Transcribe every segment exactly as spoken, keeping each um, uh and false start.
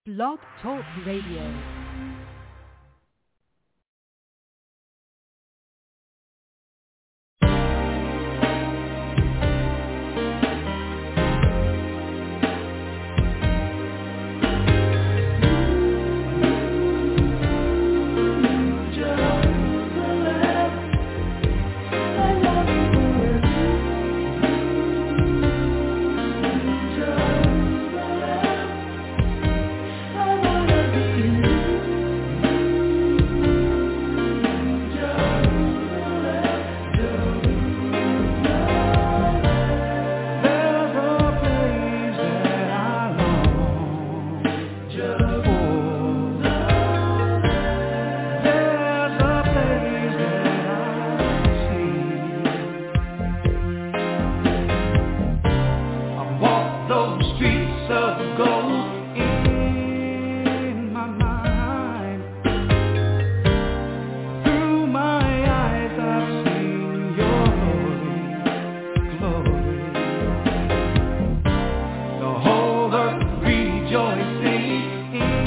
Blog Talk Radio. Rejoicing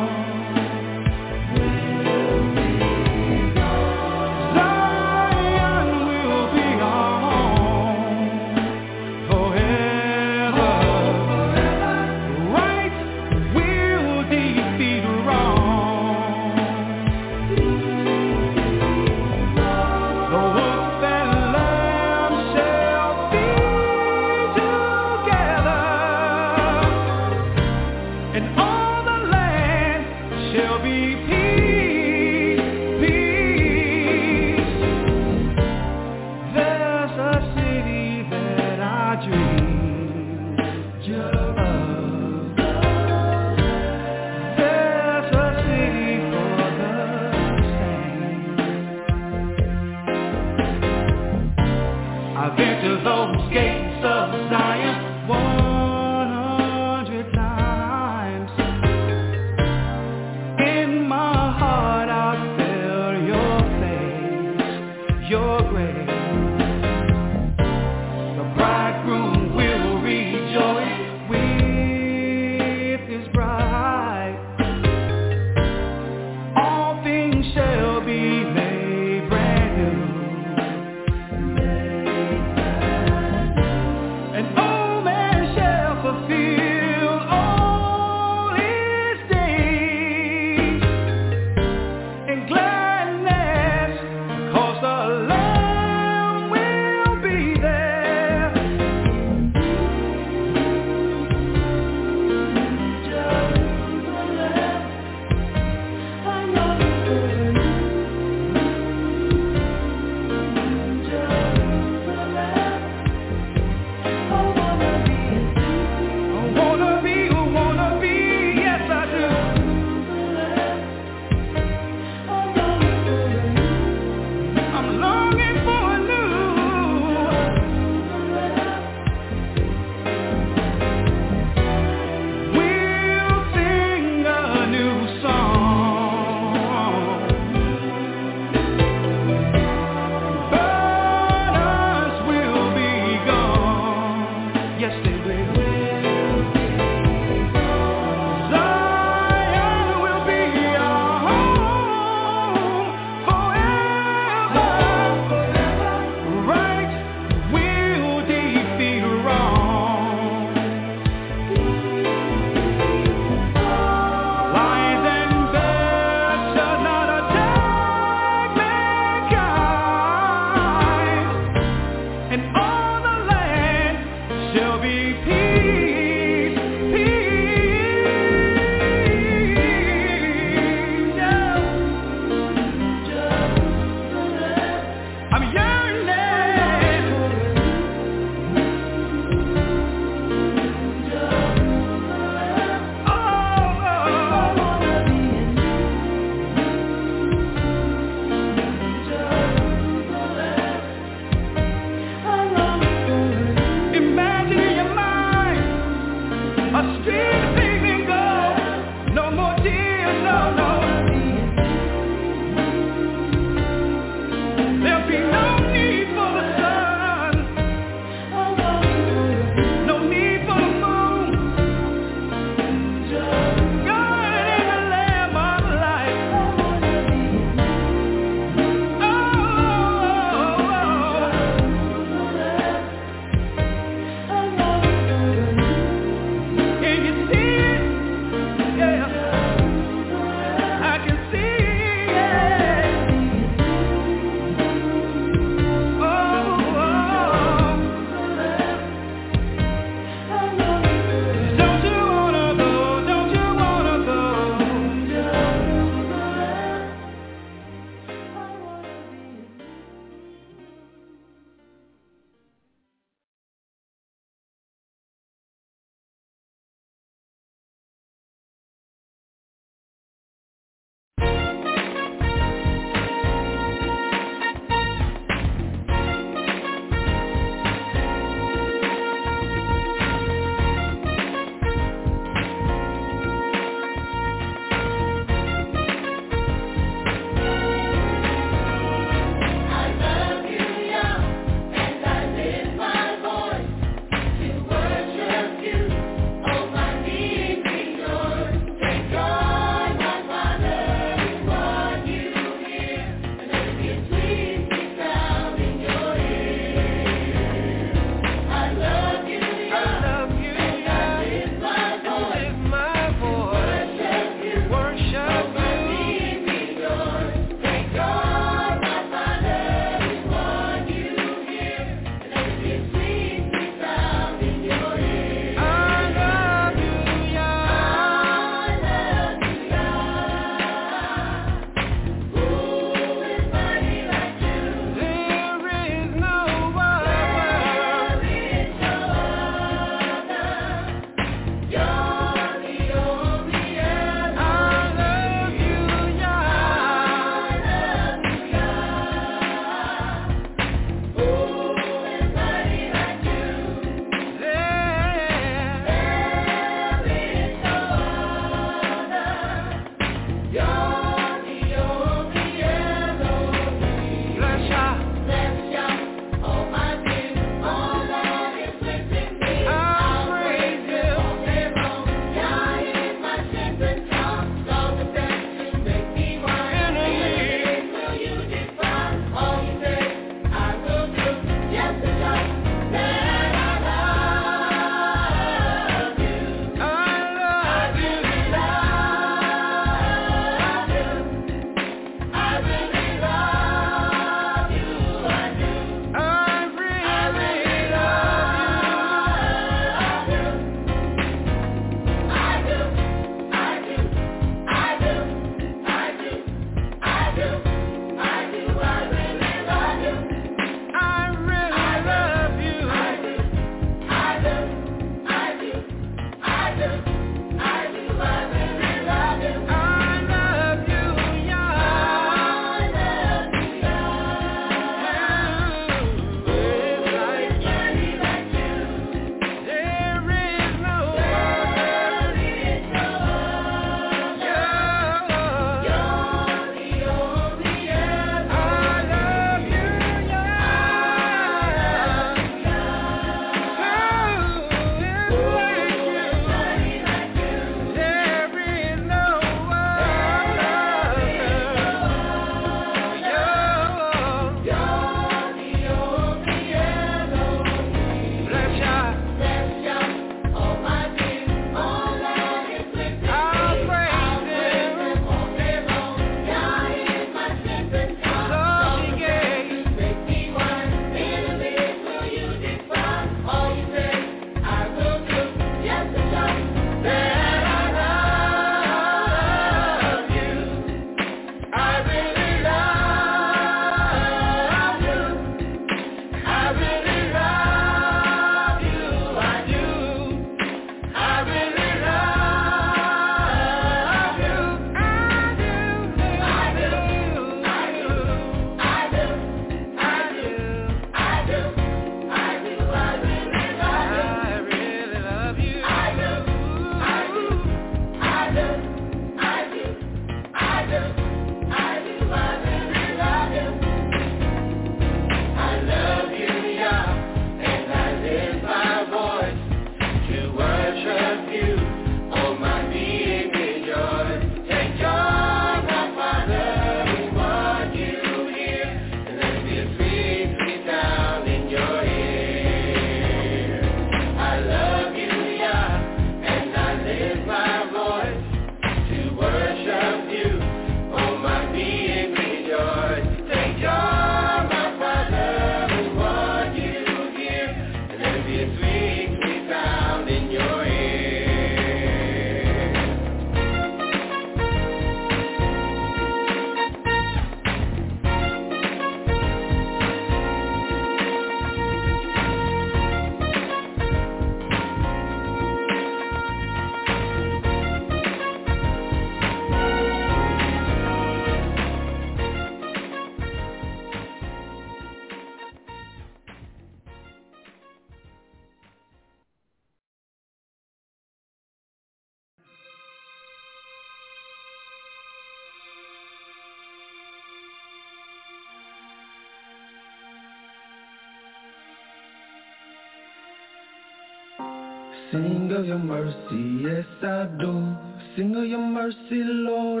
Sing of your mercy, yes I do. Sing of your mercy, Lord,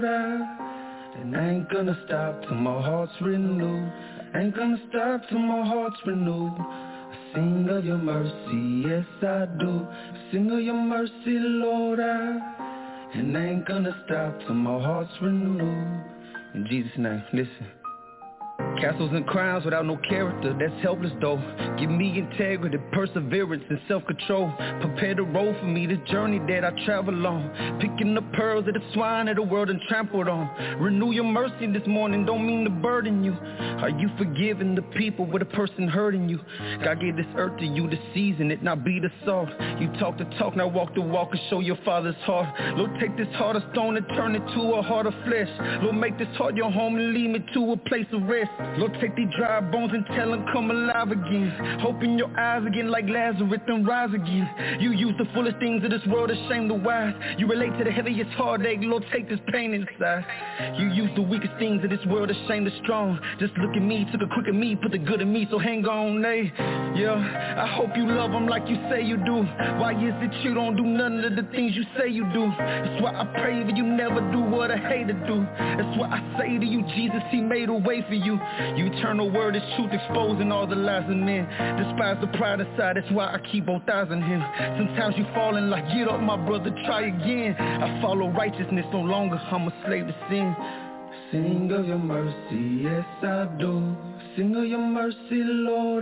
I And I ain't gonna stop till my heart's renewed. I ain't gonna stop till my heart's renewed. I sing of your mercy, yes I do. Sing of your mercy, Lord, I And I ain't gonna stop till my heart's renewed. In Jesus' name, listen. Castles and crowns without no character, that's helpless though. Give me integrity, perseverance, and self-control. Prepare the road for me, the journey that I travel on. Picking the pearls of the swine of the world and trampled on. Renew your mercy this morning, don't mean to burden you. Are you forgiving the people with a person hurting you? God gave this earth to you to season it, not be the salt. You talk the talk, now walk the walk and show your father's heart. Lord, take this heart of stone and turn it to a heart of flesh. Lord, make this heart your home and lead me to a place of rest. Lord, take these dry bones and tell them come alive again. Open your eyes again like Lazarus and rise again. You use the foolish things of this world to shame the wise. You relate to the heaviest heartache, Lord, take this pain inside. You use the weakest things of this world to shame the strong. Just look at me, took a quick at me, put the good in me, so hang on, hey. Yeah, I hope you love them like you say you do. Why is it you don't do none of the things you say you do? That's why I pray that you never do what I hate to do. That's why I say to you, Jesus, he made a way for you. You eternal word is truth, exposing all the lies in men. Despise the pride inside, that's why I keep both eyes on him. Sometimes you falling like, get up my brother, try again. I follow righteousness, no longer I'm a slave to sin. Sing of your mercy, yes I do. Sing of your mercy, Lord,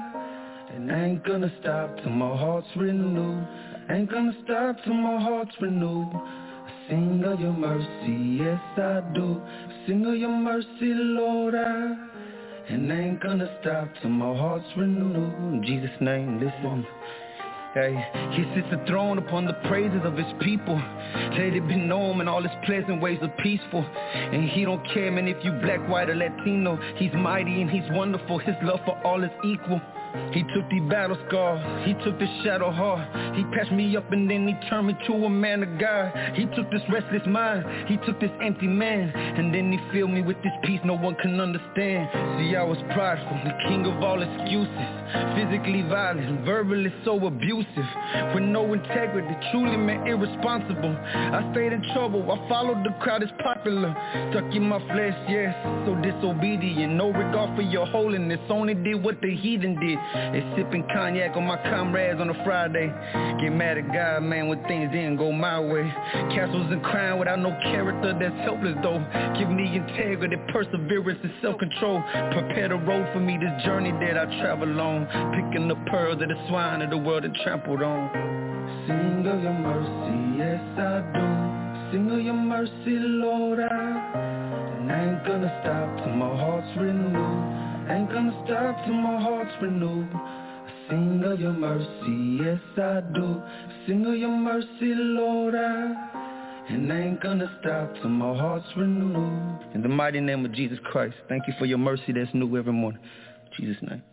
I And I ain't gonna stop till my heart's renewed. I ain't gonna stop till my heart's renewed. I sing of your mercy, yes I do. Sing of your mercy, Lord, I And I ain't gonna stop till my heart's renewed. In Jesus' name, listen. Hey, he sits enthroned upon the praises of his people. Let it be known in all his pleasant ways are peaceful. And he don't care, man, if you black, white, or Latino. He's mighty and he's wonderful. His love for all is equal. He took the battle scars, he took the shadow heart. He patched me up and then he turned me to a man of God. He took this restless mind, he took this empty man, and then he filled me with this peace no one can understand. See, I was prideful, the king of all excuses. Physically violent, verbally so abusive. With no integrity, truly man irresponsible. I stayed in trouble, I followed the crowd, it's popular. Stuck in my flesh, yes, so disobedient. No regard for your holiness, only did what the heathen did. They sipping cognac on my comrades on a Friday. Get mad at God, man, when things didn't go my way. Castles and crime without no character, that's helpless though. Give me integrity, perseverance, and self-control. Prepare the road for me, this journey that I travel on. Picking the pearls of the swine of the world and trampled on. Sing of your mercy, yes I do. Sing of your mercy, Lord, I And I ain't gonna stop till my heart's renewed. Ain't gonna stop till my heart's renewed. I sing of your mercy, yes I do. Sing of your mercy, Lord, I And I ain't gonna stop till my heart's renewed. In the mighty name of Jesus Christ, thank you for your mercy that's new every morning. In Jesus' name.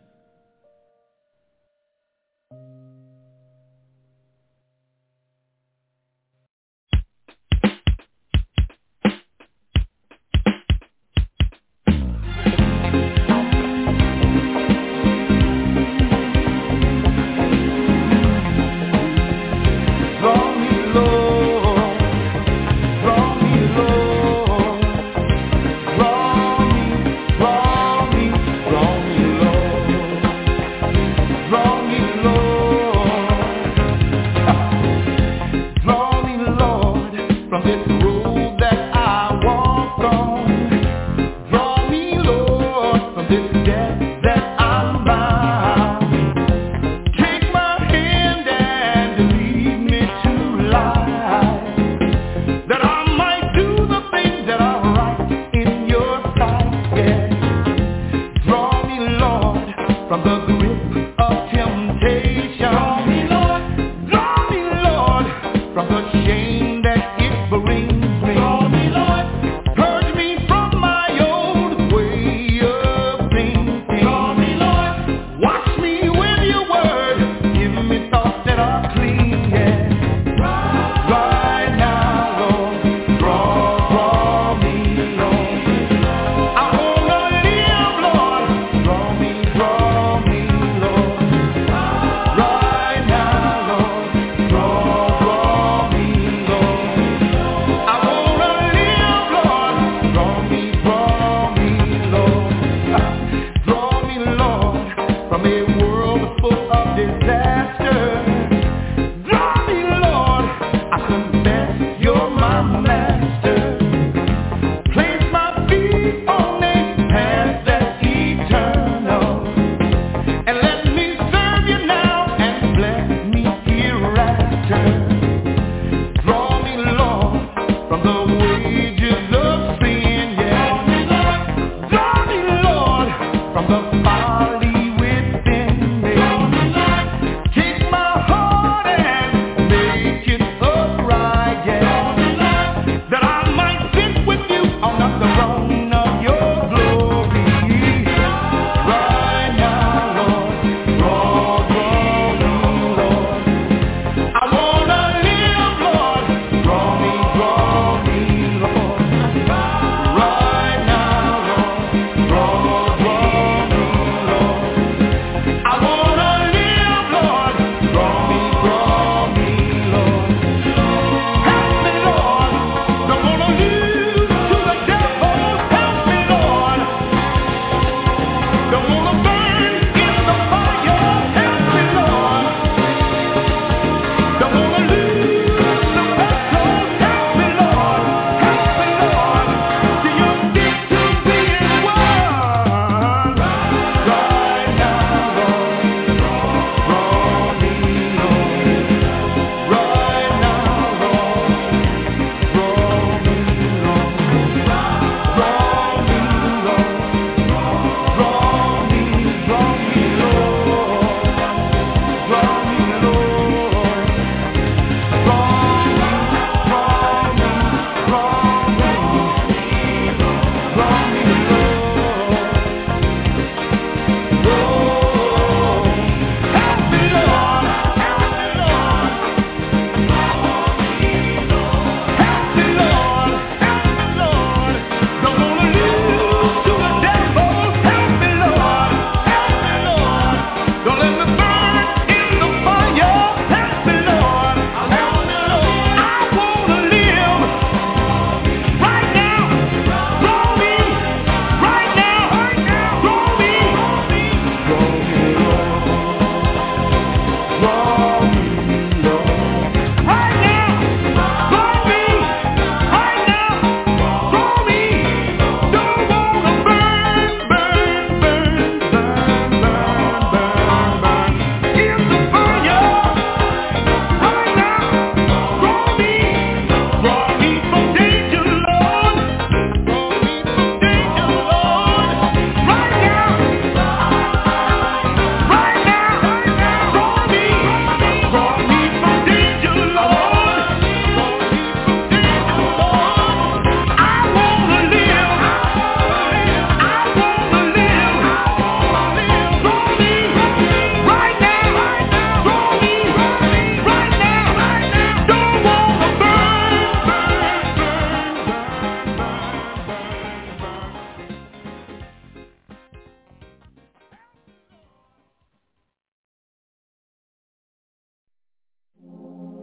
Draw me, Lord.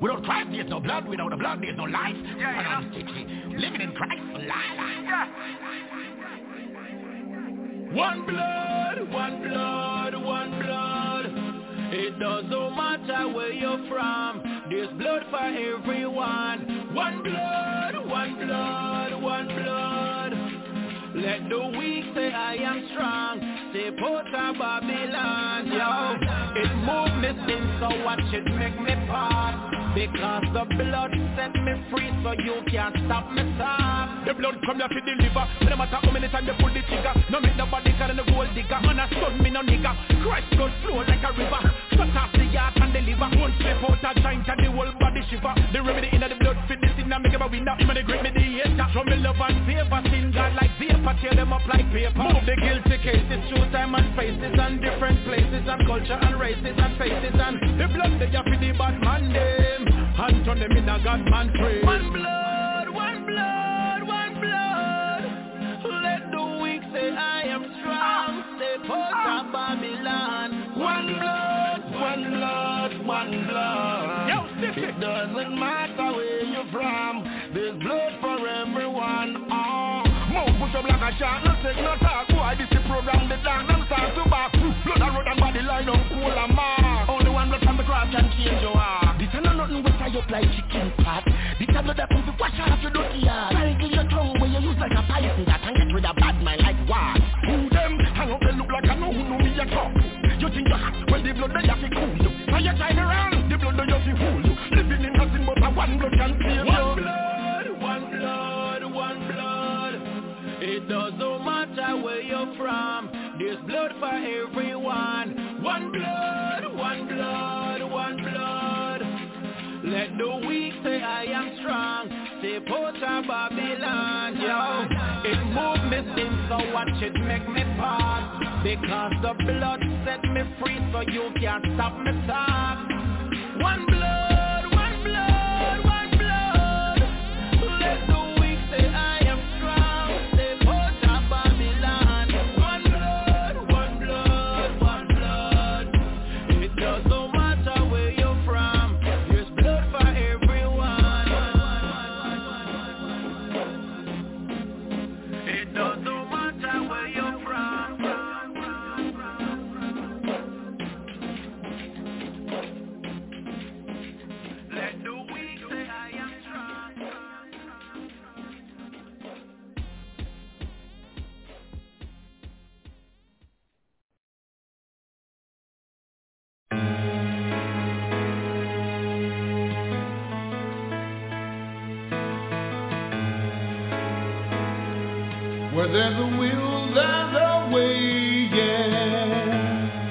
Without Christ, there's no blood. Without the blood, there's no life. Yeah, you know? Living in Christ, alive. Yeah. One blood, one blood, one blood. It doesn't matter where you're from. There's blood for everyone. One blood, one blood, one blood. Let the weak say I am strong. Say put a Babylon, yo. It moved me since, so watch it make me pass. Because the blood set me free, so you can't stop me, stop. The blood come here to deliver. No matter how many times they pull the trigger. No make nobody carry the gold digger. Man a stun me no nigga. Christ blood flow like a river. Shut off the heart and the liver. One slip out a giant and the whole body shiver. The remedy in the blood fit this in and make him a winner. Him and the great me the hater. Show me love and favor. Sin God like vapor. Tear them up like paper. Move the guilty cases through time and spaces and different places and culture and races and faces. And the blood they have for the bad man them. And turn them in a God man pray. One blood, one blood, one blood. Let the weak say I am strong. Say put a Babylon. One blood, one blood, one blood. Yo, it doesn't matter where you're from. There's blood for everyone. Oh. Move put up like a shot. No take no talk. Boy, this is program. The dark them start to back. Blood a road and body line on cool and mark. Only one blood from the cross can change your heart. This ain't nothing but tie up like chicken pot. This a blood that comes to wash off your dirty yard. Strangle your tongue where you use like a python that and get rid of bad mind like what? Who them? Hang up they look like I know who know me a talk. You think you're hot? Well the blood they have to cool you. Now you try me around. The blood they have to fool you. Living in nothing but a one blood can save you. One blood, one blood, one blood. It doesn't matter where you're from. There's blood for everyone. One blood, one blood, one blood. Let the weak say I am strong. Say put a Babylon, yo. It moved me since, so watch it make me pass. Because the blood set me free, so you can't stop me, stop. One blood, one blood, one blood. Let the weak say I am strong. Say put a Babylon. One blood, one blood, one blood. It doesn't matter where you're from. There's blood for everyone. It doesn't matter where you're from. Let the weak say I am strong. Where there's a will, there's a way, yeah.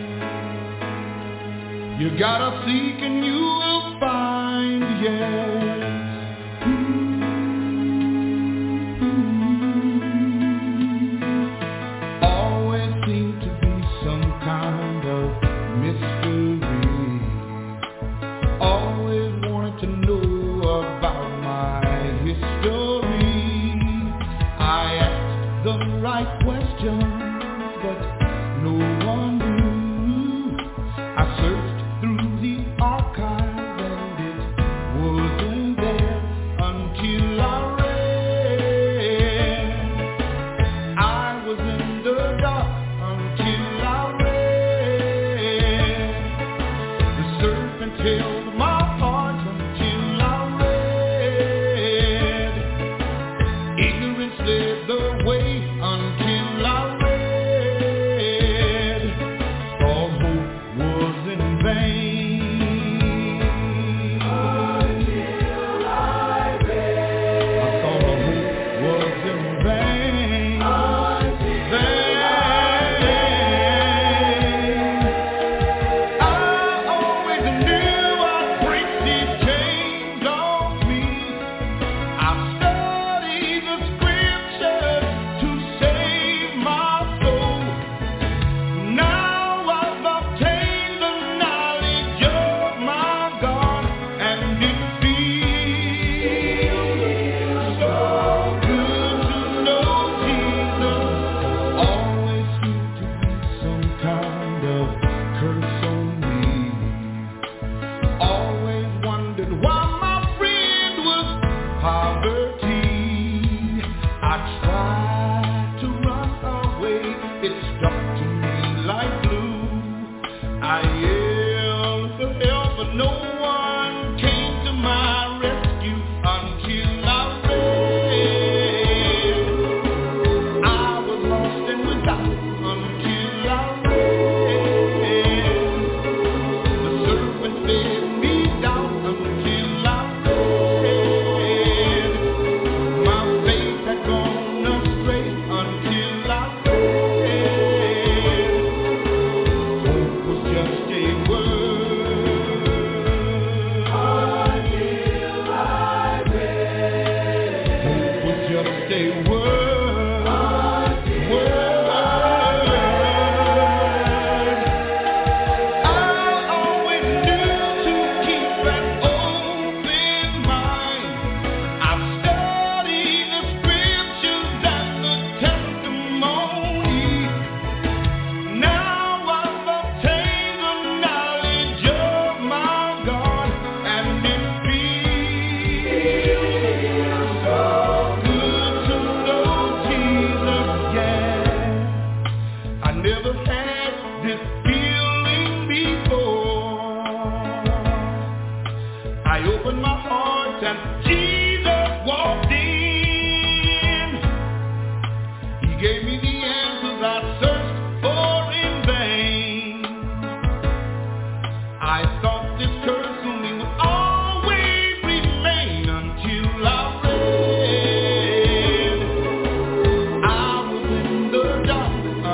You gotta seek and you will find, yes. Always seem to be some kind of mystery. Always wanted to know about my history. I asked the right questions, but no one knew. I searched through the archives and it wasn't there until I read. I was in the dark until I read. The serpent held my heart until I read. Ignorance led the way until I read. All hope was in vain.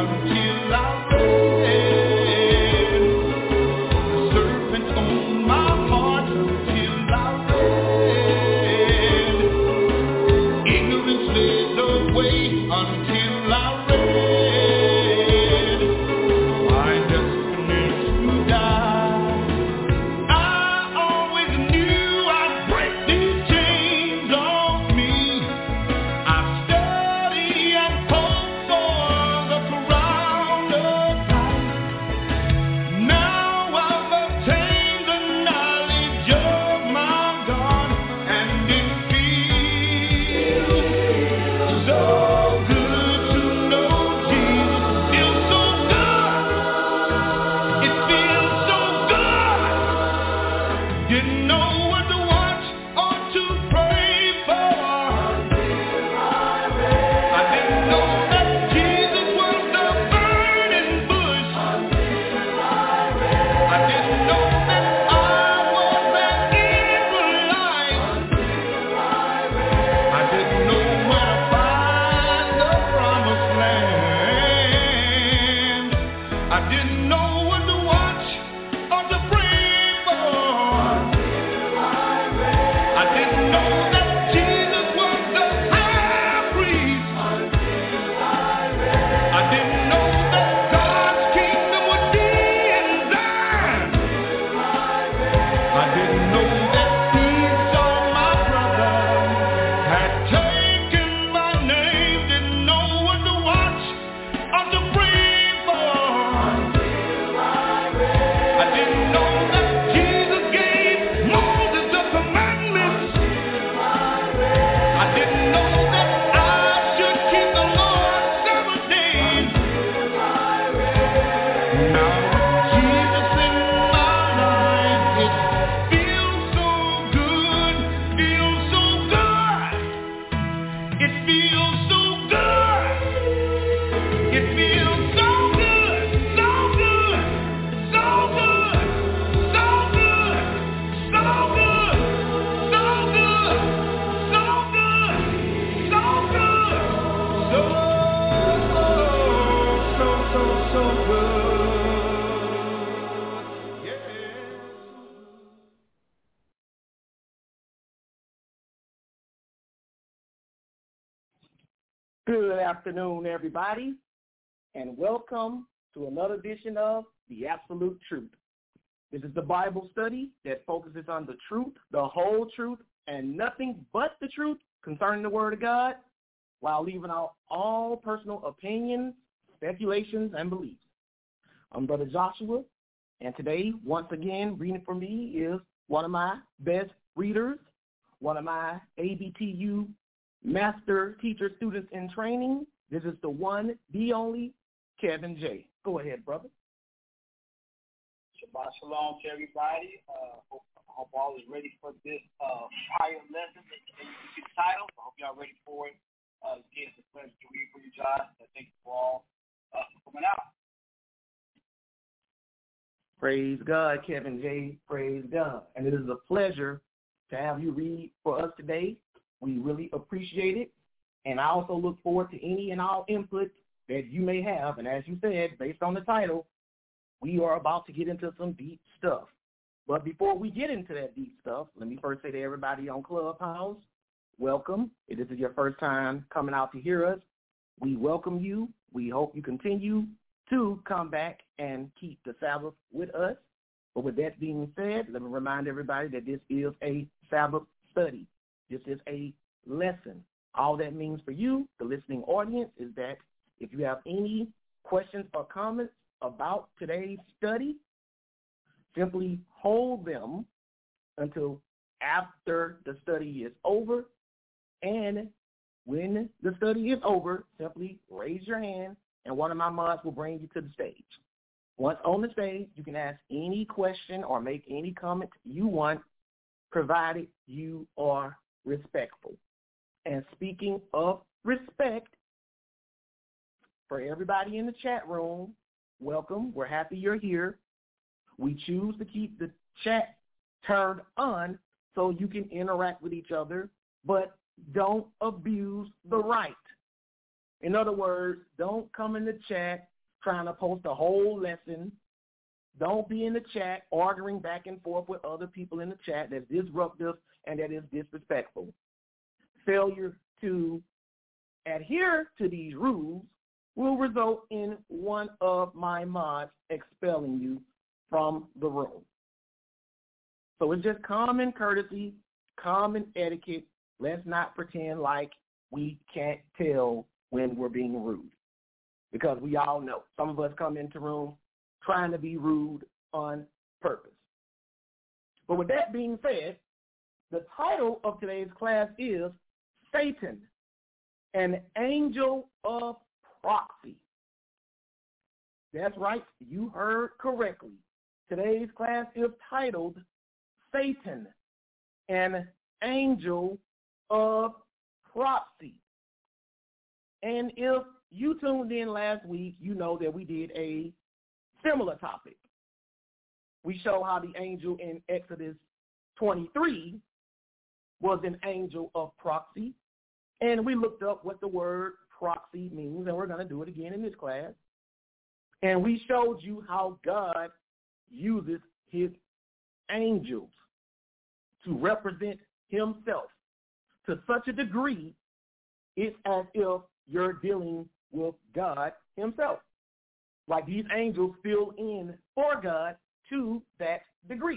until I read. The serpent on my heart until I read. Ignorance led the way until I read. My destiny to die. I always knew I'd break these chains off me. I study and hope for the crown of life. Now I've obtained the knowledge of my God, and it feels so good to know Jesus. Feels so good. It feels so good. Didn't know what to watch or to pray for. I didn't know that Jesus was the burning bush. I didn't know that I was an Israelite. I didn't know where to find the promised land. I didn't know what to watch or to pray for. I didn't know that Jesus was the high priest. I didn't know that God's kingdom would be in Zion. I didn't know that Esau, my brother, had taken my name. Didn't know what to watch or to pray for. I didn't know that Jesus gave Moses the commandments. I didn't know that I should keep the Lord's Sabbath days. Now with Jesus in my life, it feels so good, feels so good. It feels so good. It feels so good, so good, so good, so good, so good, so good, so good, so good, so, so, so, so good. Yeah. Good afternoon, everybody, and welcome to another edition of The Absolute Truth. This is the Bible study that focuses on the truth, the whole truth, and nothing but the truth concerning the Word of God, while leaving out all personal opinions, speculations, and beliefs. I'm Brother Joshua, and today, once again, reading for me is one of my best readers, one of my A B T U Master Teacher Students in Training. This is the one, the only, Kevin J. Go ahead, brother. Shabbat shalom to everybody. Uh, hope, hope all is ready for this uh, fire lesson that you see the title. I hope y'all ready for it. Uh, again, it's a pleasure to read for you, Josh. I thank you for all uh, for coming out. Praise God, Kevin J. Praise God. And it is a pleasure to have you read for us today. We really appreciate it. And I also look forward to any and all input that you may have. And as you said, based on the title, we are about to get into some deep stuff. But before we get into that deep stuff, let me first say to everybody on Clubhouse, welcome. If this is your first time coming out to hear us, we welcome you. We hope you continue to come back and keep the Sabbath with us. But with that being said, let me remind everybody that this is a Sabbath study. This is a lesson. All that means for you, the listening audience, is that if you have any questions or comments about today's study, simply hold them until after the study is over. And when the study is over, simply raise your hand, and one of my mods will bring you to the stage. Once on the stage, you can ask any question or make any comment you want, provided you are respectful. And speaking of respect, for everybody in the chat room, welcome. We're happy you're here. We choose to keep the chat turned on so you can interact with each other, but don't abuse the right. In other words, don't come in the chat trying to post a whole lesson. Don't be in the chat arguing back and forth with other people in the chat that's disruptive and that is disrespectful. Failure to adhere to these rules will result in one of my mods expelling you from the room. So it's just common courtesy, common etiquette. Let's not pretend like we can't tell when we're being rude, because we all know. Some of us come into rooms trying to be rude on purpose. But with that being said, the title of today's class is Satan, an Angel of Proxy. That's right, you heard correctly. Today's class is titled Satan, an Angel of Proxy. And if you tuned in last week, you know that we did a similar topic. We show how the angel in Exodus twenty-three was an angel of proxy, and we looked up what the word proxy means, and we're going to do it again in this class. And we showed you how God uses his angels to represent himself to such a degree, it's as if you're dealing with God himself. Like these angels fill in for God to that degree.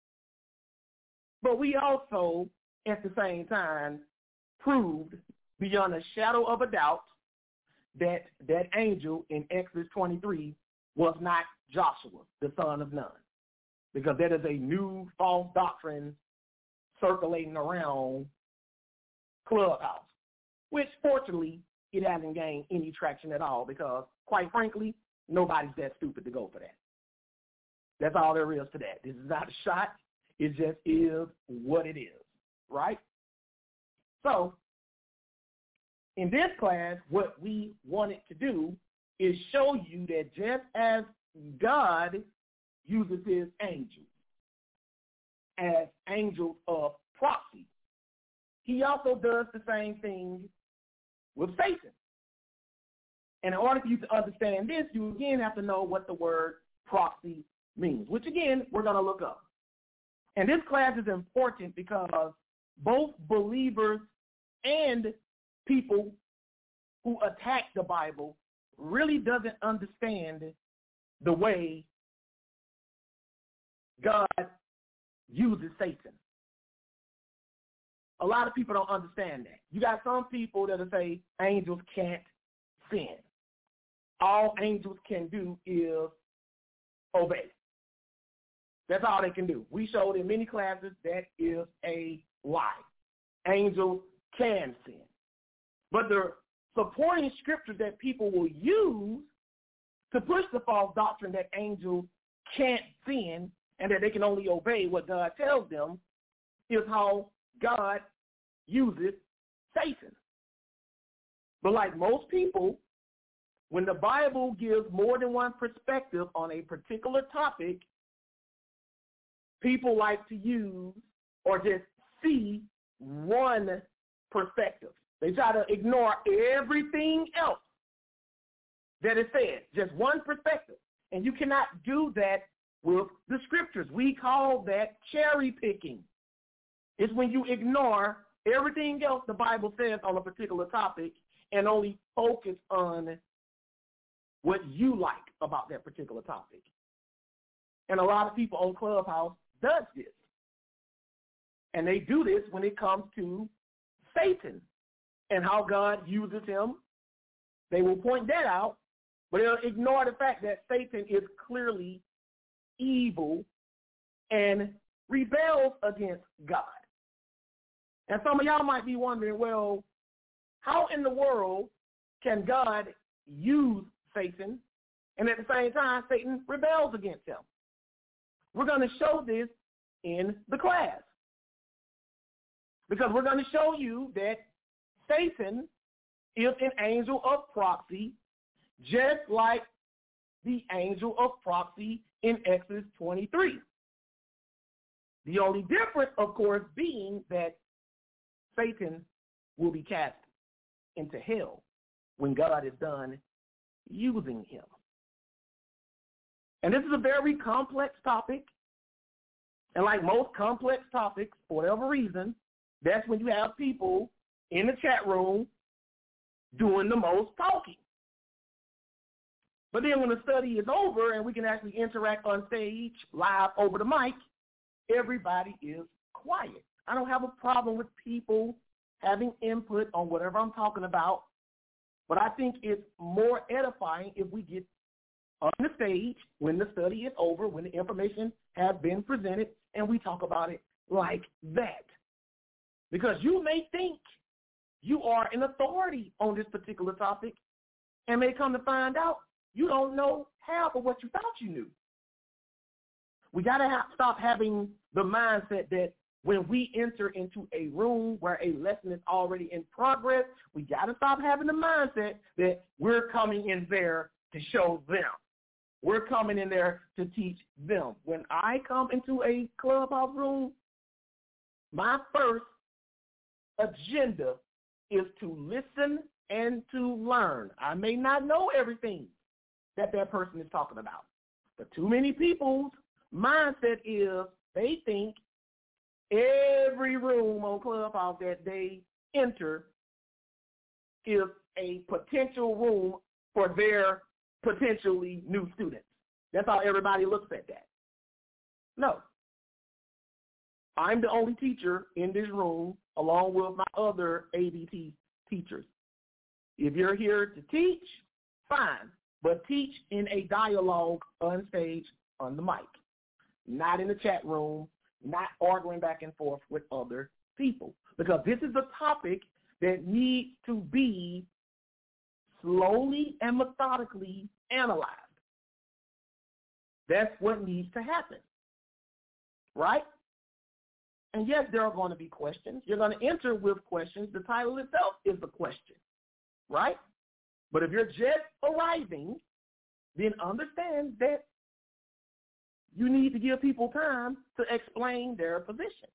But we also, at the same time, proved beyond a shadow of a doubt that that angel in Exodus twenty-three was not Joshua, the son of Nun, because that is a new false doctrine circulating around Clubhouse, which fortunately it hasn't gained any traction at all because, quite frankly, nobody's that stupid to go for that. That's all there is to that. This is not a shot. It just is what it is, right? So in this class, what we wanted to do is show you that just as God uses his angels as angels of proxy, he also does the same thing with Satan. And in order for you to understand this, you again have to know what the word proxy means, which again, we're going to look up. And this class is important because both believers and people who attack the Bible really doesn't understand the way God uses Satan. A lot of people don't understand that. You got some people that will say angels can't sin. All angels can do is obey. That's all they can do. We showed in many classes that is a lie. Angels can sin. But the supporting scriptures that people will use to push the false doctrine that angels can't sin and that they can only obey what God tells them is how God uses Satan. But like most people, when the Bible gives more than one perspective on a particular topic, people like to use or just see one perspective. They try to ignore everything else that is said, just one perspective. And you cannot do that with the scriptures. We call that cherry picking. It's when you ignore everything else the Bible says on a particular topic and only focus on what you like about that particular topic. And a lot of people on Clubhouse does this. And they do this when it comes to Satan and how God uses him. They will point that out, but they'll ignore the fact that Satan is clearly evil and rebels against God. And some of y'all might be wondering, well, how in the world can God use Satan and at the same time Satan rebels against him? We're going to show this in the class because we're going to show you that Satan is an angel of proxy, just like the angel of proxy in Exodus twenty-three. The only difference, of course, being that Satan will be cast into hell when God is done using him. And this is a very complex topic. And like most complex topics, for whatever reason, that's when you have people in the chat room doing the most talking. But then when the study is over and we can actually interact on stage, live over the mic, everybody is quiet. I don't have a problem with people having input on whatever I'm talking about, but I think it's more edifying if we get on the stage when the study is over, when the information has been presented, and we talk about it like that. Because you may think you are an authority on this particular topic and may come to find out you don't know half of what you thought you knew. We got to have, stop having the mindset that when we enter into a room where a lesson is already in progress, we got to stop having the mindset that we're coming in there to show them. We're coming in there to teach them. When I come into a clubhouse room, my first agenda is to listen and to learn. I may not know everything that that person is talking about, but too many people's mindset is they think every room on Clubhouse that they enter is a potential room for their potentially new students. That's how everybody looks at that. No. I'm the only teacher in this room along with my other A B T teachers. If you're here to teach, fine, but teach in a dialogue on stage on the mic, not in the chat room, not arguing back and forth with other people, because this is a topic that needs to be slowly and methodically analyzed. That's what needs to happen, right? And yes, there are going to be questions. You're going to enter with questions. The title itself is the question, right? But if you're just arriving, then understand that you need to give people time to explain their position.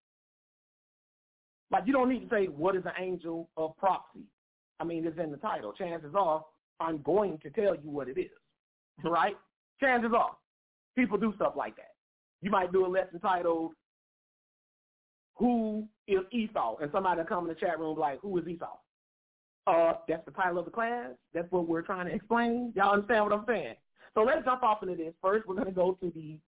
Like, you don't need to say, what is an angel of proxy? I mean, it's in the title. Chances are, I'm going to tell you what it is, right? Chances are, people do stuff like that. You might do a lesson titled, Who is Esau? And somebody will come in the chat room like, who is Esau? Uh, that's the title of the class. That's what we're trying to explain. Y'all understand what I'm saying? So let's jump off into this. First, we're going to go to the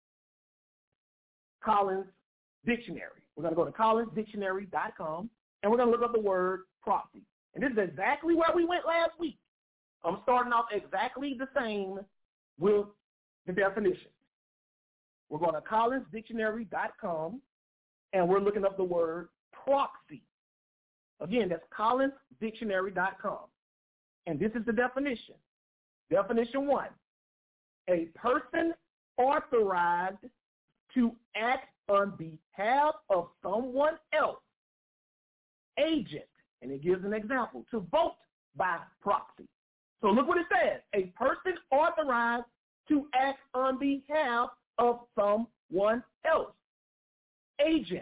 Collins Dictionary. We're going to go to collins dictionary dot com, and we're going to look up the word proxy. And this is exactly where we went last week. I'm starting off exactly the same with the definition. We're going to collins dictionary dot com, and we're looking up the word proxy. Again, that's collins dictionary dot com. And this is the definition. Definition one, a person authorized to act on behalf of someone else, agent, and it gives an example, to vote by proxy. So look what it says, a person authorized to act on behalf of someone else, agent.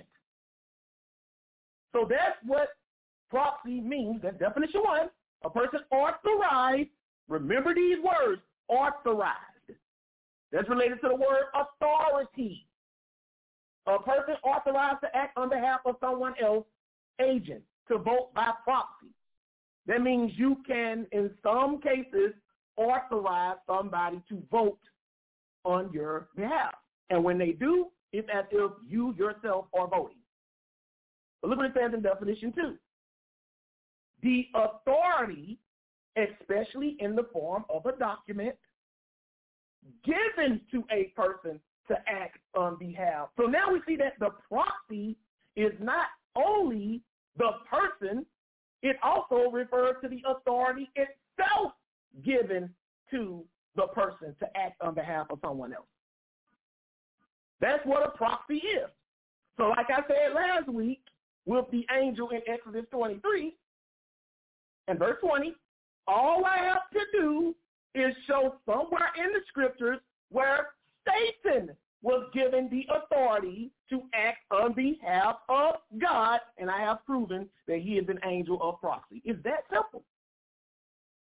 So that's what proxy means. That's definition one, a person authorized, remember these words, authorized. That's related to the word authority. A person authorized to act on behalf of someone else, agent, to vote by proxy. That means you can, in some cases, authorize somebody to vote on your behalf. And when they do, it's as if you yourself are voting. But look what it says in definition two. The authority, especially in the form of a document, given to a person to act on behalf. So now we see that the proxy is not only the person, it also refers to the authority itself given to the person to act on behalf of someone else. That's what a proxy is. So like I said last week with the angel in Exodus twenty-three and verse twenty, all I have to do is show somewhere in the scriptures where Satan was given the authority to act on behalf of God, and I have proven that he is an angel of proxy. It's that simple.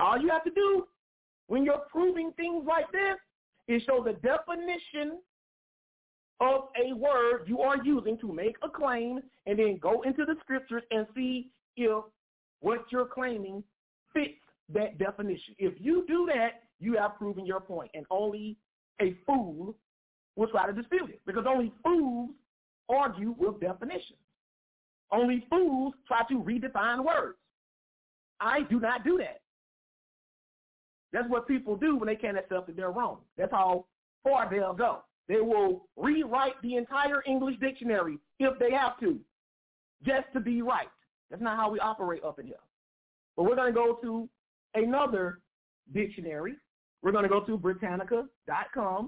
All you have to do when you're proving things like this is show the definition of a word you are using to make a claim, and then go into the scriptures and see if what you're claiming fits that definition. If you do that, you have proven your point, and only a fool will try to dispute it, because only fools argue with definitions. Only fools try to redefine words. I do not do that. That's what people do when they can't accept that they're wrong. That's how far they'll go. They will rewrite the entire English dictionary if they have to, just to be right. That's not how we operate up in here. But we're going to go to another dictionary. We're going to go to Britannica dot com.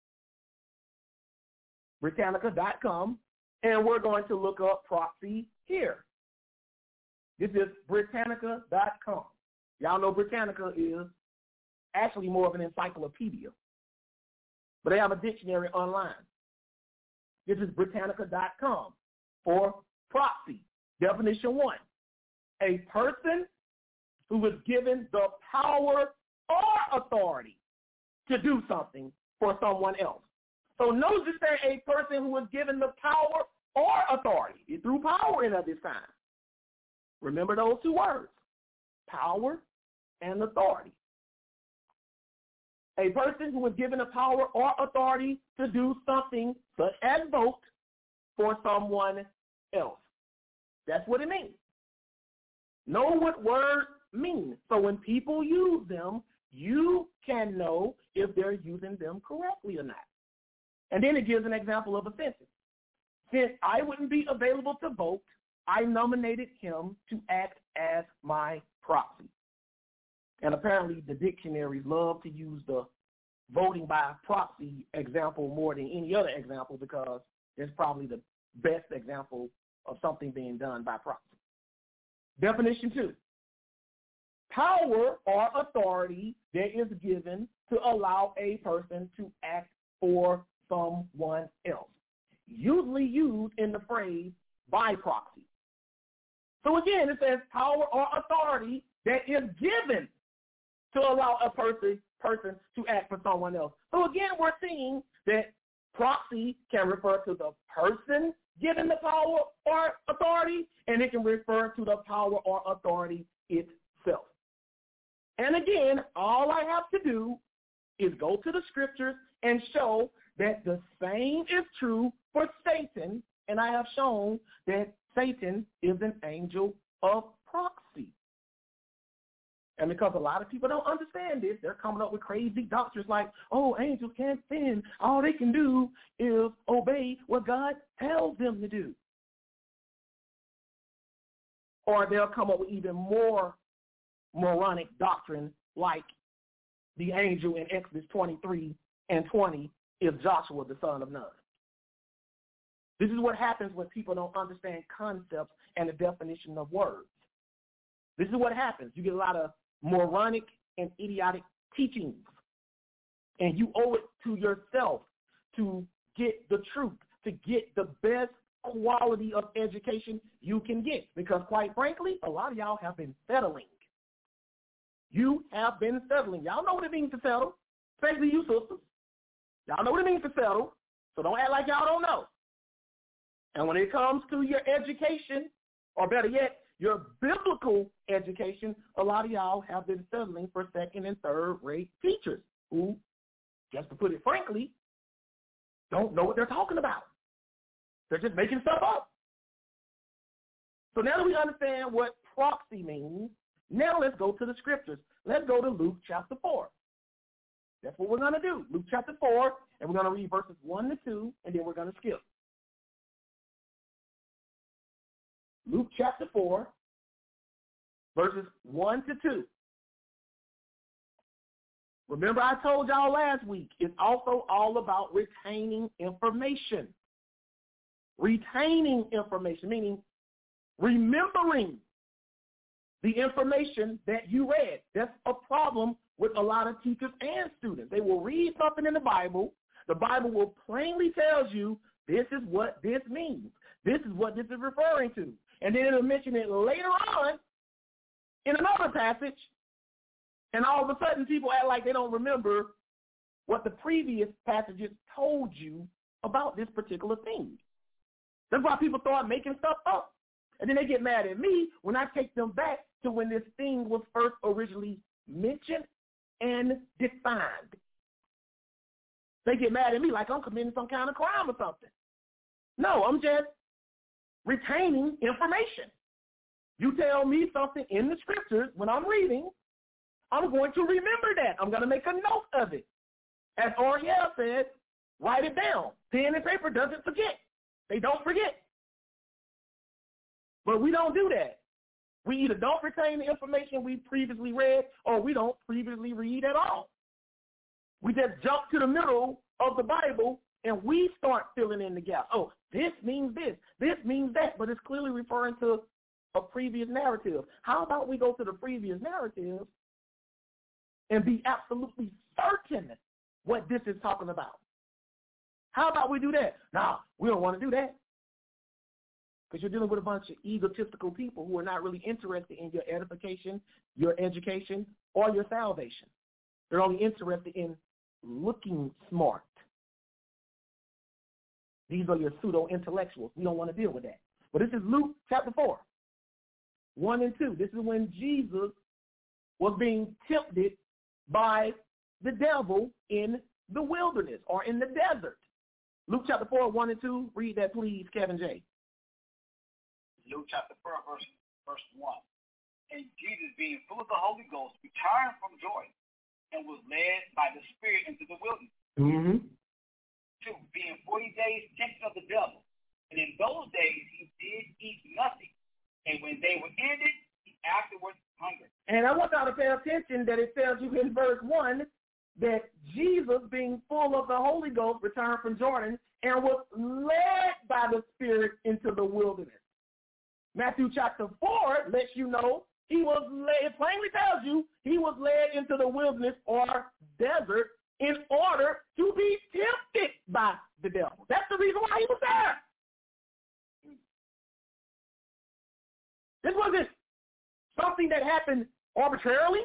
Britannica dot com. And we're going to look up proxy here. This is Britannica dot com. Y'all know Britannica is actually more of an encyclopedia, but they have a dictionary online. This is Britannica dot com for proxy. Definition one, a person who is given the power or authority to do something for someone else. So notice there a person who is given the power or authority. He threw power in at this time. Remember those two words, power and authority. A person who is given the power or authority to do something such as vote for someone else. That's what it means. Know what words mean. So when people use them, you can know if they're using them correctly or not. And then it gives an example of a sentence. Since I wouldn't be available to vote, I nominated him to act as my proxy. And apparently the dictionaries love to use the voting by proxy example more than any other example, because it's probably the best example of something being done by proxy. Definition two, power or authority that is given to allow a person to act for someone else, usually used in the phrase by proxy. So again, it says power or authority that is given to allow a person person to act for someone else. So again, we're seeing that proxy can refer to the person given the power or authority, and it can refer to the power or authority itself. And again, all I have to do is go to the scriptures and show that the same is true for Satan, and I have shown that Satan is an angel of proxy. And because a lot of people don't understand this, they're coming up with crazy doctrines like, oh, angels can't sin. All they can do is obey what God tells them to do. Or they'll come up with even more moronic doctrine like the angel in Exodus twenty-three and twenty is Joshua, the son of Nun. This is what happens when people don't understand concepts and the definition of words. This is what happens. You get a lot of moronic and idiotic teachings, and you owe it to yourself to get the truth, to get the best quality of education you can get, because quite frankly, a lot of y'all have been settling. You have been settling. Y'all know what it means to settle, especially you sisters. Y'all know what it means to settle, so don't act like y'all don't know. And when it comes to your education, or better yet, your biblical education, a lot of y'all have been settling for second and third rate teachers who, just to put it frankly, don't know what they're talking about. They're just making stuff up. So now that we understand what proxy means, now let's go to the scriptures. Let's go to Luke chapter four. That's what we're going to do. Luke chapter four, and we're going to read verses one to two, and then we're going to skip. Luke chapter four, verses one to two. Remember I told y'all last week, it's also all about retaining information. Retaining information, meaning remembering the information that you read. That's a problem with a lot of teachers and students. They will read something in the Bible. The Bible will plainly tell you this is what this means. This is what this is referring to. And then it'll mention it later on in another passage And all of a sudden, people act like they don't remember what the previous passages told you about this particular thing. That's why people start making stuff up. And then they get mad at me when I take them back to when this thing was first originally mentioned and defined. They get mad at me like I'm committing some kind of crime or something. No, I'm just retaining information. You tell me something in the scriptures when I'm reading, I'm going to remember that. I'm going to make a note of it. As Ariel said, write it down. Pen and paper doesn't forget. They don't forget. But we don't do that. We either don't retain the information we previously read or we don't previously read at all. We just jump to the middle of the Bible and we start filling in the gaps. Oh, this means this. This means that. But it's clearly referring to a previous narrative. How about we go to the previous narrative and be absolutely certain what this is talking about? How about we do that? No, we don't want to do that. Because you're dealing with a bunch of egotistical people who are not really interested in your edification, your education, or your salvation. They're only interested in looking smart. These are your pseudo-intellectuals. We don't want to deal with that. But this is Luke chapter four, one and two. This is when Jesus was being tempted by the devil in the wilderness or in the desert. Luke chapter four, one and two. Read that, please, Kevin J. Luke chapter four, verse, verse one. And Jesus, being full of the Holy Ghost, returned from Jordan and was led by the Spirit into the wilderness. Mm-hmm. Two, being forty days tempted of the devil. And in those days he did eat nothing. And when they were ended, he afterwards hungered. And I want y'all to pay attention that it tells you in verse one that Jesus, being full of the Holy Ghost, returned from Jordan and was led by the Spirit into the wilderness. Matthew chapter four lets you know he was led, it plainly tells you he was led into the wilderness or desert in order to be tempted by the devil. That's the reason why he was there. This wasn't something that happened arbitrarily.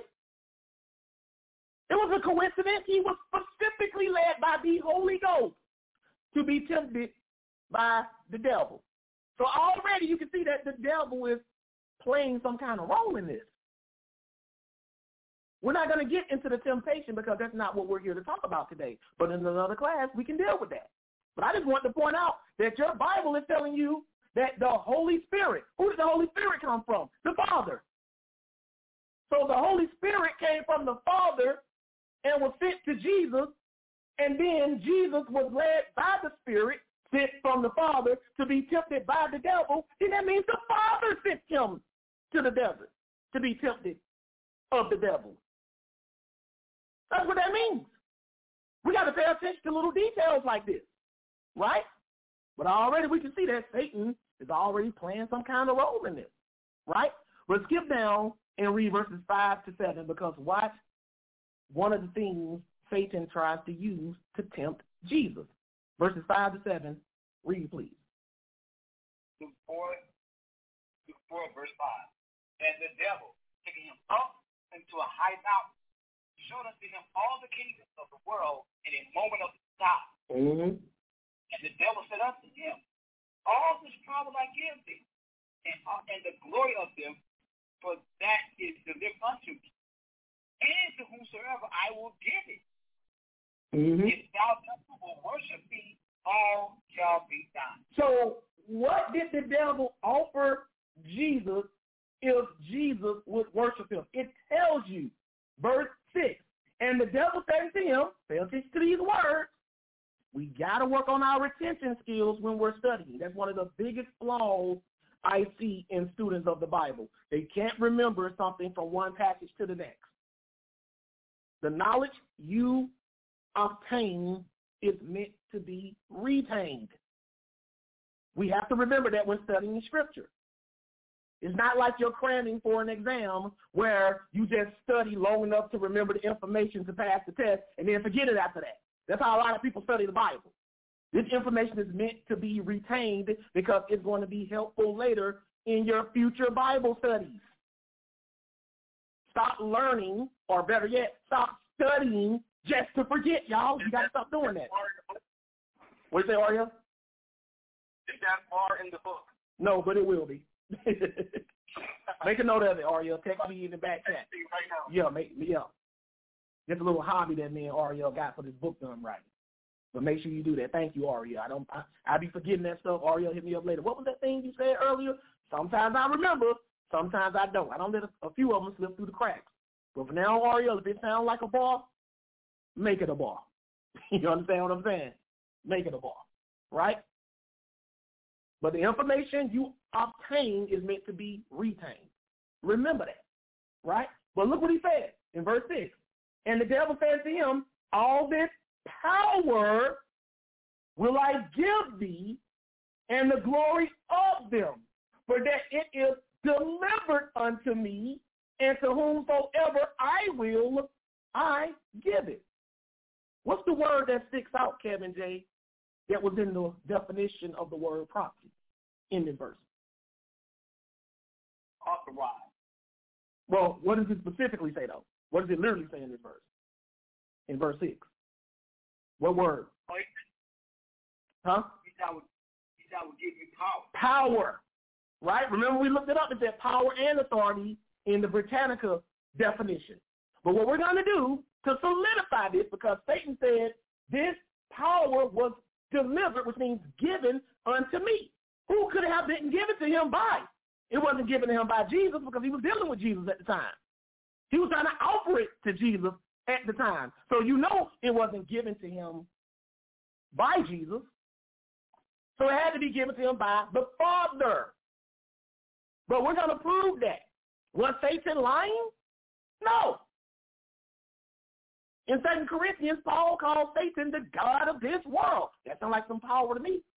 It was a coincidence. He was specifically led by the Holy Ghost to be tempted by the devil. So already you can see that the devil is playing some kind of role in this. We're not going to get into the temptation because that's not what we're here to talk about today. But in another class, we can deal with that. But I just want to point out that your Bible is telling you that the Holy Spirit, who did the Holy Spirit come from? The Father. So the Holy Spirit came from the Father and was sent to Jesus, and then Jesus was led by the Spirit, sent from the Father, to be tempted by the devil. And that means the Father sent him to the desert to be tempted of the devil. That's what that means. We got to pay attention to little details like this, right? But already we can see that Satan is already playing some kind of role in this, right? But skip down and read verses five to seven because watch one of the things Satan tries to use to tempt Jesus. Verses five to seven, read please. Luke four, Luke four, verse five. And the devil, taking him up into a high mountain, showed unto him all the kingdoms of the world in a moment of time. Mm-hmm. And the devil said unto him, all this power I give thee, and, uh, and the glory of them, for that is delivered unto me, and to whomsoever I will give it. Mm-hmm. If thou will worship me, all shall be done. So what did the devil offer Jesus if Jesus would worship him? It tells you, verse six, and the devil said to him, pay attention to these words, we got to work on our retention skills when we're studying. That's one of the biggest flaws I see in students of the Bible. They can't remember something from one passage to the next. The knowledge you obtain is meant to be retained. We have to remember that when studying Scripture. It's not like you're cramming for an exam where you just study long enough to remember the information to pass the test and then forget it after that. That's how a lot of people study the Bible. This information is meant to be retained because it's going to be helpful later in your future Bible studies. Stop learning or better yet, stop studying just to forget, y'all. You got to stop doing that. What do you say, Arya? Is that far in the book? No, but it will be. Make a note of it, Ariel. Text me in the back chat. Right now. Yeah, make, yeah. Just a little hobby that me and Ariel got for this book done writing. But make sure you do that. Thank you, Ariel. I don't. I, I be forgetting that stuff. Ariel hit me up later. What was that thing you said earlier? Sometimes I remember. Sometimes I don't. I don't let a, a few of them slip through the cracks. But for now, Ariel, if it sounds like a bar, make it a bar. You understand what I'm saying? Make it a bar, right? But the information you obtain is meant to be retained. Remember that, right? But look what he said in verse six. And the devil said to him, all this power will I give thee, and the glory of them, for that it is delivered unto me, and to whomsoever I will, I give it. What's the word that sticks out, Kevin J., that was in the definition of the word property in this verse? Authorized. Well, what does it specifically say, though? What does it literally say in this verse? In verse six. What word? Huh? He said I would, he said I would give you power. Power. Right? Remember we looked it up. It said power and authority in the Britannica definition. But what we're going to do to solidify this, because Satan said this power was delivered, which means given unto me. Who could have been given to him by? It wasn't given to him by Jesus, because he was dealing with Jesus at the time. He was trying to offer it to Jesus at the time. So you know it wasn't given to him by Jesus. So it had to be given to him by the Father. But we're going to prove that. Was Satan lying? No. In Second Corinthians, Paul called Satan the god of this world. That sounds like some power to me.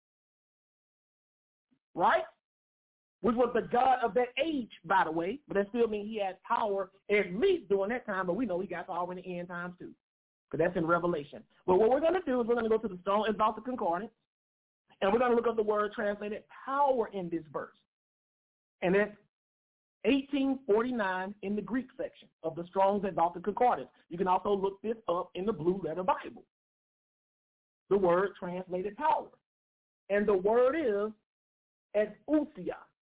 Right? Which was the god of that age, by the way. But that still means he had power at least during that time. But we know he got power in the end times too. Because that's in Revelation. But what we're going to do is we're going to go to the Strong Exalted Concordance. And we're going to look up the word translated power in this verse. And that's eighteen forty-nine in the Greek section of the Strong's Exalted Concordance. You can also look this up in the Blue Letter Bible. The word translated power. And the word is exousia.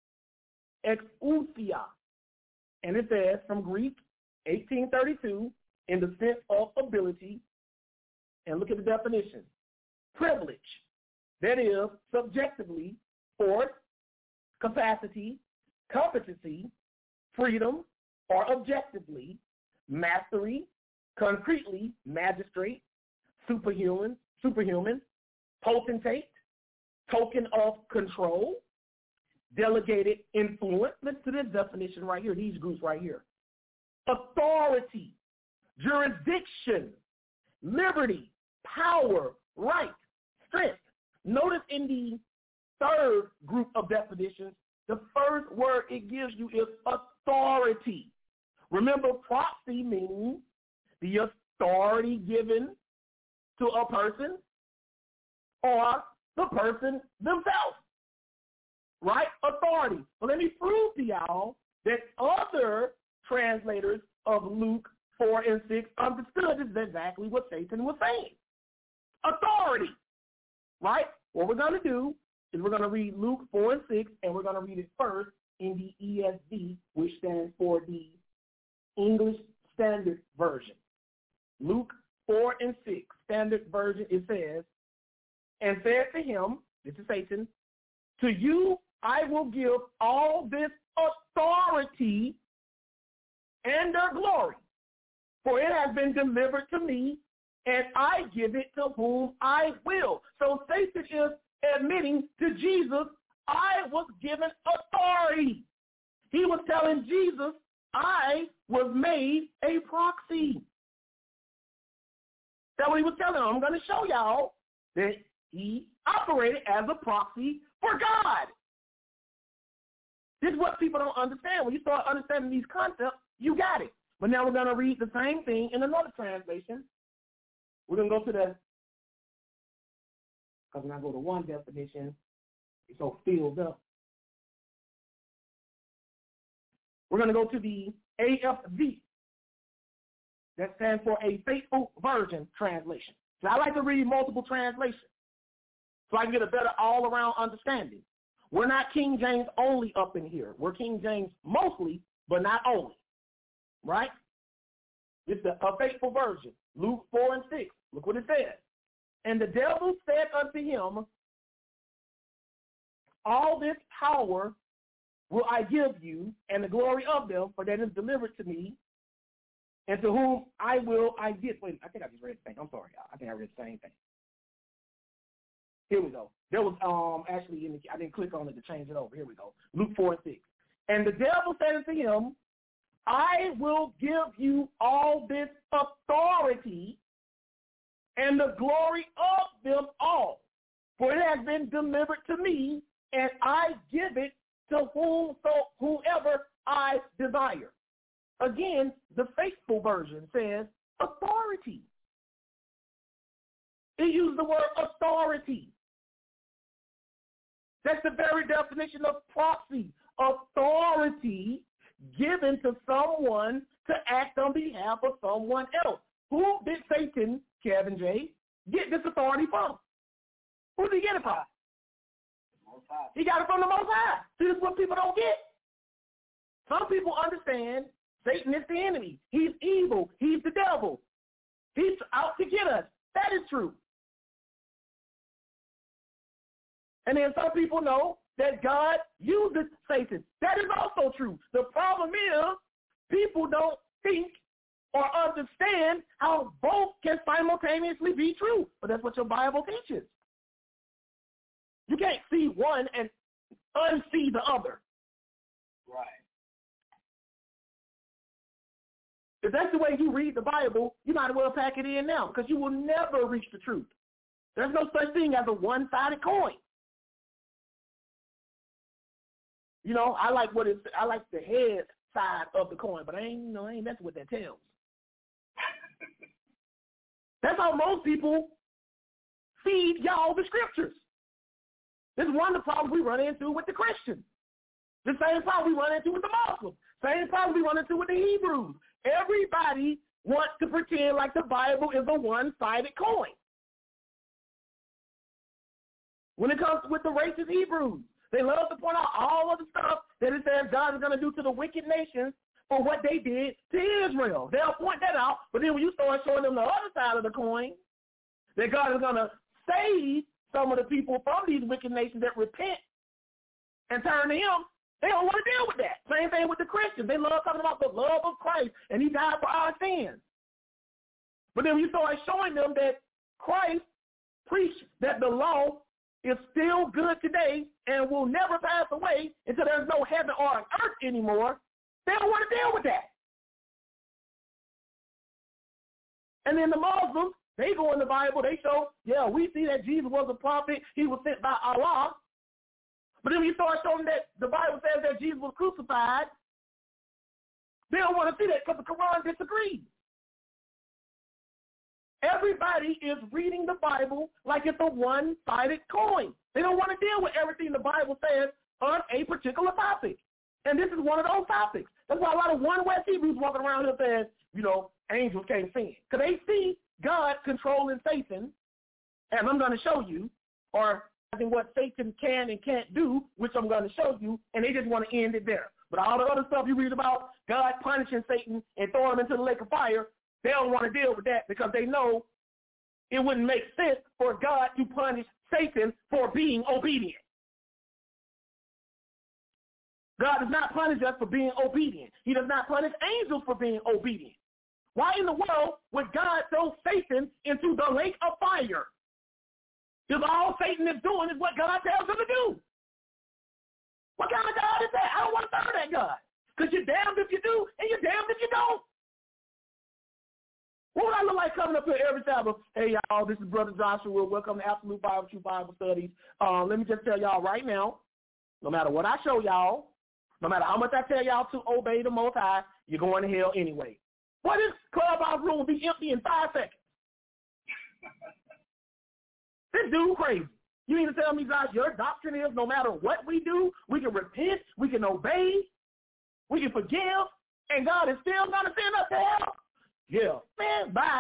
Exousia. And it says from Greek, eighteen thirty-two, in the sense of ability. And look at the definition. Privilege. That is, subjectively, force, capacity, competency, freedom, or objectively, mastery, concretely, magistrate, superhuman, superhuman, potentate, token of control, delegated influence. Listen to this definition right here, these groups right here. Authority, jurisdiction, liberty, power, right, strength. Notice in the third group of definitions, the first word it gives you is authority. Remember, proxy means the authority given to a person or the person themselves. Right? Authority. Well, let me prove to y'all that other translators of Luke four and six understood this is exactly what Satan was saying. Authority. Right? What we're going to do is we're going to read Luke four and six, and we're going to read it first in the E S V, which stands for the English Standard Version. Luke four and six, Standard Version, it says, and said to him, this is Satan, to you I will give all this authority and their glory, for it has been delivered to me, and I give it to whom I will. So Satan is admitting to Jesus, I was given authority. He was telling Jesus, I was made a proxy. That's what he was telling him. I'm going to show y'all that he operated as a proxy for God. This is what people don't understand. When you start understanding these concepts, you got it. But now we're going to read the same thing in another translation. We're going to go to the, because when I go to one definition, it's so filled up. We're going to go to the A F V, that stands for a faithful version translation. So I like to read multiple translations so I can get a better all-around understanding. We're not King James only up in here. We're King James mostly, but not only. Right? It's a, a faithful version. Luke four and six. Look what it says. And the devil said unto him, all this power will I give you, and the glory of them, for that is delivered to me, and to whom I will I give. Wait, I think I just read the thing. I'm sorry, y'all. I think I read the same thing. Here we go. There was um actually, in the, I didn't click on it to change it over. Here we go. Luke four and six. And the devil said unto him, I will give you all this authority and the glory of them all, for it has been delivered to me, and I give it to whom, so whoever I desire. Again, the faithful version says authority. It uses the word authority. That's the very definition of proxy, authority given to someone to act on behalf of someone else. Who did Satan, Kevin J., get this authority from? Who did he get it from? He got it from the Most High. See, this is what people don't get. Some people understand Satan is the enemy. He's evil. He's the devil. He's out to get us. That is true. And then some people know that God uses Satan. That is also true. The problem is people don't think or understand how both can simultaneously be true. But that's what your Bible teaches. You can't see one and unsee the other. Right. If that's the way you read the Bible, you might as well pack it in now, because you will never reach the truth. There's no such thing as a one-sided coin. You know, I like what it's, I like the head side of the coin, but I ain't, you know, I ain't messing with that tails. That's how most people feed y'all the scriptures. This is one of the problems we run into with the Christians. The same problem we run into with the Muslims. Same problem we run into with the Hebrews. Everybody wants to pretend like the Bible is a one-sided coin. When it comes with the racist Hebrews, they love to point out all of the stuff that it says God is going to do to the wicked nations for what they did to Israel. They'll point that out, but then when you start showing them the other side of the coin, that God is going to save some of the people from these wicked nations that repent and turn to him, they don't want to deal with that. Same thing with the Christians. They love talking about the love of Christ, and he died for our sins. But then when you start showing them that Christ preached that the law is still good today and will never pass away until there's no heaven or an earth anymore, they don't want to deal with that. And then the Muslims, they go in the Bible, they show, yeah, we see that Jesus was a prophet, he was sent by Allah. But then when you start showing that the Bible says that Jesus was crucified, they don't want to see that because the Quran disagrees. Everybody is reading the Bible like it's a one-sided coin. They don't want to deal with everything the Bible says on a particular topic. And this is one of those topics. That's why a lot of One West Hebrews walking around here saying, you know, angels can't sin. Because they see God controlling Satan, and I'm going to show you, or I think what Satan can and can't do, which I'm going to show you, and they just want to end it there. But all the other stuff you read about, God punishing Satan and throwing him into the lake of fire, they don't want to deal with that because they know it wouldn't make sense for God to punish Satan for being obedient. God does not punish us for being obedient. He does not punish angels for being obedient. Why in the world would God throw Satan into the lake of fire? Because all Satan is doing is what God tells him to do. What kind of God is that? I don't want to serve that God. Because you're damned if you do, and you're damned if you don't. What would I look like coming up here every Sabbath? Hey, y'all, this is Brother Joshua. Welcome to Absolute Bible True Bible Studies. Uh, let me just tell y'all right now, no matter what I show y'all, no matter how much I tell y'all to obey the Most High, you're going to hell anyway. Well, this clubhouse room will be empty in five seconds. This dude crazy. You mean to tell me, guys, your doctrine is no matter what we do, we can repent, we can obey, we can forgive, and God is still going to send us to hell? Yeah. Man, bye.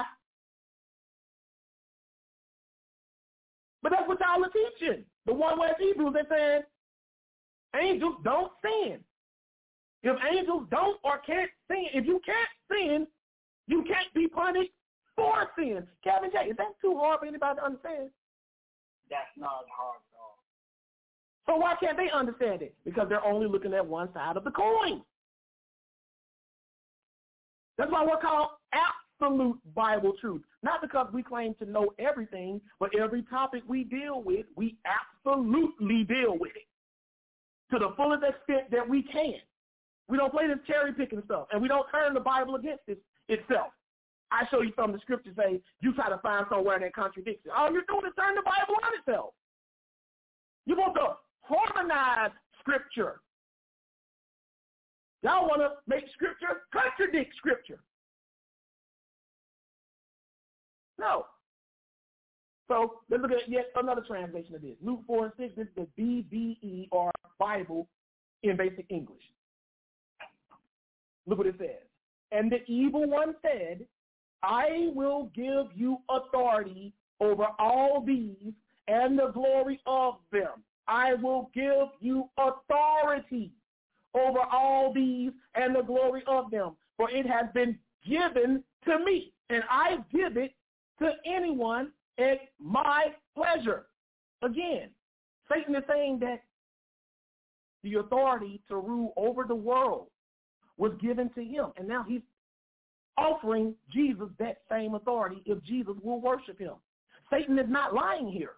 But that's what y'all are teaching. The one West Hebrews, they said angels don't sin. If angels don't or can't sin, if you can't sin, you can't be punished for sin. Kevin J, is that too hard for anybody to understand? That's not hard at all. So why can't they understand it? Because they're only looking at one side of the coin. That's why we're called absolute Bible truth. Not because we claim to know everything, but every topic we deal with, we absolutely deal with it to the fullest extent that we can. We don't play this cherry-picking stuff, and we don't turn the Bible against it, itself. I show you some of the scriptures say you try to find somewhere that contradicts it. All you're doing is turn the Bible on itself. You want to harmonize scripture. Y'all want to make scripture contradict scripture. No. So let's look at yet another translation of this. Luke four and six, this is the B B E, or Bible in basic English. Look what it says. And the evil one said, I will give you authority over all these and the glory of them. I will give you authority over all these and the glory of them. For it has been given to me, and I give it to anyone at my pleasure. Again, Satan is saying that the authority to rule over the world was given to him, and now he's offering Jesus that same authority if Jesus will worship him. Satan is not lying here.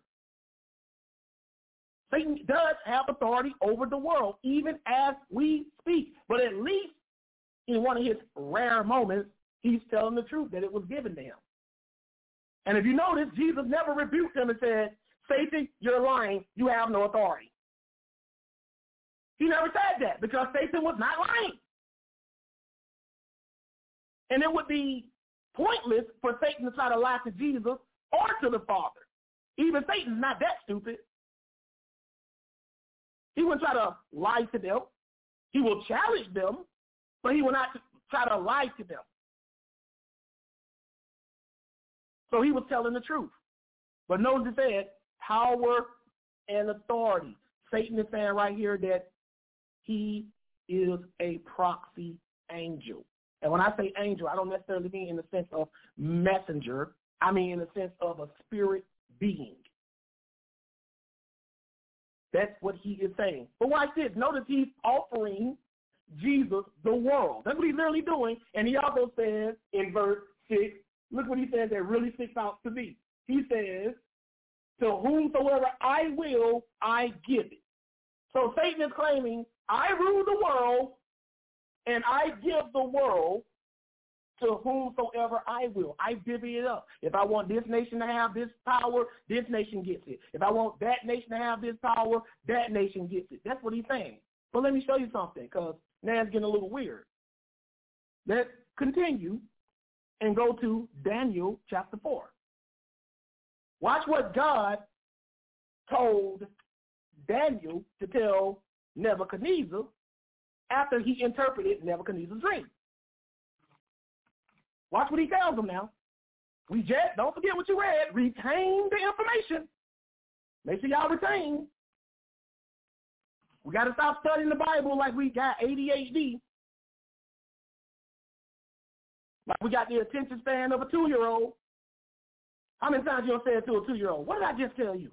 Satan does have authority over the world, even as we speak. But at least in one of his rare moments, he's telling the truth that it was given to him. And if you notice, Jesus never rebuked him and said, Satan, you're lying. You have no authority. He never said that because Satan was not lying. And it would be pointless for Satan to try to lie to Jesus or to the Father. Even Satan's not that stupid. He wouldn't try to lie to them. He will challenge them, but he will not try to lie to them. So he was telling the truth. But notice it said power and authority. Satan is saying right here that he is a proxy angel. And when I say angel, I don't necessarily mean in the sense of messenger. I mean in the sense of a spirit being. That's what he is saying. But watch this. Notice he's offering Jesus the world. That's what he's literally doing. And he also says in verse six, look what he says that really sticks out to me. He says, to whomsoever I will, I give it. So Satan is claiming, I rule the world, and I give the world to whomsoever I will. I divvy it up. If I want this nation to have this power, this nation gets it. If I want that nation to have this power, that nation gets it. That's what he's saying. But let me show you something, because now it's getting a little weird. Let's continue and go to Daniel chapter four. Watch what God told Daniel to tell Nebuchadnezzar after he interpreted Nebuchadnezzar's dream. Watch what he tells him now. We just, don't forget what you read. Retain the information. Make sure y'all retain. We got to stop studying the Bible like we got A D H D. Like we got the attention span of a two-year-old. How many times you don't say it to a two-year-old? What did I just tell you?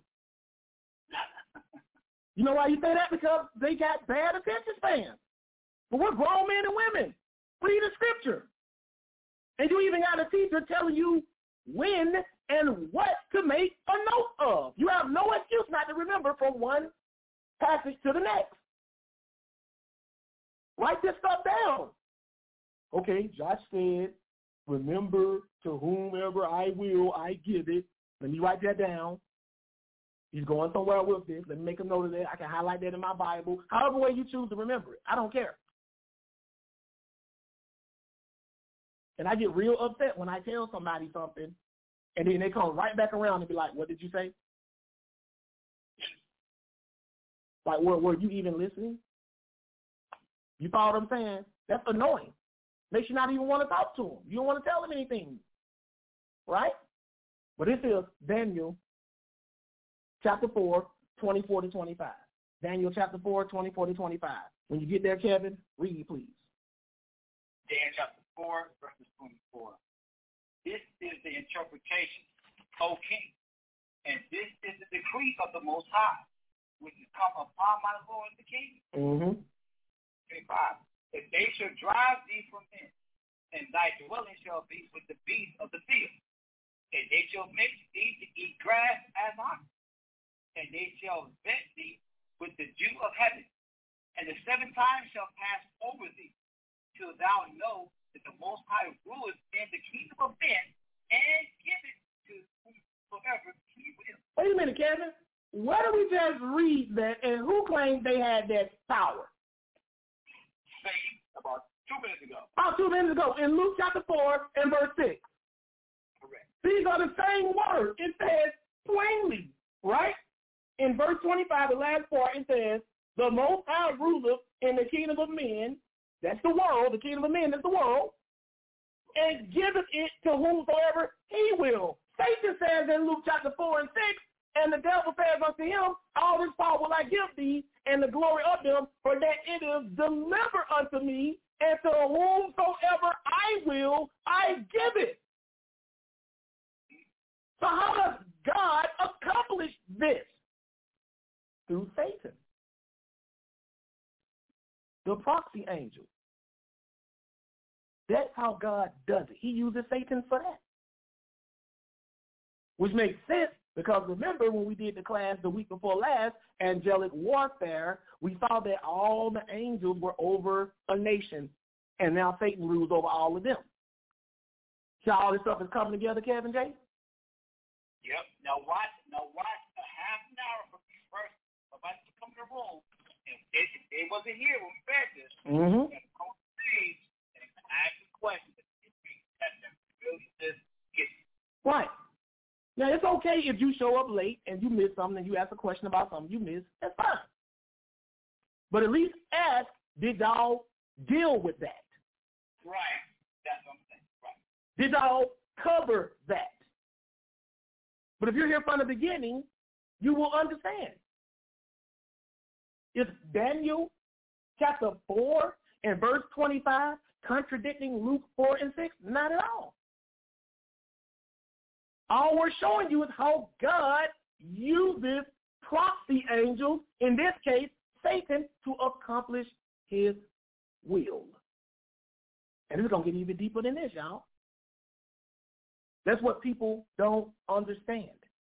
You know why you say that? Because they got bad attention spans. But we're grown men and women. Read the scripture. And you even got a teacher telling you when and what to make a note of. You have no excuse not to remember from one passage to the next. Write this stuff down. Okay, Josh said, remember to whomever I will, I give it. Let me write that down. He's going somewhere with this. Let me make a note of that. I can highlight that in my Bible. However way you choose to remember it. I don't care. And I get real upset when I tell somebody something, and then they come right back around and be like, what did you say? Like, were, were you even listening? You follow what I'm saying? That's annoying. Makes you not even want to talk to him. You don't want to tell him anything, right? But this is Daniel chapter four, twenty-four to twenty-five. Daniel chapter four, twenty-four to twenty-five. When you get there, Kevin, read, please. Daniel chapter four, verses twenty-four. This is the interpretation, O king, and this is the decree of the Most High, which is come upon my Lord the king. Mm-hmm. twenty-five. That they shall drive thee from men, and thy dwelling shall be with the beasts of the field. And they shall make thee to eat grass as ox, and they shall vet thee with the dew of heaven. And the seven times shall pass over thee, till thou know that the Most High ruleth in the kingdom of men, and give it to whosoever he will. Wait a minute, Kevin. Why do we just read that, and who claimed they had that power? Say about two minutes ago. About two minutes ago, in Luke chapter four and verse six. Correct. These are the same words. It says plainly, right? In verse twenty-five, the last part, it says, the Most High ruleth in the kingdom of men, that's the world, the kingdom of men is the world, and giveth it to whomsoever he will. Satan says in Luke chapter four and six, and the devil says unto him, all this power will I give thee, and the glory of them, for that it is delivered unto me, and to whomsoever I will, I give it. So how does God accomplish this? Through Satan, the proxy angel. That's how God does it. He uses Satan for that. Which makes sense because remember when we did the class the week before last, angelic warfare, we saw that all the angels were over a nation, and now Satan rules over all of them. See how all this stuff is coming together, Kevin J? Yep. Now watch, now watch a half an hour from you first. About to come to the room, and they, they wasn't here when we read this. Mm-hmm. And come on stage and ask a question. Really just get right. Now, it's okay if you show up late and you miss something and you ask a question about something you missed. That's fine. But at least ask, did y'all deal with that? Right. That's what I'm saying. Right. Did y'all cover that? But if you're here from the beginning, you will understand. Is Daniel chapter four and verse twenty-five contradicting Luke four and six? Not at all. All we're showing you is how God uses proxy angels, in this case, Satan, to accomplish his will. And it's going to get even deeper than this, y'all. That's what people don't understand.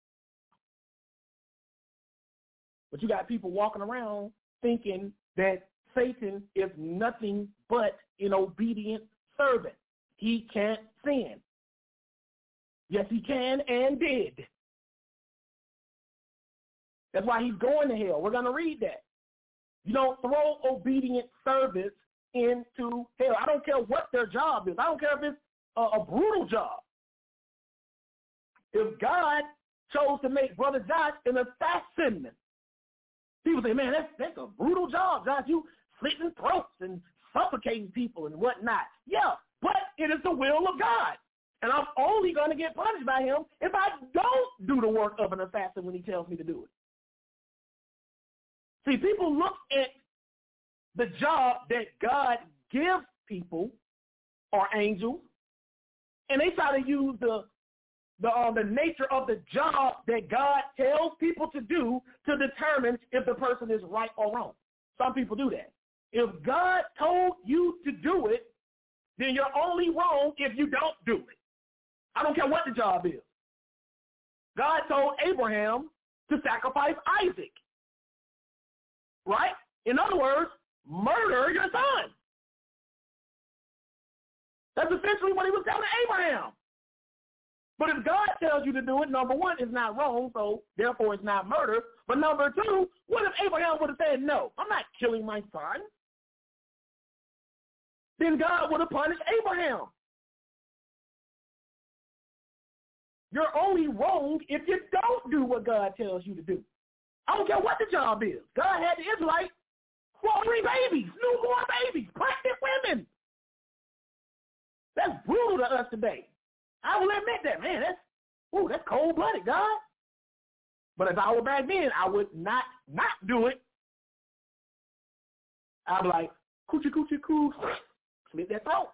But you got people walking around thinking that Satan is nothing but an obedient servant. He can't sin. Yes, he can and did. That's why he's going to hell. We're going to read that. You don't throw obedient servants into hell. I don't care what their job is. I don't care if it's a, a brutal job. If God chose to make Brother Josh an assassin, people say, man, that's, that's a brutal job, Josh. You slitting throats and suffocating people and whatnot. Yeah, but it is the will of God. And I'm only going to get punished by him if I don't do the work of an assassin when he tells me to do it. See, people look at the job that God gives people or angels, and they try to use the the, uh, the nature of the job that God tells people to do to determine if the person is right or wrong. Some people do that. If God told you to do it, then you're only wrong if you don't do it. I don't care what the job is. God told Abraham to sacrifice Isaac. Right? In other words, murder your son. That's essentially what he was telling Abraham. But if God tells you to do it, number one, it's not wrong, so therefore it's not murder. But number two, what if Abraham would have said, no, I'm not killing my son? Then God would have punished Abraham. You're only wrong if you don't do what God tells you to do. I don't care what the job is. God had the Israelites slaughtering babies, newborn babies, pregnant women. That's brutal to us today. I will admit that, man. That's ooh, that's cold-blooded, God. But if I were back then, I would not not do it. I'd be like, coochie, coochie, coo, slit that throat.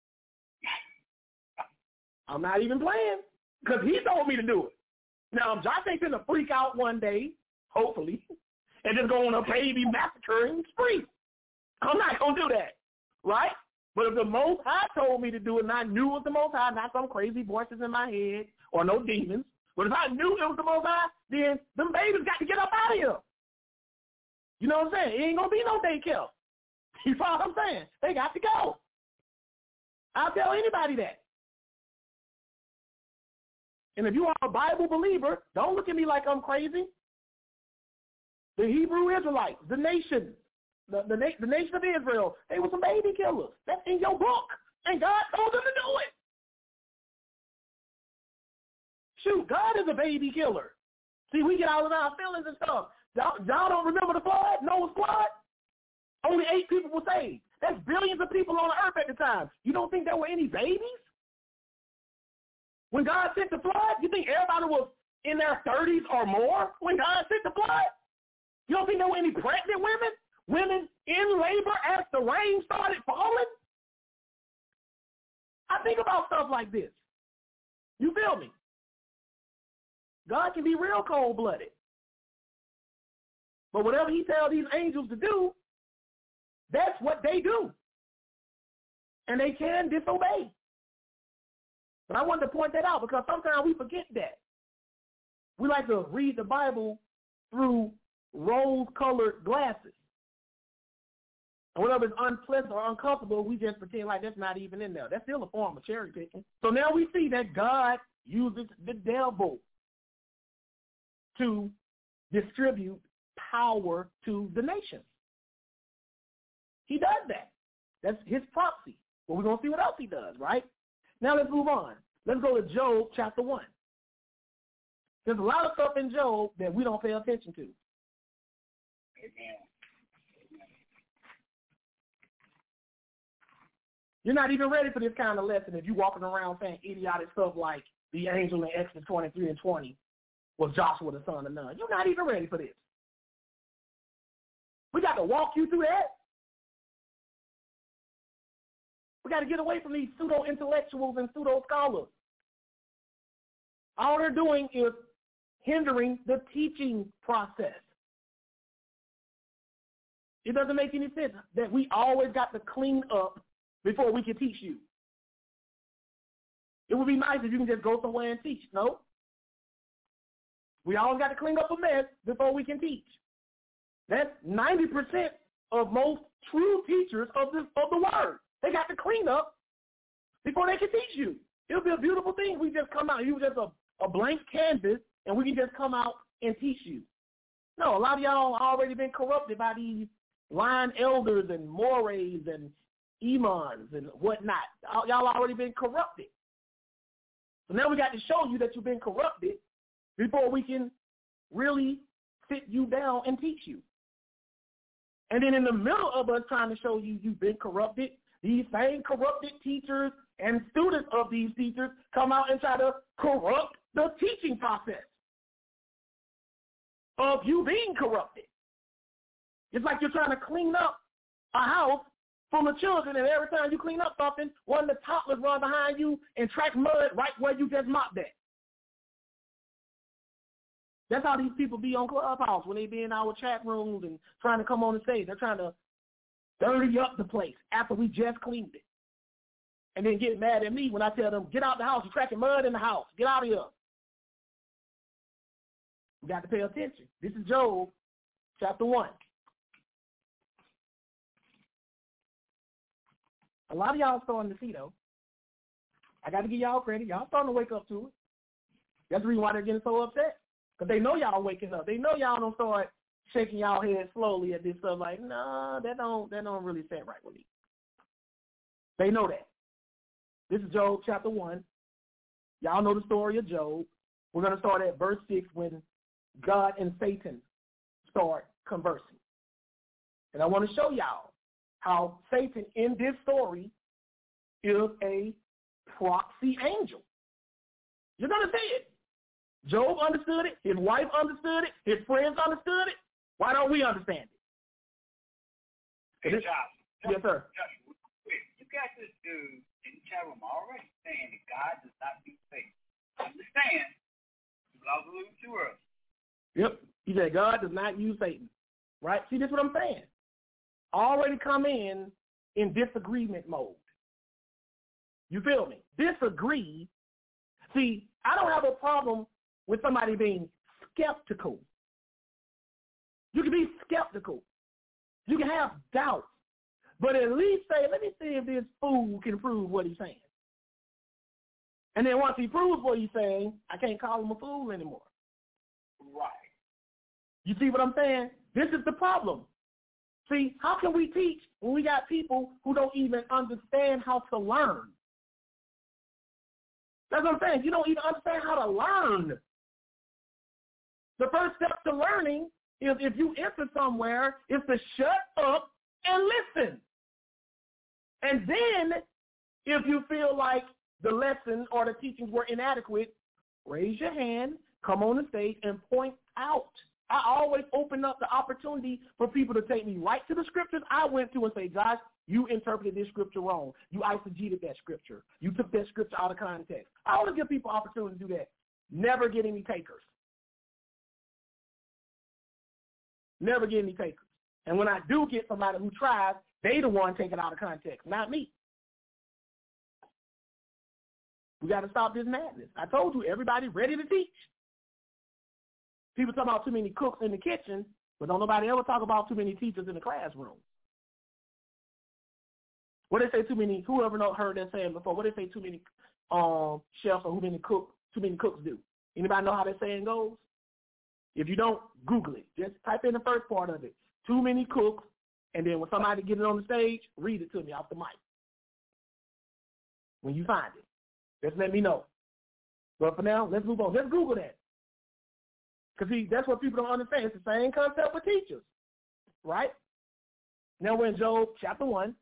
I'm not even playing because he told me to do it. Now, Josh ain't going to freak out one day, hopefully, and just go on a baby massacring spree. I'm not going to do that, right? But if the Most High told me to do it and I knew it was the Most High, not some crazy voices in my head or no demons, but if I knew it was the Most High, then them babies got to get up out of here. You know what I'm saying? It ain't going to be no daycare. You follow what I'm saying? They got to go. I'll tell anybody that. And if you are a Bible believer, don't look at me like I'm crazy. The Hebrew Israelites, the nation, the, the, the nation of Israel, they were some baby killers. That's in your book. And God told them to do it. Shoot, God is a baby killer. See, we get all of our feelings and stuff. Y'all, y'all don't remember the flood, Noah's flood? Only eight people were saved. That's billions of people on the earth at the time. You don't think there were any babies? When God sent the flood, you think everybody was in their thirties or more when God sent the flood? You don't think there were any pregnant women? Women in labor as the rain started falling? I think about stuff like this. You feel me? God can be real cold-blooded. But whatever he tells these angels to do, that's what they do. And they can disobey. But I wanted to point that out because sometimes we forget that. We like to read the Bible through rose-colored glasses. And whatever is unpleasant or uncomfortable, we just pretend like that's not even in there. That's still a form of cherry picking. So now we see that God uses the devil to distribute power to the nations. He does that. That's his proxy. But we're going to see what else he does, right? Now let's move on. Let's go to Job chapter one. There's a lot of stuff in Job that we don't pay attention to. Amen. You're not even ready for this kind of lesson if you're walking around saying idiotic stuff like the angel in Exodus twenty-three and twenty was Joshua the son of Nun. You're not even ready for this. We got to walk you through that. We got to get away from these pseudo-intellectuals and pseudo-scholars. All they're doing is hindering the teaching process. It doesn't make any sense that we always got to clean up before we can teach you. It would be nice if you can just go somewhere and teach. No. We always got to clean up a mess before we can teach. That's ninety percent of most true teachers of the, of the word. They got to clean up before they can teach you. It'll be a beautiful thing. We just come out. You just a, a blank canvas, and we can just come out and teach you. No, a lot of y'all already been corrupted by these line elders and mores and imams and whatnot. Y'all already been corrupted. So now we got to show you that you've been corrupted before we can really sit you down and teach you. And then in the middle of us trying to show you you've been corrupted, these same corrupted teachers and students of these teachers come out and try to corrupt the teaching process of you being corrupted. It's like you're trying to clean up a house full of children, and every time you clean up something, one of the toddlers run behind you and track mud right where you just mopped at. That's how these people be on Clubhouse when they be in our chat rooms and trying to come on the stage. They're trying to dirty up the place after we just cleaned it. And then get mad at me when I tell them, get out the house. You're tracking mud in the house. Get out of here. We got to pay attention. This is Job chapter one. A lot of y'all starting to see, though. I got to give y'all credit. Y'all starting to wake up to it. That's the reason why they're getting so upset. Because they know y'all waking up. They know y'all don't start shaking y'all head slowly at this stuff like, nah, that don't, that don't really sit right with me. They know that. This is Job chapter one. Y'all know the story of Job. We're going to start at verse six when God and Satan start conversing. And I want to show y'all how Satan in this story is a proxy angel. You're going to see it. Job understood it. His wife understood it. His friends understood it. Why don't we understand it? Hey, Josh. Yes, sir. Josh, you got this dude in the chat room already saying that God does not do faith. Understand, but I was a little too early. Yep. He said God does not use Satan. Right? See, this is what I'm saying. Already come in in disagreement mode. You feel me? Disagree. See, I don't have a problem with somebody being skeptical. You can be skeptical. You can have doubts. But at least say, let me see if this fool can prove what he's saying. And then once he proves what he's saying, I can't call him a fool anymore. Right. You see what I'm saying? This is the problem. See, how can we teach when we got people who don't even understand how to learn? That's what I'm saying. You don't even understand how to learn. The first step to learning is if you enter somewhere is to shut up and listen. And then if you feel like the lesson or the teachings were inadequate, raise your hand, come on the stage, and point out. I always open up the opportunity for people to take me right to the scriptures I went to and say, Josh, you interpreted this scripture wrong. You eisegeted that scripture. You took that scripture out of context. I always give people opportunity to do that. Never get any takers. Never get any takers. And when I do get somebody who tries, they the one taking it out of context, not me. We got to stop this madness. I told you, everybody ready to teach. People talk about too many cooks in the kitchen, but don't nobody ever talk about too many teachers in the classroom. What they say too many, whoever know, heard that saying before, what they say too many um, chefs or who many cook, too many cooks do? Anybody know how that saying goes? If you don't, Google it. Just type in the first part of it. Too many cooks, and then when somebody gets it on the stage, read it to me off the mic. When you find it. Just let me know. But for now, let's move on. Let's Google that. Because, see, that's what people don't understand. It's the same concept with teachers, right? Now we're in Job chapter one.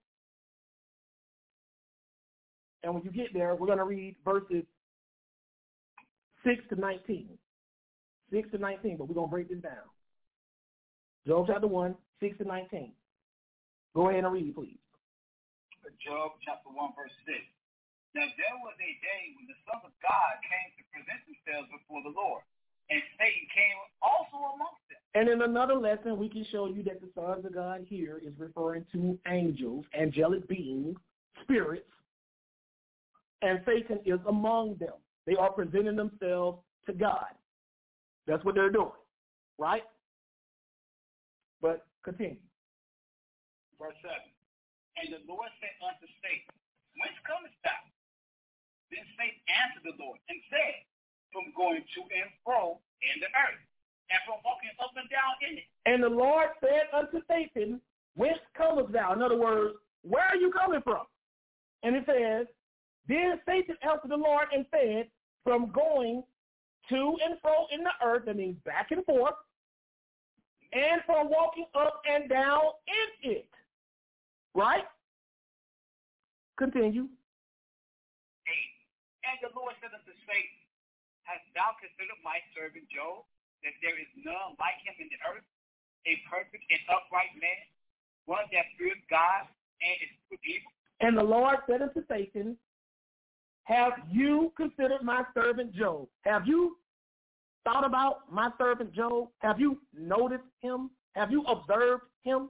And when you get there, we're going to read verses six to nineteen. six to nineteen, but we're going to break this down. Job chapter one, six to nineteen. Go ahead and read, please. Job chapter one, verse six. Now there was a day when the sons of God came to present themselves before the Lord, and Satan came also amongst them. And in another lesson, we can show you that the sons of God here is referring to angels, angelic beings, spirits, and Satan is among them. They are presenting themselves to God. That's what they're doing, right? But continue. Verse seven. And the Lord said unto Satan, Whence comest thou? Then Satan answered the Lord and said, From going to and fro in the earth, and from walking up and down in it. And the Lord said unto Satan, Whence comest thou? In other words, where are you coming from? And it says, Then Satan answered the Lord and said, From going to and fro in the earth, that means back and forth, and from walking up and down in it. Right? Continue. Eight. And the Lord said unto Satan, Hast thou considered my servant Job, that there is none like him in the earth, a perfect and upright man, one that fears God and is with evil? And the Lord said unto Satan, Have you considered my servant Job? Have you thought about my servant Job? Have you noticed him? Have you observed him?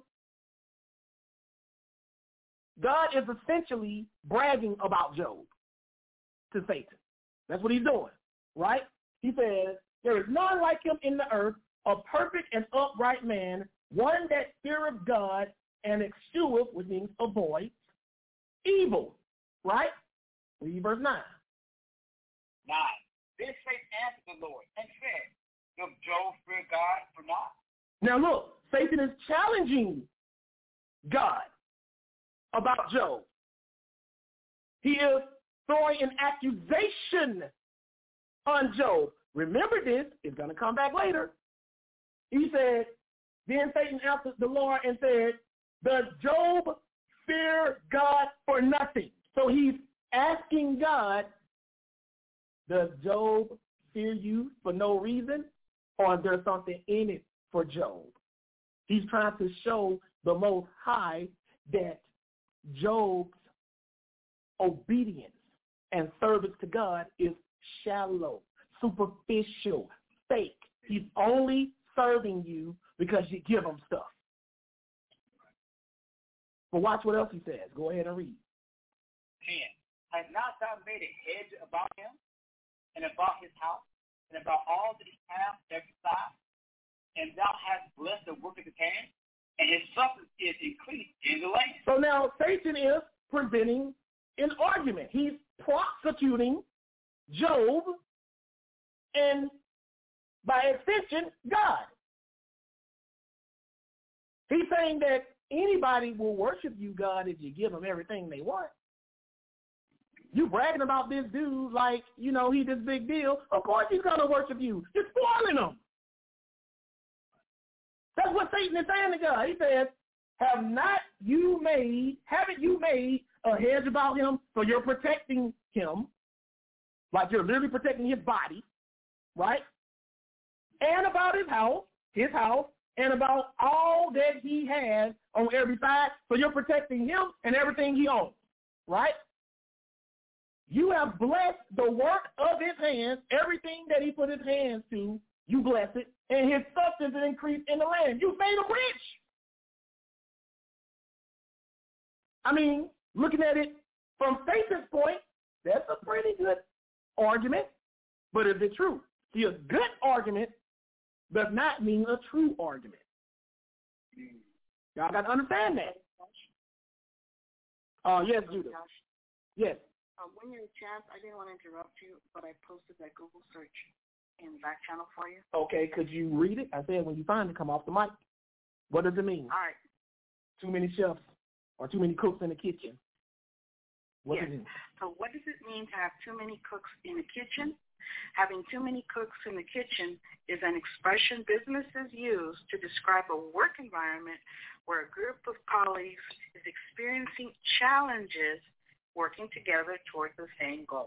God is essentially bragging about Job to Satan. That's what he's doing, right? He says, there is none like him in the earth, a perfect and upright man, one that feareth God and escheweth, which means avoid, evil, right? Read verse nine. Nine. Then Satan answered the Lord and said, Does Job fear God for naught? Now look, Satan is challenging God about Job. He is throwing an accusation on Job. Remember this, it's going to come back later. He said, then Satan answered the Lord and said, Does Job fear God for nothing? So he's asking God, does Job fear you for no reason, or is there something in it for Job? He's trying to show the Most High that Job's obedience and service to God is shallow, superficial, fake. He's only serving you because you give him stuff. But watch what else he says. Go ahead and read. ten. Has not thou made a hedge about him, and about his house, and about all that he hath every side? And thou hast blessed the work of his hand, and his substance is increased in the land. So now Satan is presenting an argument. He's prosecuting Job and, by extension, God. He's saying that anybody will worship you, God, if you give them everything they want. You bragging about this dude like, you know, he this big deal. Of course he's going to worship you. You're spoiling him. That's what Satan is saying to God. He says, have not you made, haven't you made a hedge about him so you're protecting him, like you're literally protecting his body, right? And about his house, his house, and about all that he has on every side, so you're protecting him and everything he owns, right? You have blessed the work of his hands, everything that he put his hands to, you bless it, and his substance is increased in the land. You made him rich. I mean, looking at it from Satan's point, that's a pretty good argument, but is it true? See, a good argument does not mean a true argument. Y'all got to understand that. Oh, uh, yes, Judah. Yes. Um, when you're a chance, I didn't want to interrupt you, but I posted that Google search in the back channel for you. Okay, could you read it? I said when you find it, come off the mic. What does it mean? All right. Too many chefs or too many cooks in the kitchen. What yes. does it mean? So what does it mean to have too many cooks in the kitchen? Having too many cooks in the kitchen is an expression businesses use to describe a work environment where a group of colleagues is experiencing challenges working together towards the same goal.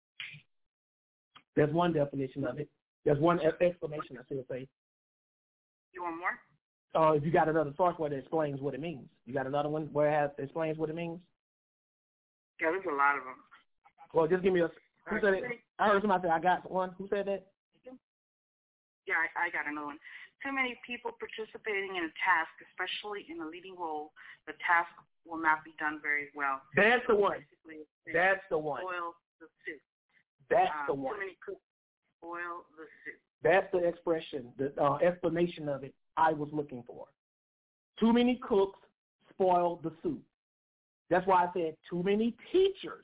There's one definition of it. There's one explanation, I should say. You want more? Uh, if you got another source where it explains what it means. You got another one where it has, explains what it means? Yeah, there's a lot of them. Well, just give me a... Who said it? I heard somebody say, I got one. Who said that? Yeah, I, I got another one. Too many people participating in a task, especially in a leading role, the task will not be done very well. That's the one. Basically, That's the one. Spoil the soup. That's um, the one. Too many cooks spoil the soup. That's the expression, the uh, explanation of it I was looking for. Too many cooks spoil the soup. That's why I said too many teachers.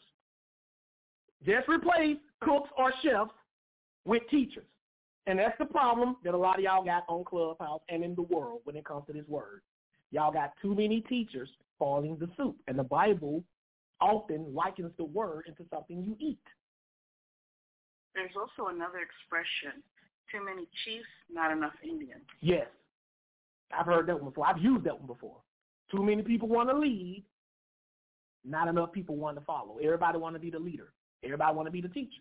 Just replace cooks or chefs with teachers. And that's the problem that a lot of y'all got on Clubhouse and in the world when it comes to this word. Y'all got too many teachers spoiling the soup. And the Bible often likens the word into something you eat. There's also another expression, too many chiefs, not enough Indians. Yes. I've heard that one before. I've used that one before. Too many people want to lead, not enough people want to follow. Everybody want to be the leader. Everybody want to be the teacher.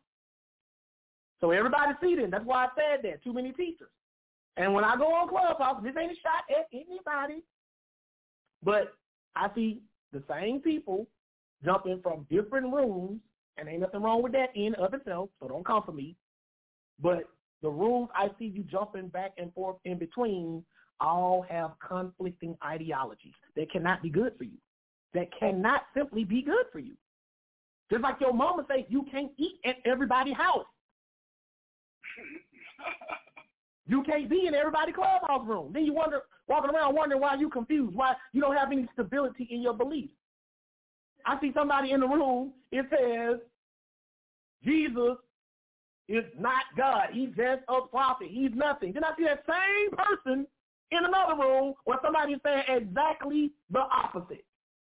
So everybody see them. That's why I said that. Too many teachers. And when I go on Clubhouse, this ain't a shot at anybody, but I see the same people jumping from different rooms, and ain't nothing wrong with that in of itself, so don't come for me. But the rooms I see you jumping back and forth in between all have conflicting ideologies that cannot be good for you, that cannot simply be good for you. Just like your mama say, you can't eat at everybody's house. You can't be in everybody's clubhouse room. Then you wonder, walking around wondering why you confused, why you don't have any stability in your beliefs. I see somebody in the room, it says, Jesus is not God. He's just a prophet. He's nothing. Then I see that same person in another room where somebody is saying exactly the opposite.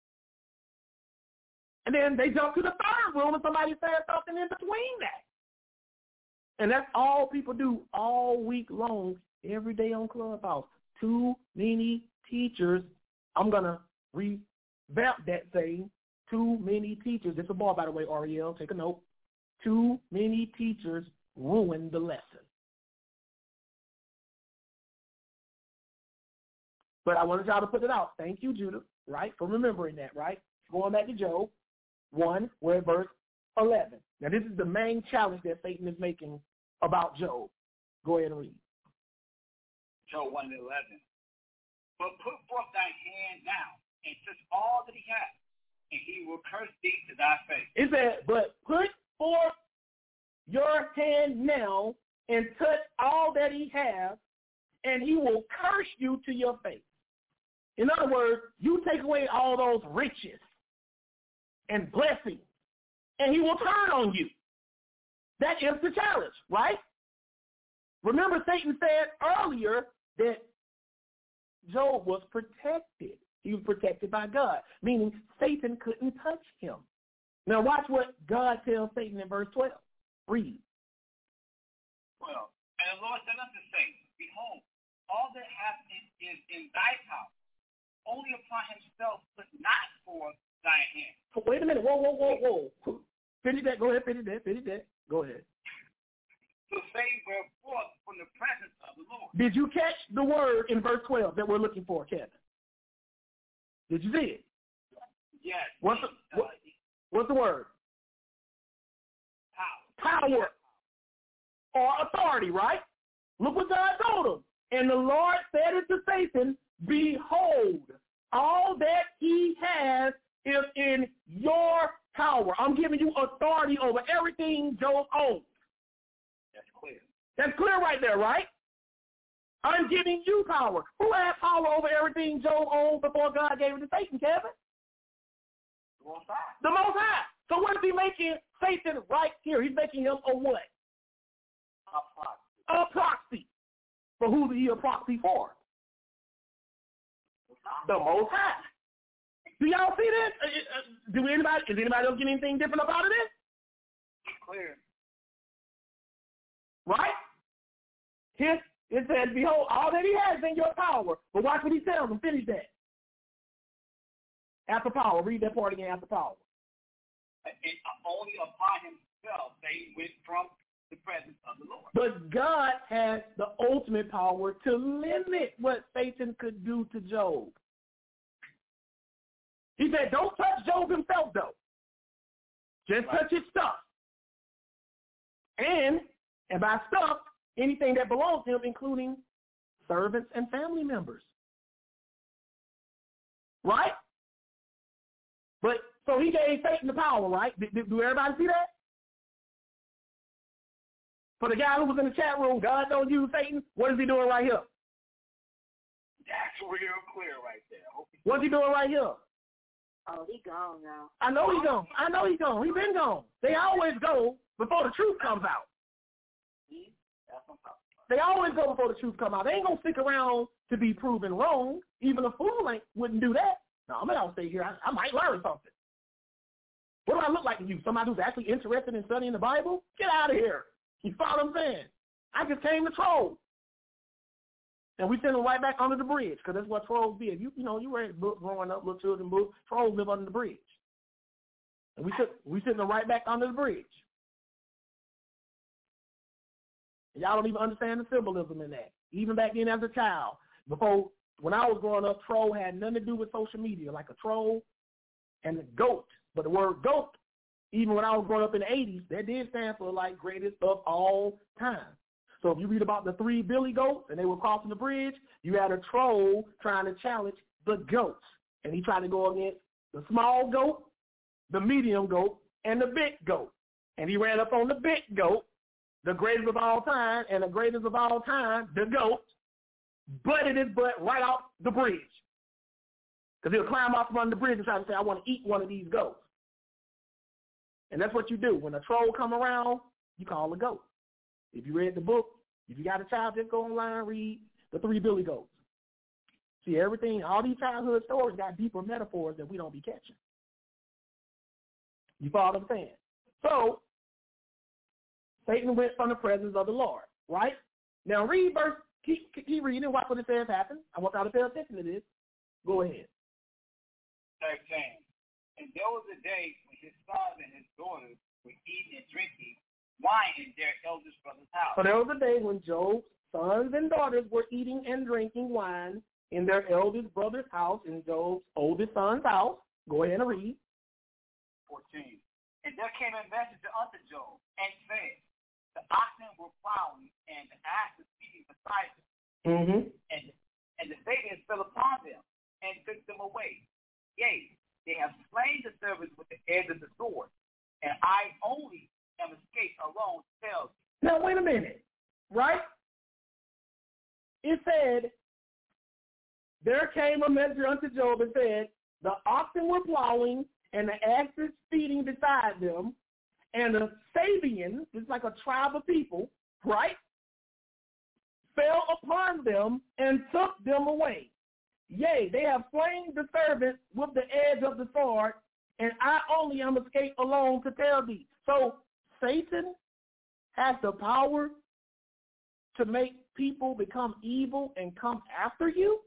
And then they jump to the third room and somebody says something in between that. And that's all people do all week long, every day on Clubhouse. Too many teachers. I'm going to revamp that saying. Too many teachers. It's a ball, by the way, Ariel. Take a note. Too many teachers ruin the lesson. But I wanted y'all to put it out. Thank you, Judah, right, for remembering that, right? Going back to Job one, we're at verse eleven. Now, this is the main challenge that Satan is making about Job. Go ahead and read. Job one and eleven. But put forth thy hand now, and touch all that he hath, and he will curse thee to thy face. It said, but put forth your hand now, and touch all that he has, and he will curse you to your face. In other words, you take away all those riches and blessings, and he will turn on you. That is the challenge, right? Remember, Satan said earlier that Job was protected. He was protected by God, meaning Satan couldn't touch him. Now watch what God tells Satan in verse twelve. Read. Well, and the Lord said unto Satan, behold, all that hath is, is in thy power. Only upon himself put not forth thy hand. So wait a minute. Whoa, whoa, whoa, whoa. Finish that. Go ahead. Finish that. Finish that. Go ahead. So Satan went forth from the presence of the Lord. Did you catch the word in verse twelve that we're looking for, Kevin? Did you see it? Yes. What's the, what, what's the word? Power. Power. Or authority, right? Look what God told him. And the Lord said unto Satan, behold, all that he has is in your power. I'm giving you authority over everything Job owns. That's clear. That's clear right there, right? I'm giving you power. Who had power over everything Job owned before God gave it to Satan, Kevin? The Most High. The Most High. So what is he making Satan right here? He's making him a what? A proxy. A proxy. For who is he a proxy for? The Most High. Do y'all see this? Do anybody, is anybody else get anything different about it? Clear. Right? His, it says, behold, all that he has in your power. But watch what he tells him. Finish that. After power. Read that part again, after power. And only upon himself they went from the presence of the Lord. But God has the ultimate power to limit what Satan could do to Job. He said, don't touch Job himself, though. Just right. touch his stuff. And, and by stuff, anything that belongs to him, including servants and family members. Right? But, so he gave Satan the power, right? Do, do everybody see that? For the guy who was in the chat room, God don't use Satan, what is he doing right here? That's real clear right there. What's he doing right here? Oh, he gone now. I know he gone. I know he gone. He been gone. They always go before the truth comes out. They always go before the truth comes out. They ain't going to stick around to be proven wrong. Even a fool ain't wouldn't do that. No, I'm going to stay here. I, I might learn something. What do I look like to you? Somebody who's actually interested in studying the Bible? Get out of here. You follow what I'm saying? I just came to troll. And we send them right back under the bridge because that's what trolls did. You, you know, you read books growing up, little children books. Trolls live under the bridge. And we sit, we send them right back under the bridge. And y'all don't even understand the symbolism in that. Even back then as a child, before, when I was growing up, troll had nothing to do with social media, like a troll and a goat. But the word goat, even when I was growing up in the eighties, that did stand for like greatest of all time. So if you read about the three billy goats and they were crossing the bridge, you had a troll trying to challenge the goats. And he tried to go against the small goat, the medium goat, and the big goat. And he ran up on the big goat, the greatest of all time, and the greatest of all time, the goat, butted his butt right off the bridge. Because he'll climb off from under the bridge and try to say, I want to eat one of these goats. And that's what you do. When a troll come around, you call a goat. If you read the book, if you got a child, just go online, read the three billy goats. See, everything, all these childhood stories got deeper metaphors that we don't be catching. You follow what I'm saying? So, Satan went from the presence of the Lord, right? Now read verse, keep, keep reading, watch what it says happen. I want y'all to pay attention to this. Go ahead. thirteen. And there was a day when his sons and his daughters were eating and drinking wine in their eldest brother's house. So there was a day when Job's sons and daughters were eating and drinking wine in their eldest brother's house, in Job's oldest son's house. Go ahead and read. fourteen. And there came a messenger unto Job and said, the oxen were plowing and the ass was feeding beside them. Mm-hmm. And, and the Sabians fell upon them and took them away. Yea, they have slain the servants with the edge of the sword, and I only am escaped alone tells you. Now, wait a minute, right? It said, there came a messenger unto Job and said, the oxen were plowing and the asses feeding beside them, and the Sabians, it's like a tribe of people, right, fell upon them and took them away. Yea, they have slain the servant with the edge of the sword, and I only am escaped alone to tell thee. So Satan has the power to make people become evil and come after you?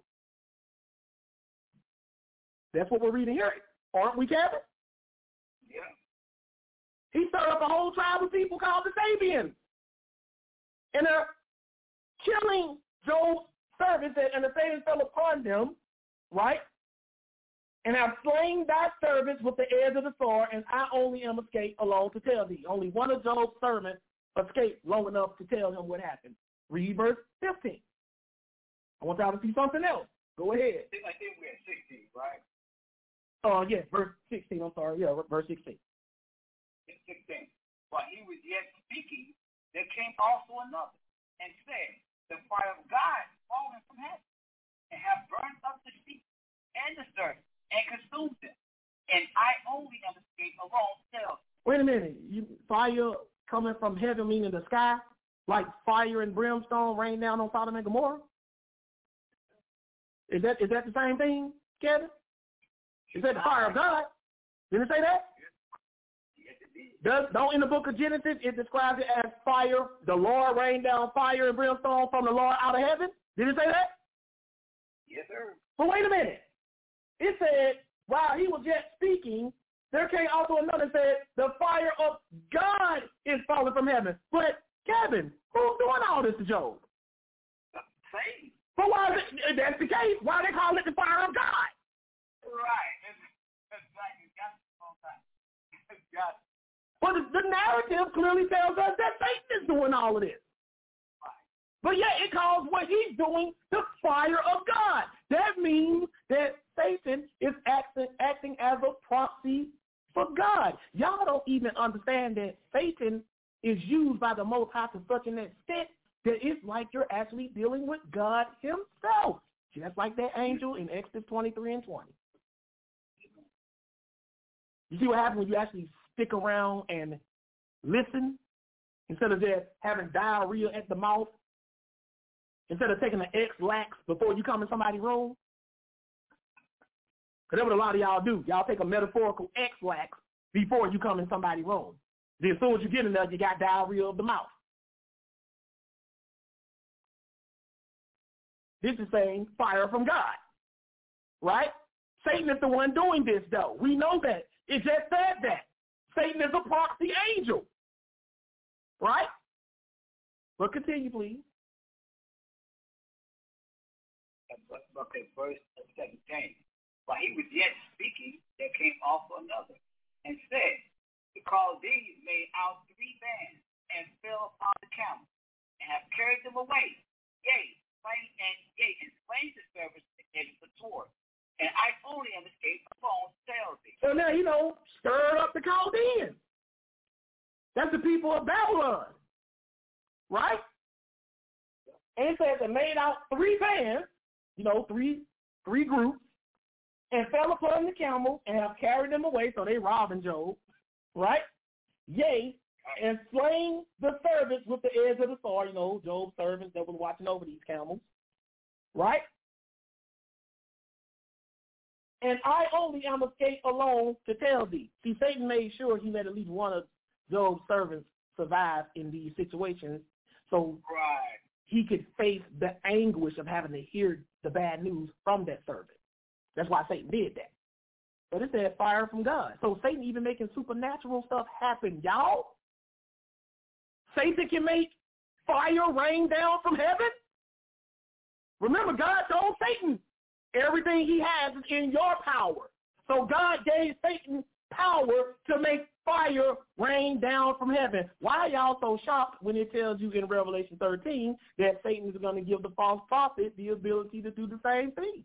That's what we're reading here, aren't we, Kevin? Yeah. He stirred up a whole tribe of people called the Sabians. And they're killing Job's servants, and the Sabians fell upon them, right? And have slain thy servants with the edge of the sword, and I only am escaped alone to tell thee. Only one of Job's servants escaped long enough to tell him what happened. Read verse fifteen. I want y'all to see something else. Go ahead. I think we're at sixteen, right? Oh, uh, yes, verse sixteen. I'm sorry. Yeah, verse sixteen. sixteen. While he was yet speaking, there came also another and said, the fire of God fallen from heaven and have burned up the sheep and the servants and consumed them. And I only am escaped alone tells. Wait a minute. You, fire coming from heaven, meaning the sky, like fire and brimstone rain down on Sodom and Gomorrah? Is that is that the same thing, Kevin? Is that the fire of God? Didn't it say that? Does, don't in the book of Genesis, it describes it as fire, the Lord rained down fire and brimstone from the Lord out of heaven? Did it say that? Yes, sir. But wait a minute. It said, while he was yet speaking, there came also another and said, the fire of God is falling from heaven. But, Kevin, who's doing all this to Job? Satan. But why is it, if that's the case, why they call it the fire of God? Right. That's right. You got it all time. Got it. But the, the narrative clearly tells us that Satan is doing all of this. But yet it calls what he's doing the fire of God. That means that Satan is acting, acting as a proxy for God. Y'all don't even understand that Satan is used by the Most High to such an extent that it's like you're actually dealing with God himself, just like that angel in Exodus twenty-three and twenty. You see what happens when you actually stick around and listen instead of just having diarrhea at the mouth, instead of taking an X-Lax before you come in somebody's room? Because that's what a lot of y'all do. Y'all take a metaphorical X-Lax before you come in somebody's room. Then as soon as you get in there, you got diarrhea of the mouth. This is saying fire from God, right? Satan is the one doing this, though. We know that. It just said that. Satan is a proxy angel, right? But continue, please. Okay, verse seventeen. While he was yet speaking, there came also another, and said, the Chaldeans made out three bands, and fell upon the camels, and have carried them away. Yea, slain and yea, and slain the servants against the sword. And I only am escaped alone, tells thee. So now, you know, stirred up the Chaldeans. That's the people of Babylon, right? And it says they made out three bands, you know, three three groups, and fell upon the camels and have carried them away, so they robbing Job, right? Yea, and slain the servants with the edge of the sword, you know, Job's servants that was watching over these camels, right? And I only am escaped alone to tell thee. See, Satan made sure he let at least one of Job's servants survive in these situations so right. he could face the anguish of having to hear the bad news from that servant. That's why Satan did that. But it said fire from God. So Satan even making supernatural stuff happen, y'all. Satan can make fire rain down from heaven. Remember, God told Satan, everything he has is in your power. So God gave Satan power to make fire rain down from heaven. Why are y'all so shocked when it tells you in Revelation thirteen that Satan is going to give the false prophet the ability to do the same thing?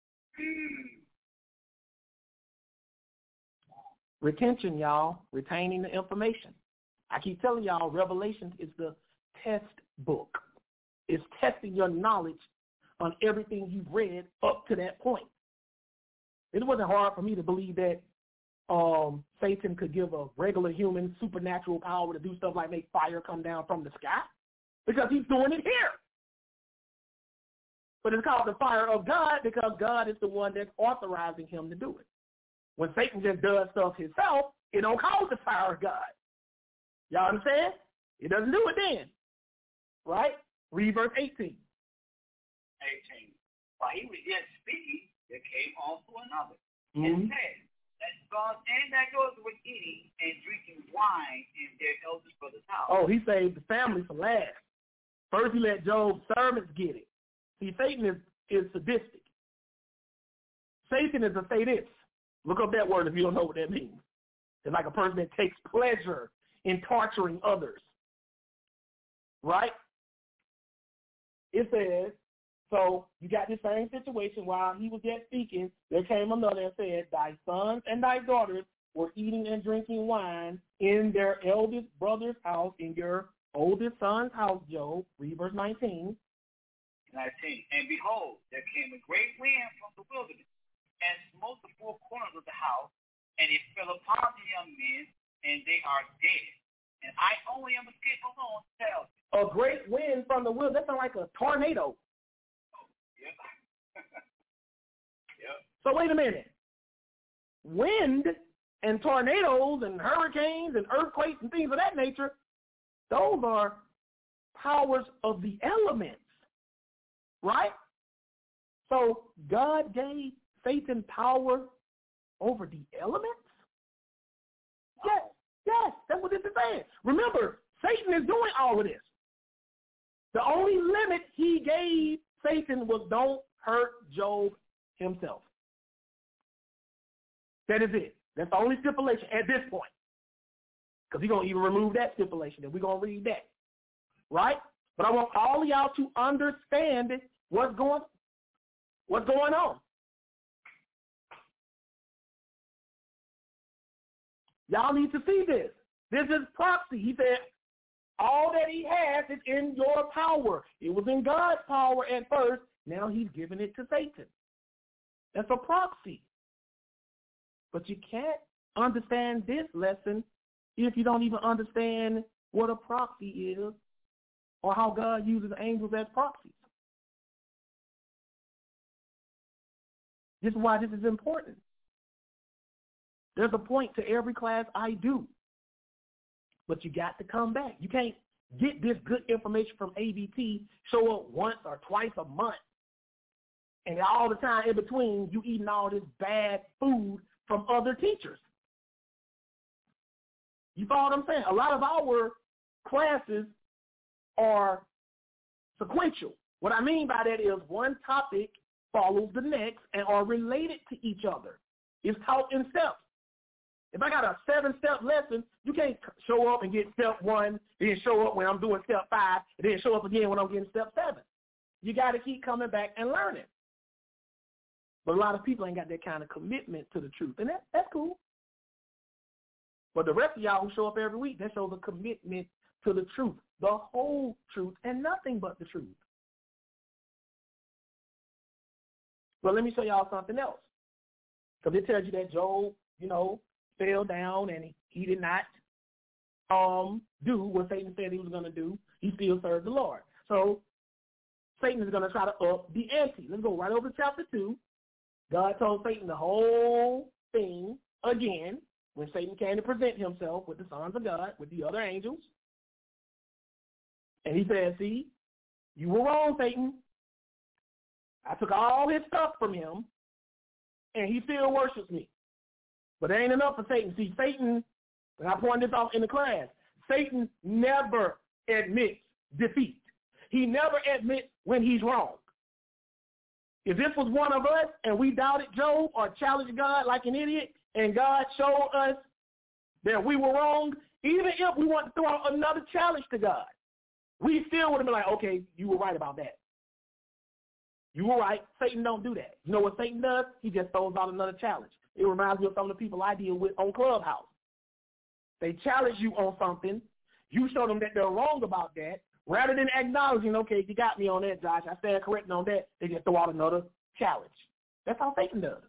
Retention, y'all, retaining the information. I keep telling y'all, Revelation is the test book. It's testing your knowledge on everything you've read up to that point. It wasn't hard for me to believe that um, Satan could give a regular human supernatural power to do stuff like make fire come down from the sky, because he's doing it here. But it's called the fire of God because God is the one that's authorizing him to do it. When Satan just does stuff himself, it don't call the fire of God. Y'all understand? It doesn't do it then. Right? Read verse eighteen. eighteen. While he was yet speaking, there came also another. Mm-hmm. And said, that God and that goes with eating and drinking wine in their eldest brother's house. Oh, he saved the family for last. First he let Job's servants get it. See, Satan is, is sadistic. Satan is a sadist. Look up that word if you don't know what that means. It's like a person that takes pleasure in torturing others. Right? It says, so you got the same situation. While he was yet speaking, there came another and said, thy sons and thy daughters were eating and drinking wine in their eldest brother's house, in your oldest son's house, Job. Read verse nineteen. nineteen. And behold, there came a great wind from the wilderness, and smote the four corners of the house, and it fell upon the young men, and they are dead. And I only am escaped alone to tell you. A great wind from the wilderness. That sounds like a tornado. Yep. Yep. So wait a minute. Wind and tornadoes and hurricanes and earthquakes and things of that nature, those are powers of the elements, right? So God gave Satan power over the elements? Yes, yes, that's what this is saying. Remember, Satan is doing all of this. The only limit he gave Satan was don't hurt Job himself. That is it. That's the only stipulation at this point. Because he's going to even remove that stipulation, and we're going to read that. Right? But I want all of y'all to understand what's going, what's going on. Y'all need to see this. This is proxy. He said, all that he has is in your power. It was in God's power at first. Now he's giving it to Satan. That's a proxy. But you can't understand this lesson if you don't even understand what a proxy is or how God uses angels as proxies. This is why this is important. There's a point to every class I do. But you got to come back. You can't get this good information from A B T, show up once or twice a month, and all the time in between you eating all this bad food from other teachers. You follow what I'm saying? A lot of our classes are sequential. What I mean by that is one topic follows the next and are related to each other. It's taught in steps. If I got a seven-step lesson, you can't show up and get step one, then show up when I'm doing step five, and then show up again when I'm getting step seven. You got to keep coming back and learning. But a lot of people ain't got that kind of commitment to the truth, and that, that's cool. But the rest of y'all who show up every week, that shows a commitment to the truth, the whole truth, and nothing but the truth. But let me show y'all something else. Because it tells you that Job, you know, fell down and he, he did not um, do what Satan said he was going to do. He still served the Lord. So Satan is going to try to up the ante. Let's go right over to chapter two. God told Satan the whole thing again when Satan came to present himself with the sons of God, with the other angels. And he said, see, you were wrong, Satan. I took all his stuff from him, and he still worships me. But it ain't enough for Satan. See, Satan, and I pointed this out in the class, Satan never admits defeat. He never admits when he's wrong. If this was one of us and we doubted Job or challenged God like an idiot, and God showed us that we were wrong, even if we want to throw out another challenge to God, we still would have been like, okay, you were right about that. You were right. Satan don't do that. You know what Satan does? He just throws out another challenge. It reminds me of some of the people I deal with on Clubhouse. They challenge you on something. You show them that they're wrong about that. Rather than acknowledging, okay, you got me on that, Josh, I stand corrected on that, they just throw out another challenge. That's how Satan does.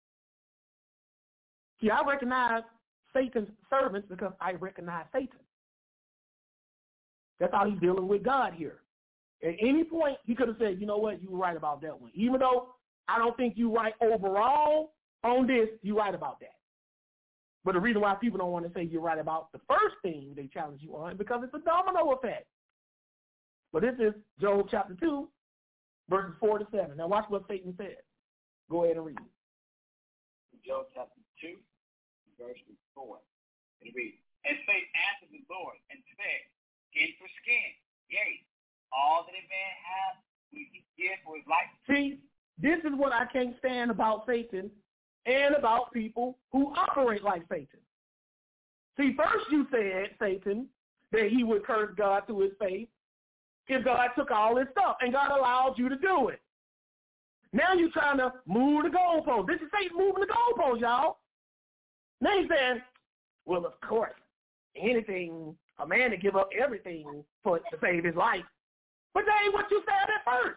See, I recognize Satan's servants because I recognize Satan. That's how he's dealing with God here. At any point, he could have said, you know what, you were right about that one. Even though I don't think you're right overall on this, you're right about that. But the reason why people don't want to say you're right about the first thing they challenge you on is because it's a domino effect. But this is Job chapter two, verses four to seven. Now watch what Satan says. Go ahead and read. Job chapter two, verse four. And read. And Satan answered the Lord and said, skin for skin, yea, all that a man has, we can give for his life. See, this is what I can't stand about Satan and about people who operate like Satan. See, first you said, Satan, that he would curse God to his face if God took all his stuff, and God allowed you to do it. Now you're trying to move the goalpost. This is Satan moving the goalpost, y'all. Now he's saying, well, of course, anything, a man to give up everything for to save his life. But that ain't what you said at first.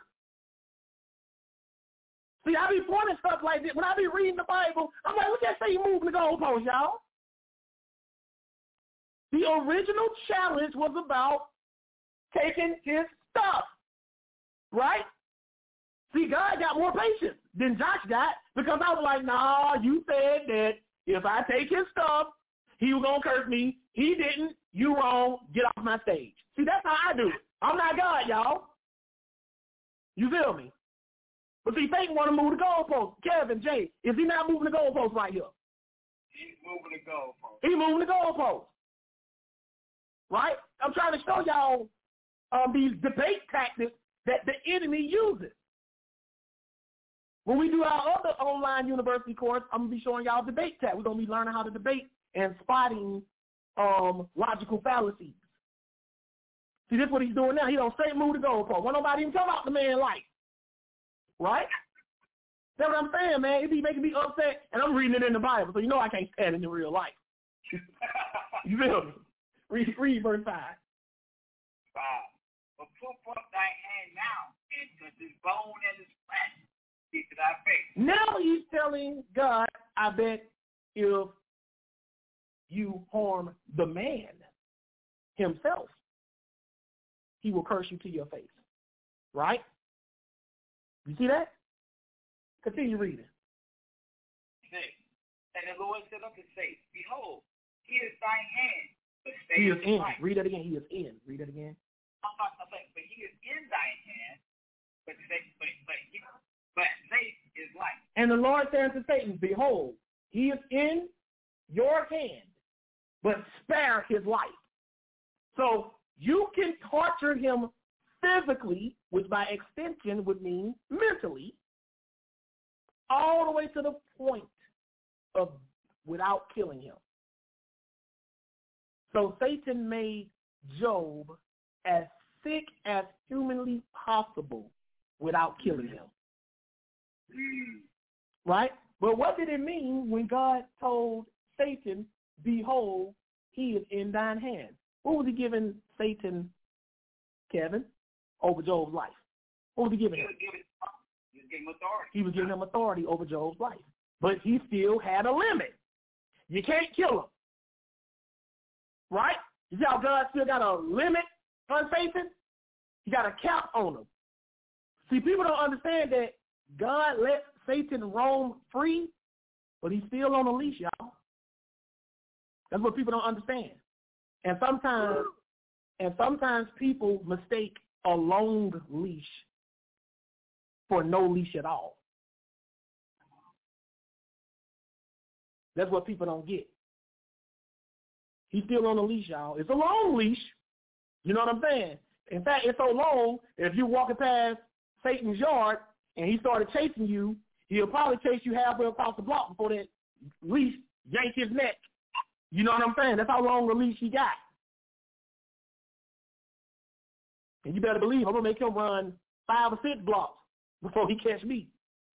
See, I be pointing stuff like this. When I be reading the Bible, I'm like, look at Satan moving the goalpost, y'all. The original challenge was about taking his stuff, right? See, God got more patience than Josh got because I was like, nah, you said that if I take his stuff, he was going to curse me. He didn't. You wrong. Get off my stage. See, that's how I do it. I'm not God, y'all. You feel me? But see, Satan want to move the goalpost. Kevin, Jay, is he not moving the goalpost right here? He's moving the goalpost. He's moving the goalpost. Right? I'm trying to show y'all um, these debate tactics that the enemy uses. When we do our other online university course, I'm going to be showing y'all debate tactics. We're going to be learning how to debate and spotting um, logical fallacies. See, this is what he's doing now. He don't straight move the goalpost. Why nobody even talk about the man life? Right? That's what I'm saying, man. It be making me upset, and I'm reading it in the Bible, so you know I can't stand it in real life. You feel me? Read, read verse five. Five. But put up thy hand now, and touch his bone and his flesh, speak to thy face. Now he's telling God, I bet if you harm the man himself, he will curse you to your face. Right? You see that? Continue reading. Six. And the Lord said unto Satan, behold, he is thine hand. But stay he is in. life. Read that again. He is in. Read that again. I'm not, I'm like, but he is in thine hand, but Satan, but, but, he, but Satan is life. And the Lord said unto Satan, behold, he is in your hand, but spare his life. So you can torture him physically, which by extension would mean mentally, all the way to the point of without killing him. So Satan made Job as sick as humanly possible without killing him. Right? But what did it mean when God told Satan, behold, he is in thine hand? What was he giving Satan, Kevin, over Job's life? What was he giving him? He was giving him authority. He was giving him authority over Job's life. But he still had a limit. You can't kill him. Right? You see how God still got a limit on Satan? He got a cap on him. See, people don't understand that God let Satan roam free, but he's still on a leash, y'all. That's what people don't understand. And sometimes, and sometimes people mistake a long leash for no leash at all. That's what people don't get. He's still on the leash, y'all. It's a long leash. You know what I'm saying? In fact, it's so long, if you're walking past Satan's yard and he started chasing you, he'll probably chase you halfway across the block before that leash yank his neck. You know what I'm saying? That's how long the leash he got. And you better believe I'm going to make him run five or six blocks before he catch me.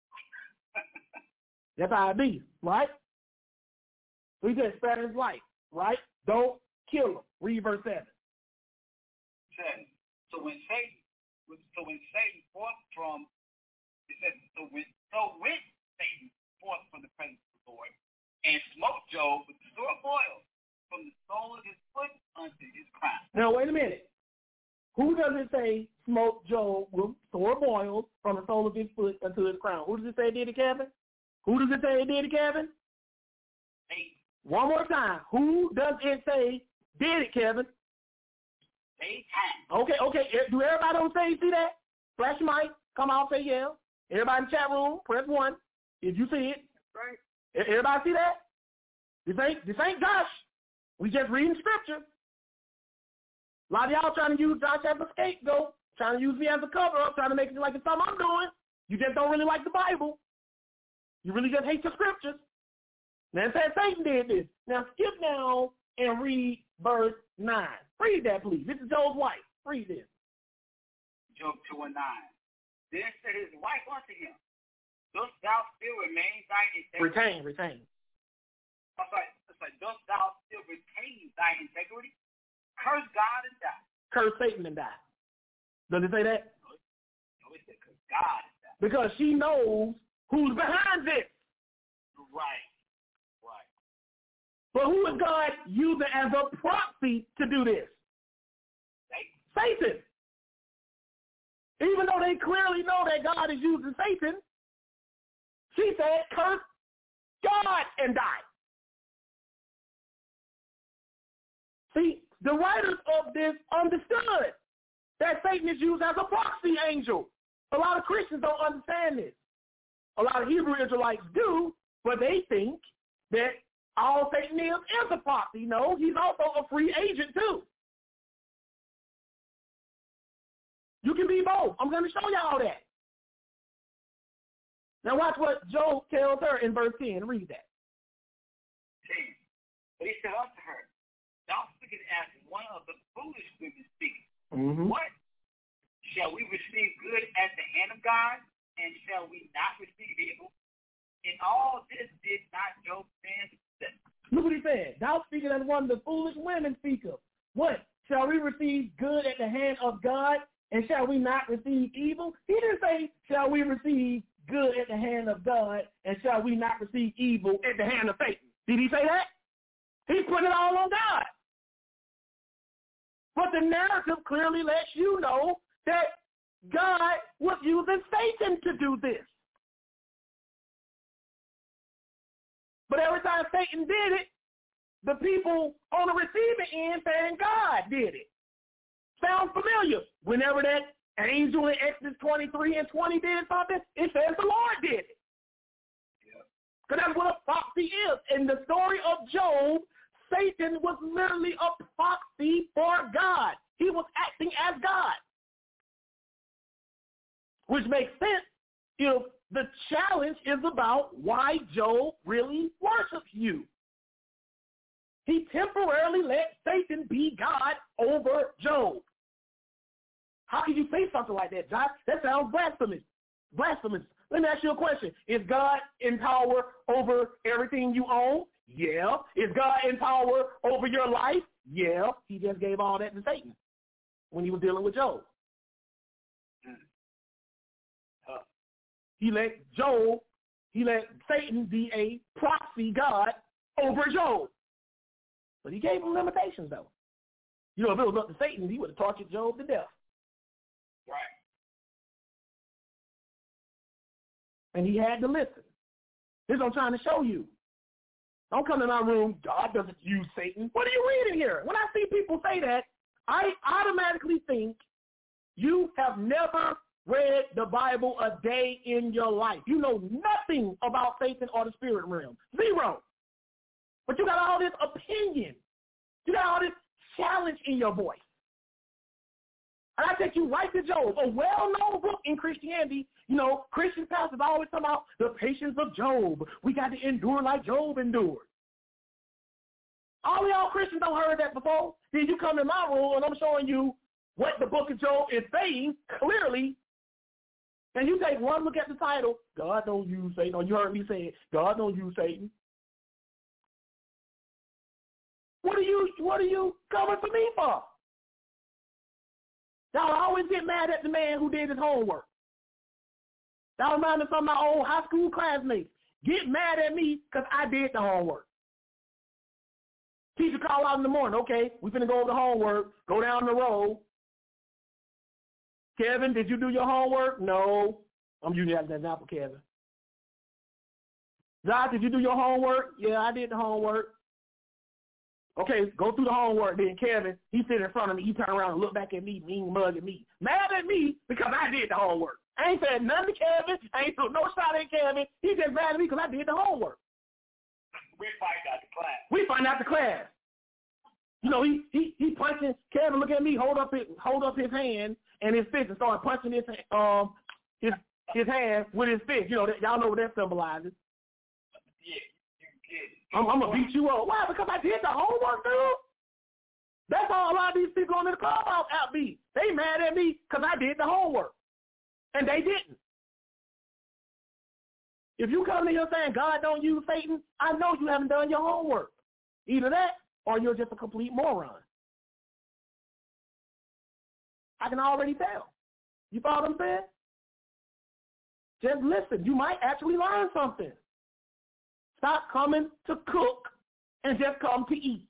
That's how it be, right? So he said, spare his life, right? Don't kill him. Read verse seven. Seven. So when Satan, so when Satan forth from, it says, so when, so went Satan forth from the presence of the Lord, and smote Job with the sore boil from the sole of his foot unto his crown. Now wait a minute. Who does it say smote Job with sore boils from the sole of his foot unto his crown? Who does it say did it, Kevin? Who does it say it did it, Kevin? Eight. One more time. Who does it say did it, Kevin? Eight. Okay, okay. Do everybody on stage see that? Flash your mic. Come out, say yeah. Everybody in the chat room, press one. If you see it. Right. Everybody see that? This ain't, this ain't Josh. We just reading scripture. A lot of y'all trying to use Josh as a scapegoat, trying to use me as a cover-up, trying to make it like it's something I'm doing. You just don't really like the Bible. You really just hate the scriptures. Now it says Satan did this. Now skip down and read verse nine. Read that, please. This is Job's wife. Read this. Job two and nine. Then said his wife unto him, dost thou still remain thy integrity? Retain, retain. I'm sorry, I'm sorry, dost thou still retain thy integrity? Curse God and die. Curse Satan and die. Does it say that? No, it said curse God and die. Because she knows who's behind this. Right, right. But who is God using as a proxy to do this? Satan. Satan. Even though they clearly know that God is using Satan, she said, curse God and die. See, the writers of this understood that Satan is used as a proxy angel. A lot of Christians don't understand this. A lot of Hebrew Israelites do, but they think that all Satan is is a proxy. No, he's also a free agent too. You can be both. I'm going to show y'all that. Now watch what Job tells her in verse ten. Read that. ten. But he said unto her, thou speakest as one of the foolish women speak. Mm-hmm. What? Shall we receive good at the hand of God, and shall we not receive evil? In all this did not Job sin. Look what he said. Thou speakest as one of the foolish women speak of. What? Shall we receive good at the hand of God, and shall we not receive evil? He didn't say, shall we receive good at the hand of God, and shall we not receive evil at the hand of Satan? Did he say that? He's putting it all on God. But the narrative clearly lets you know that God was using Satan to do this. But every time Satan did it, the people on the receiving end saying God did it. Sounds familiar. Whenever that angel in Exodus twenty-three and twenty did something, it says the Lord did it. Because that's what a proxy is. In the story of Job, Satan was literally a proxy for God. He was acting as God. Which makes sense if the challenge is about why Job really worships you. He temporarily let Satan be God over Job. How can you say something like that, Josh? That sounds blasphemous. Blasphemous. Let me ask you a question. Is God in power over everything you own? Yeah. Is God in power over your life? Yeah. He just gave all that to Satan when he was dealing with Job. He let Job, he let Satan be a proxy God over Job. But he gave him limitations, though. You know, if it was up to Satan, he would have tortured Job to death. Right. And he had to listen. This is what I'm trying to show you. Don't come to my room, God doesn't use Satan. What are you reading here? When I see people say that, I automatically think you have never read the Bible a day in your life. You know nothing about Satan or the spirit realm. Zero. But you got all this opinion. You got all this challenge in your voice. And I take you right to Job, a well-known book in Christianity. You know, Christian pastors always talk about the patience of Job. We got to endure like Job endured. All y'all Christians don't heard that before. Then you come in my room and I'm showing you what the book of Job is saying clearly. And you take one look at the title, God don't use Satan. Or you heard me say it, God don't use Satan. What are you, what are you coming for me for? Y'all always get mad at the man who did his homework. Y'all remind me of some of my old high school classmates. Get mad at me because I did the homework. Teacher call out in the morning, okay, we finna go over the homework, go down the road. Kevin, did you do your homework? No. I'm using that as an example, Kevin. Josh, did you do your homework? Yeah, I did the homework. Okay, go through the homework then. Kevin, he sit in front of me. He turn around and look back at me, mean mug at me. Mad at me because I did the homework. I ain't said nothing to Kevin. I ain't threw no shot at Kevin. He just mad at me because I did the homework. We find out the class. We find out the class. You know, he he he punching. Kevin, look at me. Hold up his hold up his hand and his fist and start punching his um his his hand with his fist. You know, that, y'all know what that symbolizes. Yeah, you get it. I'm, I'm gonna beat you up. Why? Because I did the homework, dude. That's all a lot of these people on this clubhouse out be. They mad at me because I did the homework, and they didn't. If you come to here saying God don't use Satan, I know you haven't done your homework. Either that, or you're just a complete moron. I can already tell. You follow what I'm saying? Just listen. You might actually learn something. Stop coming to cook and just come to eat.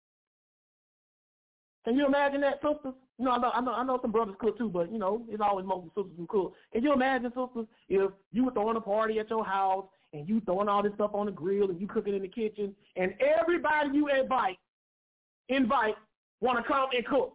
Can you imagine that, sisters? You know, I know, I know, I know some brothers cook too, but you know, it's always mostly sisters who cook. Can you imagine, sisters, if you were throwing a party at your house and you throwing all this stuff on the grill and you cooking in the kitchen, and everybody you invite, invite, want to come and cook?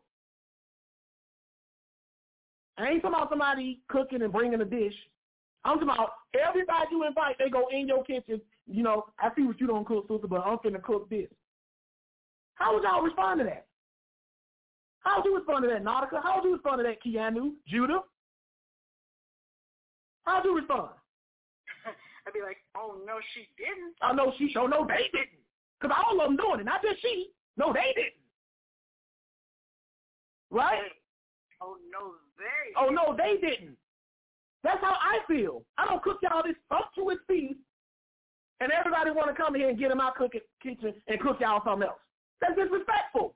I ain't talking about somebody cooking and bringing a dish. I'm talking about everybody you invite, they go in your kitchen. You know, I see what you don't cook, sister, but I'm finna cook this. How would y'all respond to that? How would you respond to that, Nautica? How would you respond to that, Keanu? Judah? How would you respond? I'd be like, oh, no, she didn't. Oh, no, she, oh, no, they didn't. Because all of them doing it, not just she. No, they didn't. Right? Oh, no, they Oh, no, they didn't. That's how I feel. I don't cook y'all this sumptuous feast, and everybody want to come here and get in my cooking kitchen and cook y'all something else. That's disrespectful.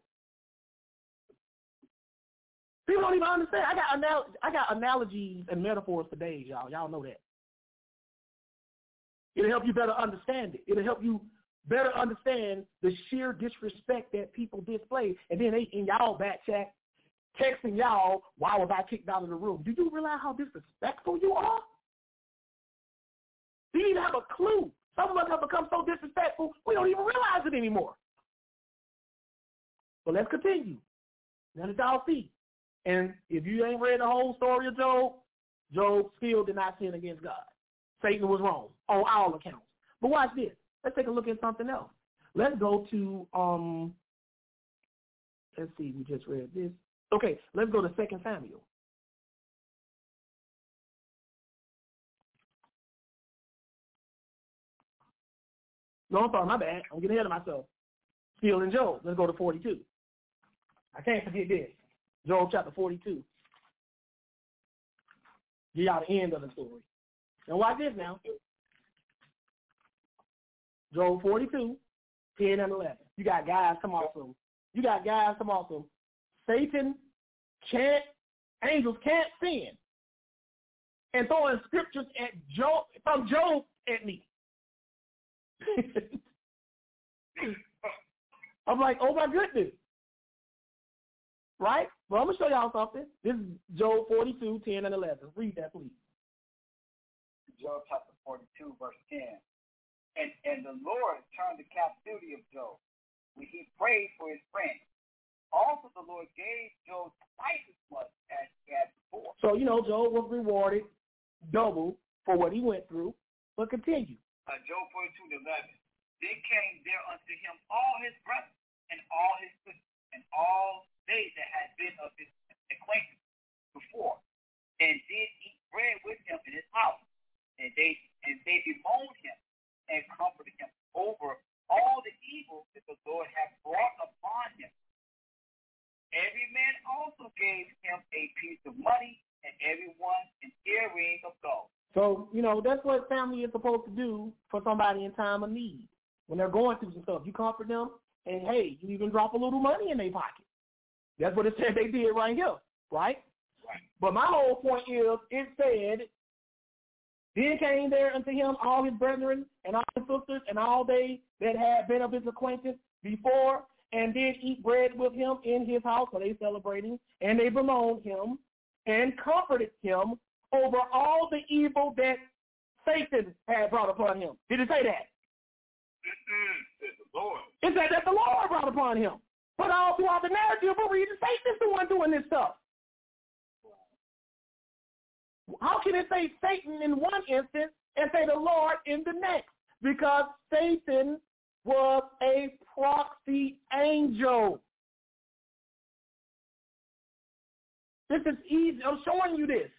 People don't even understand. I got anal- I got analogies and metaphors for days, y'all. Y'all know that. It'll help you better understand it. It'll help you better understand the sheer disrespect that people display. And then they in y'all back chat texting y'all, why was I kicked out of the room? Do you realize how disrespectful you are? You need to have a clue. Some of us have become so disrespectful, we don't even realize it anymore. But let's continue. Now that y'all see. And if you ain't read the whole story of Job, Job still did not sin against God. Satan was wrong on all accounts. But watch this. Let's take a look at something else. Let's go to, um, let's see, we just read this. Okay, let's go to Second Samuel. No, I'm sorry, my bad. I'm getting ahead of myself. Still in Job. Let's go to forty-two. I can't forget this. Job chapter forty-two. Get y'all the end of the story. Now watch this now. Job forty-two, ten and eleven. You got guys come awesome. You got guys come awesome. Satan can't, angels can't sin. And throwing scriptures at Job, from Job at me. I'm like, oh my goodness. Right? Well, I'm going to show y'all something. This is Job forty-two, ten and eleven. Read that, please. Job chapter forty-two, verse ten. And and the Lord turned the captivity of Job when he prayed for his friends. Also, the Lord gave Job twice as much as he had before. So, you know, Job was rewarded double for what he went through. But continue. Uh, Job forty-two, eleven. Then came there unto him all his brothers and all his sisters and all they that had been of his acquaintance before, and did eat bread with him in his house. And they and they bemoaned him and comforted him over all the evil that the Lord had brought upon him. Every man also gave him a piece of money, and everyone an earring of gold. So, you know, that's what family is supposed to do for somebody in time of need. When they're going through some stuff, you comfort them, and, hey, you even drop a little money in their pocket. That's what it said they did right here, right? Right. But my whole point is, it said, then came there unto him all his brethren and all his sisters and all they that had been of his acquaintance before, and did eat bread with him in his house, so they celebrating, and they bemoaned him and comforted him over all the evil that Satan had brought upon him. Did it say that? It's the Lord. It said that the Lord brought upon him. But all throughout the narrative, we're reading Satan is the one doing this stuff. How can it say Satan in one instance and say the Lord in the next? Because Satan was a proxy angel. This is easy. I'm showing you this.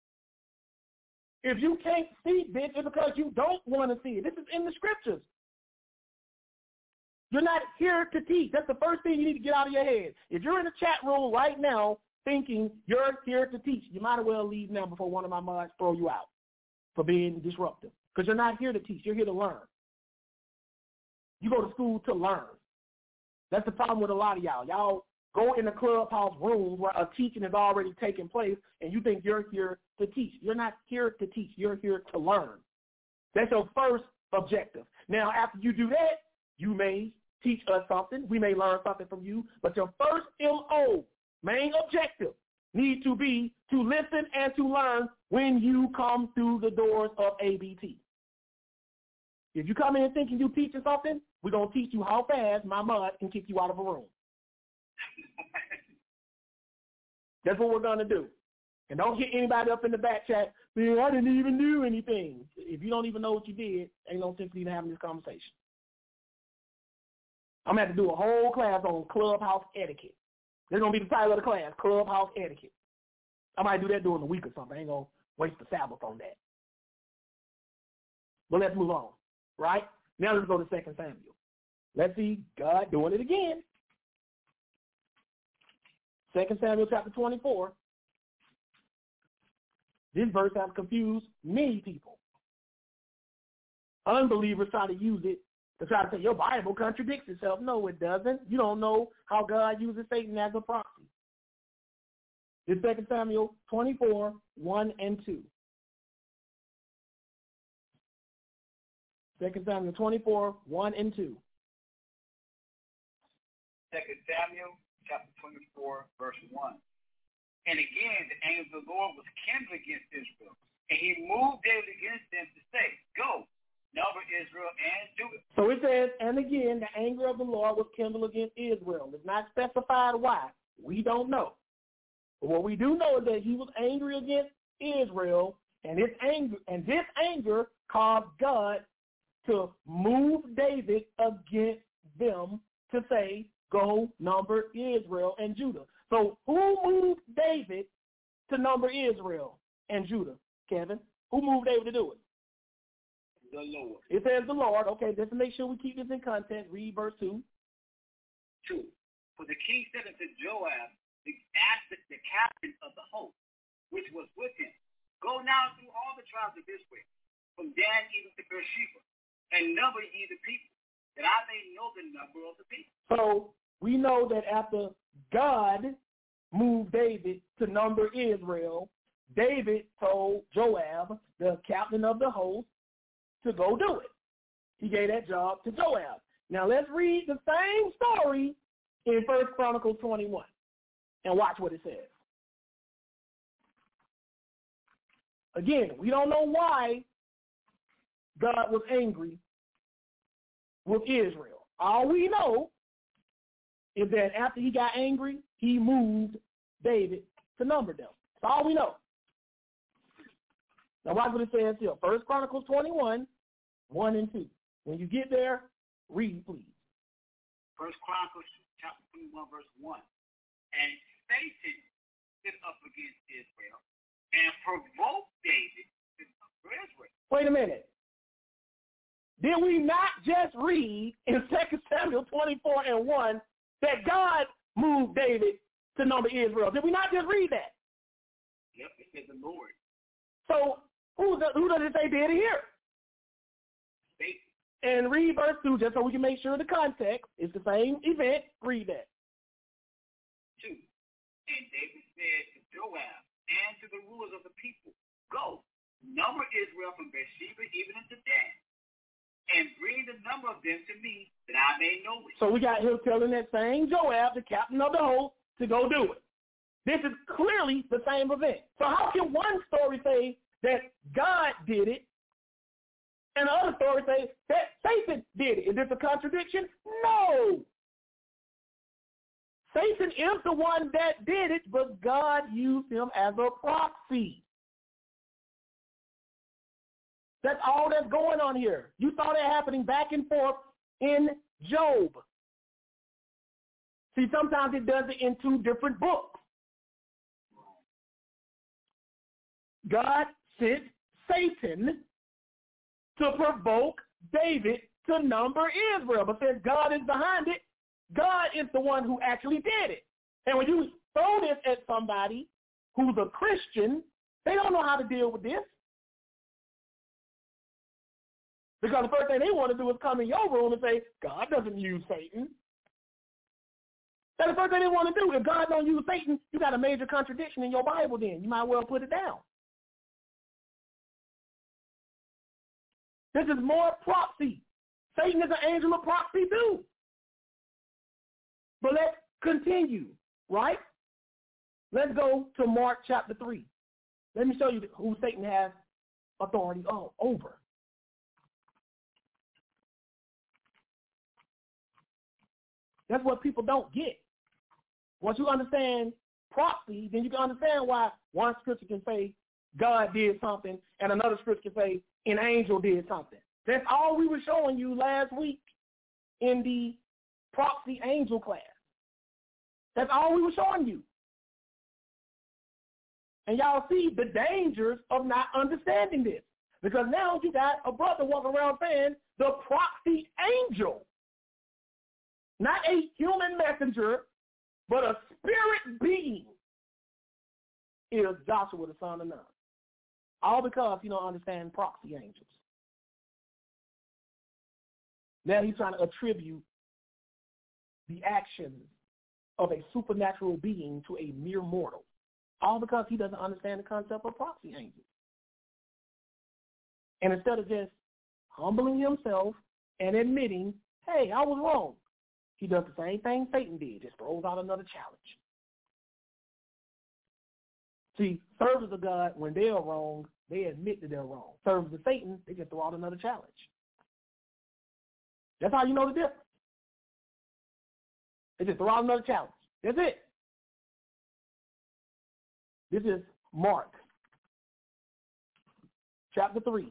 If you can't see this, it's because you don't want to see it. This is in the scriptures. You're not here to teach. That's the first thing you need to get out of your head. If you're in the chat room right now thinking you're here to teach, you might as well leave now before one of my mods throw you out for being disruptive. Because you're not here to teach. You're here to learn. You go to school to learn. That's the problem with a lot of y'all. Y'all go in the clubhouse rooms where a teaching has already taken place, and you think you're here to teach. You're not here to teach. You're here to learn. That's your first objective. Now, after you do that, you may teach us something. We may learn something from you. But your first M O, main objective, need to be to listen and to learn when you come through the doors of A B T. If you come in thinking you're teaching something, we're going to teach you how fast my mud can kick you out of a room. That's what we're going to do. And don't hit anybody up in the back chat, man, I didn't even do anything. If you don't even know what you did, ain't no sense in even having this conversation. I'm going to have to do a whole class on clubhouse etiquette. That's going to be the title of the class, clubhouse etiquette. I might do that during the week or something. I ain't going to waste the Sabbath on that. But let's move on, right? Now let's go to Second Samuel. Let's see God doing it again. Second Samuel chapter twenty-four. This verse has confused many people. Unbelievers try to use it to try to say your Bible contradicts itself. No, it doesn't. You don't know how God uses Satan as a proxy. This Second Samuel twenty-four, one and two. Second Samuel twenty-four, one and two. Second Samuel chapter twenty-four, verse one. And again, the angel of the Lord was kindled against Israel, and he moved David against them to say, go, number Israel and Judah. So it says, and again, the anger of the Lord was kindled against Israel. It's not specified why. We don't know. But what we do know is that he was angry against Israel, and this anger, and this anger caused God to move David against them to say, go number Israel and Judah. So who moved David to number Israel and Judah, Kevin? Who moved David to do it? The Lord. It says the Lord. Okay, just to make sure we keep this in context, read verse two. Two. For the king said unto Joab, the, the captain of the host, which was with him, go now through all the tribes of Israel, from Dan even to Beersheba, and number ye the people, that I may know the number of the people. So we know that after God moved David to number Israel, David told Joab, the captain of the host, to go do it. He gave that job to Joab. Now let's read the same story in First Chronicles twenty-one and watch what it says. Again, we don't know why God was angry with Israel. All we know is that after he got angry, he moved David to number them. That's all we know. Now watch what it says here. First Chronicles twenty-one, one and two. When you get there, Read, please. First Chronicles chapter twenty-one, verse one. And Satan stood up against Israel and provoked David to number Israel. Wait a minute. Did we not just read in Second Samuel twenty-four and one that God moved David to number Israel? Did we not just read that? Yep, it said the Lord. So who, who does it say did it here? Satan. And read verse two just so we can make sure the context is the same event. Read that. two. And David said to Joab and to the rulers of the people, go, number Israel from Beersheba even unto Dan, and bring the number of them to me, that I may know it. So we got him telling that same Joab, the captain of the host, to go do it. This is clearly the same event. So how can one story say that God did it, and the other story say that Satan did it? Is this a contradiction? No. Satan is the one that did it, but God used him as a proxy. That's all that's going on here. You saw that happening back and forth in Job. See, sometimes it does it in two different books. God sent Satan to provoke David to number Israel, but since God is behind it, God is the one who actually did it. And when you throw this at somebody who's a Christian, they don't know how to deal with this. Because the first thing they want to do is come in your room and say, God doesn't use Satan. That's the first thing they want to do. If God don't use Satan, you got a major contradiction in your Bible then. You might well put it down. This is more proxy. Satan is an angel of proxy too. But let's continue, right? Let's go to Mark chapter three. Let me show you who Satan has authority over. That's what people don't get. Once you understand proxy, then you can understand why one scripture can say God did something and another scripture can say an angel did something. That's all we were showing you last week in the proxy angel class. That's all we were showing you. And y'all see the dangers of not understanding this. Because now you got a brother walking around saying the proxy angel, not a human messenger, but a spirit being, is Joshua the son of Nun. All because you don't understand proxy angels. Now he's trying to attribute the actions of a supernatural being to a mere mortal. All because he doesn't understand the concept of proxy angels. And instead of just humbling himself and admitting, hey, I was wrong, he does the same thing Satan did, just throws out another challenge. See, servants of God, when they are wrong, they admit that they're wrong. Servants of Satan, they just throw out another challenge. That's how you know the difference. They just throw out another challenge. That's it. This is Mark chapter three,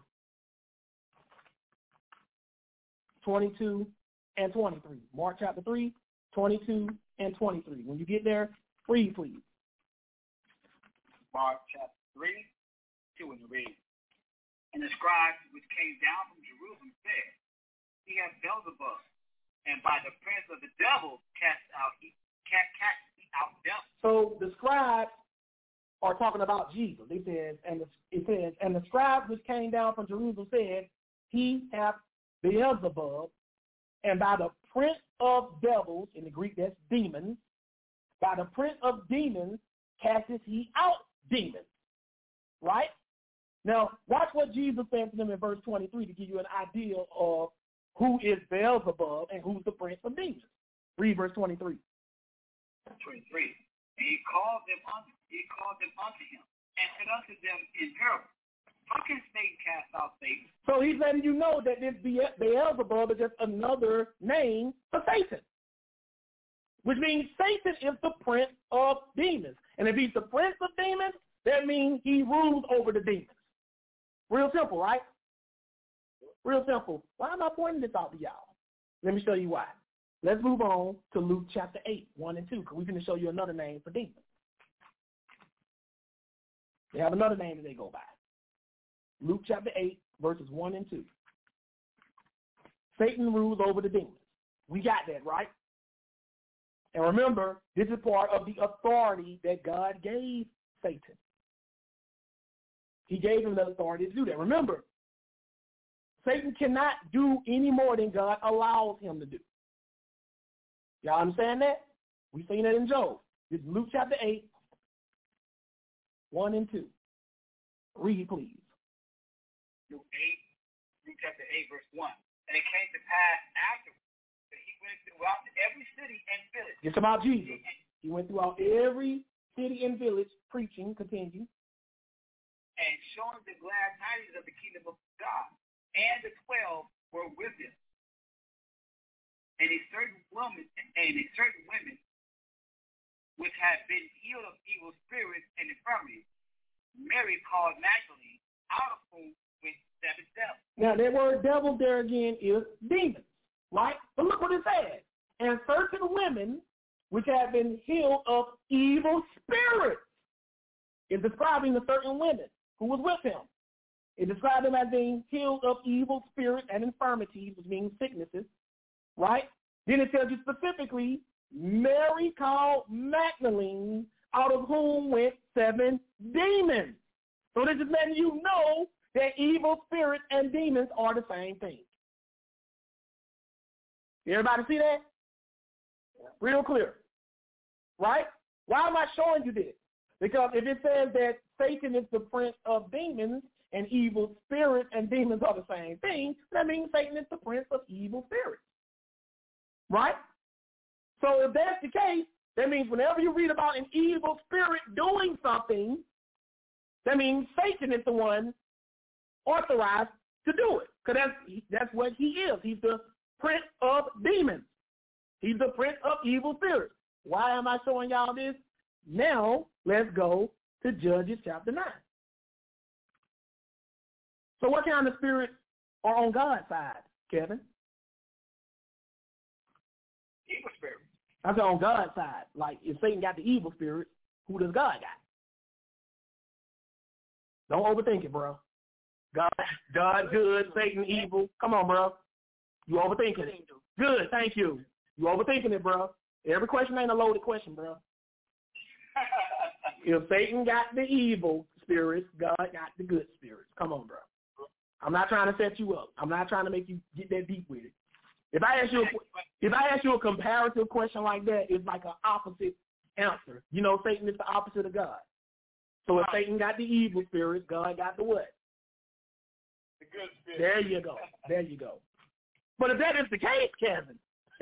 twenty-two and twenty-three. Mark chapter three, twenty-two and twenty-three. When you get there, read, please. Mark chapter three, two and read. And the scribes which came down from Jerusalem said, he hath Beelzebub, and by the prince of the devil cast out cast, cast out devils. So the scribes are talking about Jesus. They said, and the, it says, and the scribes which came down from Jerusalem said, he hath Beelzebub, and by the prince of devils, in the Greek that's demons, by the prince of demons casteth he out demons. Right? Now, watch what Jesus said to them in verse twenty-three to give you an idea of who is Beelzebub and who's the prince of demons. Read verse twenty-three. twenty-three. And he called them unto, he called them unto him, and said unto them in parable, how can Satan cast out Satan? So he's letting you know that this Beelzebub is just another name for Satan, which means Satan is the prince of demons. And if he's the prince of demons, that means he rules over the demons. Real simple, right? Real simple. Why am I pointing this out to y'all? Let me show you why. Let's move on to Luke chapter eight, one and two, because we're going to show you another name for demons. They have another name that they go by. Luke chapter eight, verses one and two. Satan rules over the demons. We got that, right? And remember, this is part of the authority that God gave Satan. He gave him the authority to do that. Remember, Satan cannot do any more than God allows him to do. Y'all understand that? We've seen that in Job. This is Luke chapter eight, one and two. Read, please. Luke eight, Luke chapter eight, verse one. And it came to pass afterwards that he went throughout every city and village. It's about Jesus. He went throughout every city and village preaching, continue. And showing the glad tidings of the kingdom of God. And the twelve were with him. And a certain woman, and a certain women, which had been healed of evil spirits and infirmities, Mary called Magdalene, out of whom went seven devils. Now, that word devil there again is demons, right? But look what it says. And certain women, which had been healed of evil spirits, is describing the certain women who was with him. It described them as being healed of evil spirits and infirmities, which means sicknesses, right? Then it tells you specifically, Mary called Magdalene, out of whom went seven demons. So this is letting you know that evil spirits and demons are the same thing. Everybody see that? Real clear, right? Why am I showing you this? Because if it says that Satan is the prince of demons and evil spirits and demons are the same thing, that means Satan is the prince of evil spirits, right? So if that's the case, that means whenever you read about an evil spirit doing something, that means Satan is the one authorized to do it, because that's, that's what he is. He's the prince of demons. He's the prince of evil spirits. Why am I showing y'all this? Now, let's go to Judges chapter nine. So what kind of spirits are on God's side, Kevin? Evil spirits. I said on God's side. Like, if Satan got the evil spirit, who does God got? Don't overthink it, bro. God, God good, Satan evil. Come on, bro. You overthinking it. Good, thank you. You overthinking it, bro. Every question ain't a loaded question, bro. If Satan got the evil spirits, God got the good spirits. Come on, bro. I'm not trying to set you up. I'm not trying to make you get that deep with it. If I ask you, a, if I ask you a comparative question like that, it's like an opposite answer. You know, Satan is the opposite of God. So if Satan got the evil spirits, God got the what? The good spirit. There you go. There you go. But if that is the case, Kevin,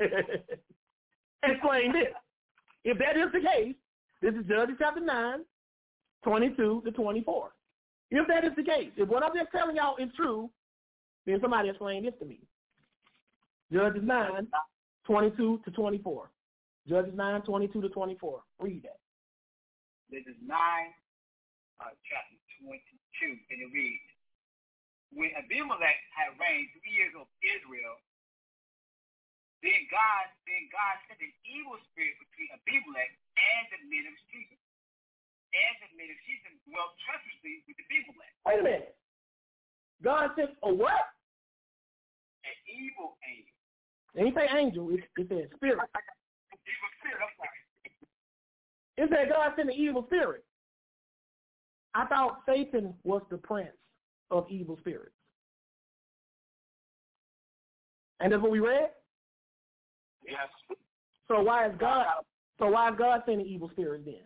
explain this. If that is the case, this is Judges chapter nine, twenty-two to twenty-four. If that is the case, if what I'm just telling y'all is true, then somebody explain this to me. Judges nine, twenty-two to twenty-four. Judges nine, twenty-two to twenty-four. Read that. This is nine, uh, chapter twenty-two, and it reads, when Abimelech had reigned three years of Israel, then God, then God sent an evil spirit between Abimelech and the men of Shechem. And the men of Shechem dwelt treacherously with Abimelech. Wait a minute. God sent a what? An evil angel. It ain't say angel. It, it said spirit. Evil spirit, I'm sorry. It said God sent an evil spirit. I thought Satan was the prince of evil spirits. And that's what we read? Yes. So why is God so why is God sending evil spirits then?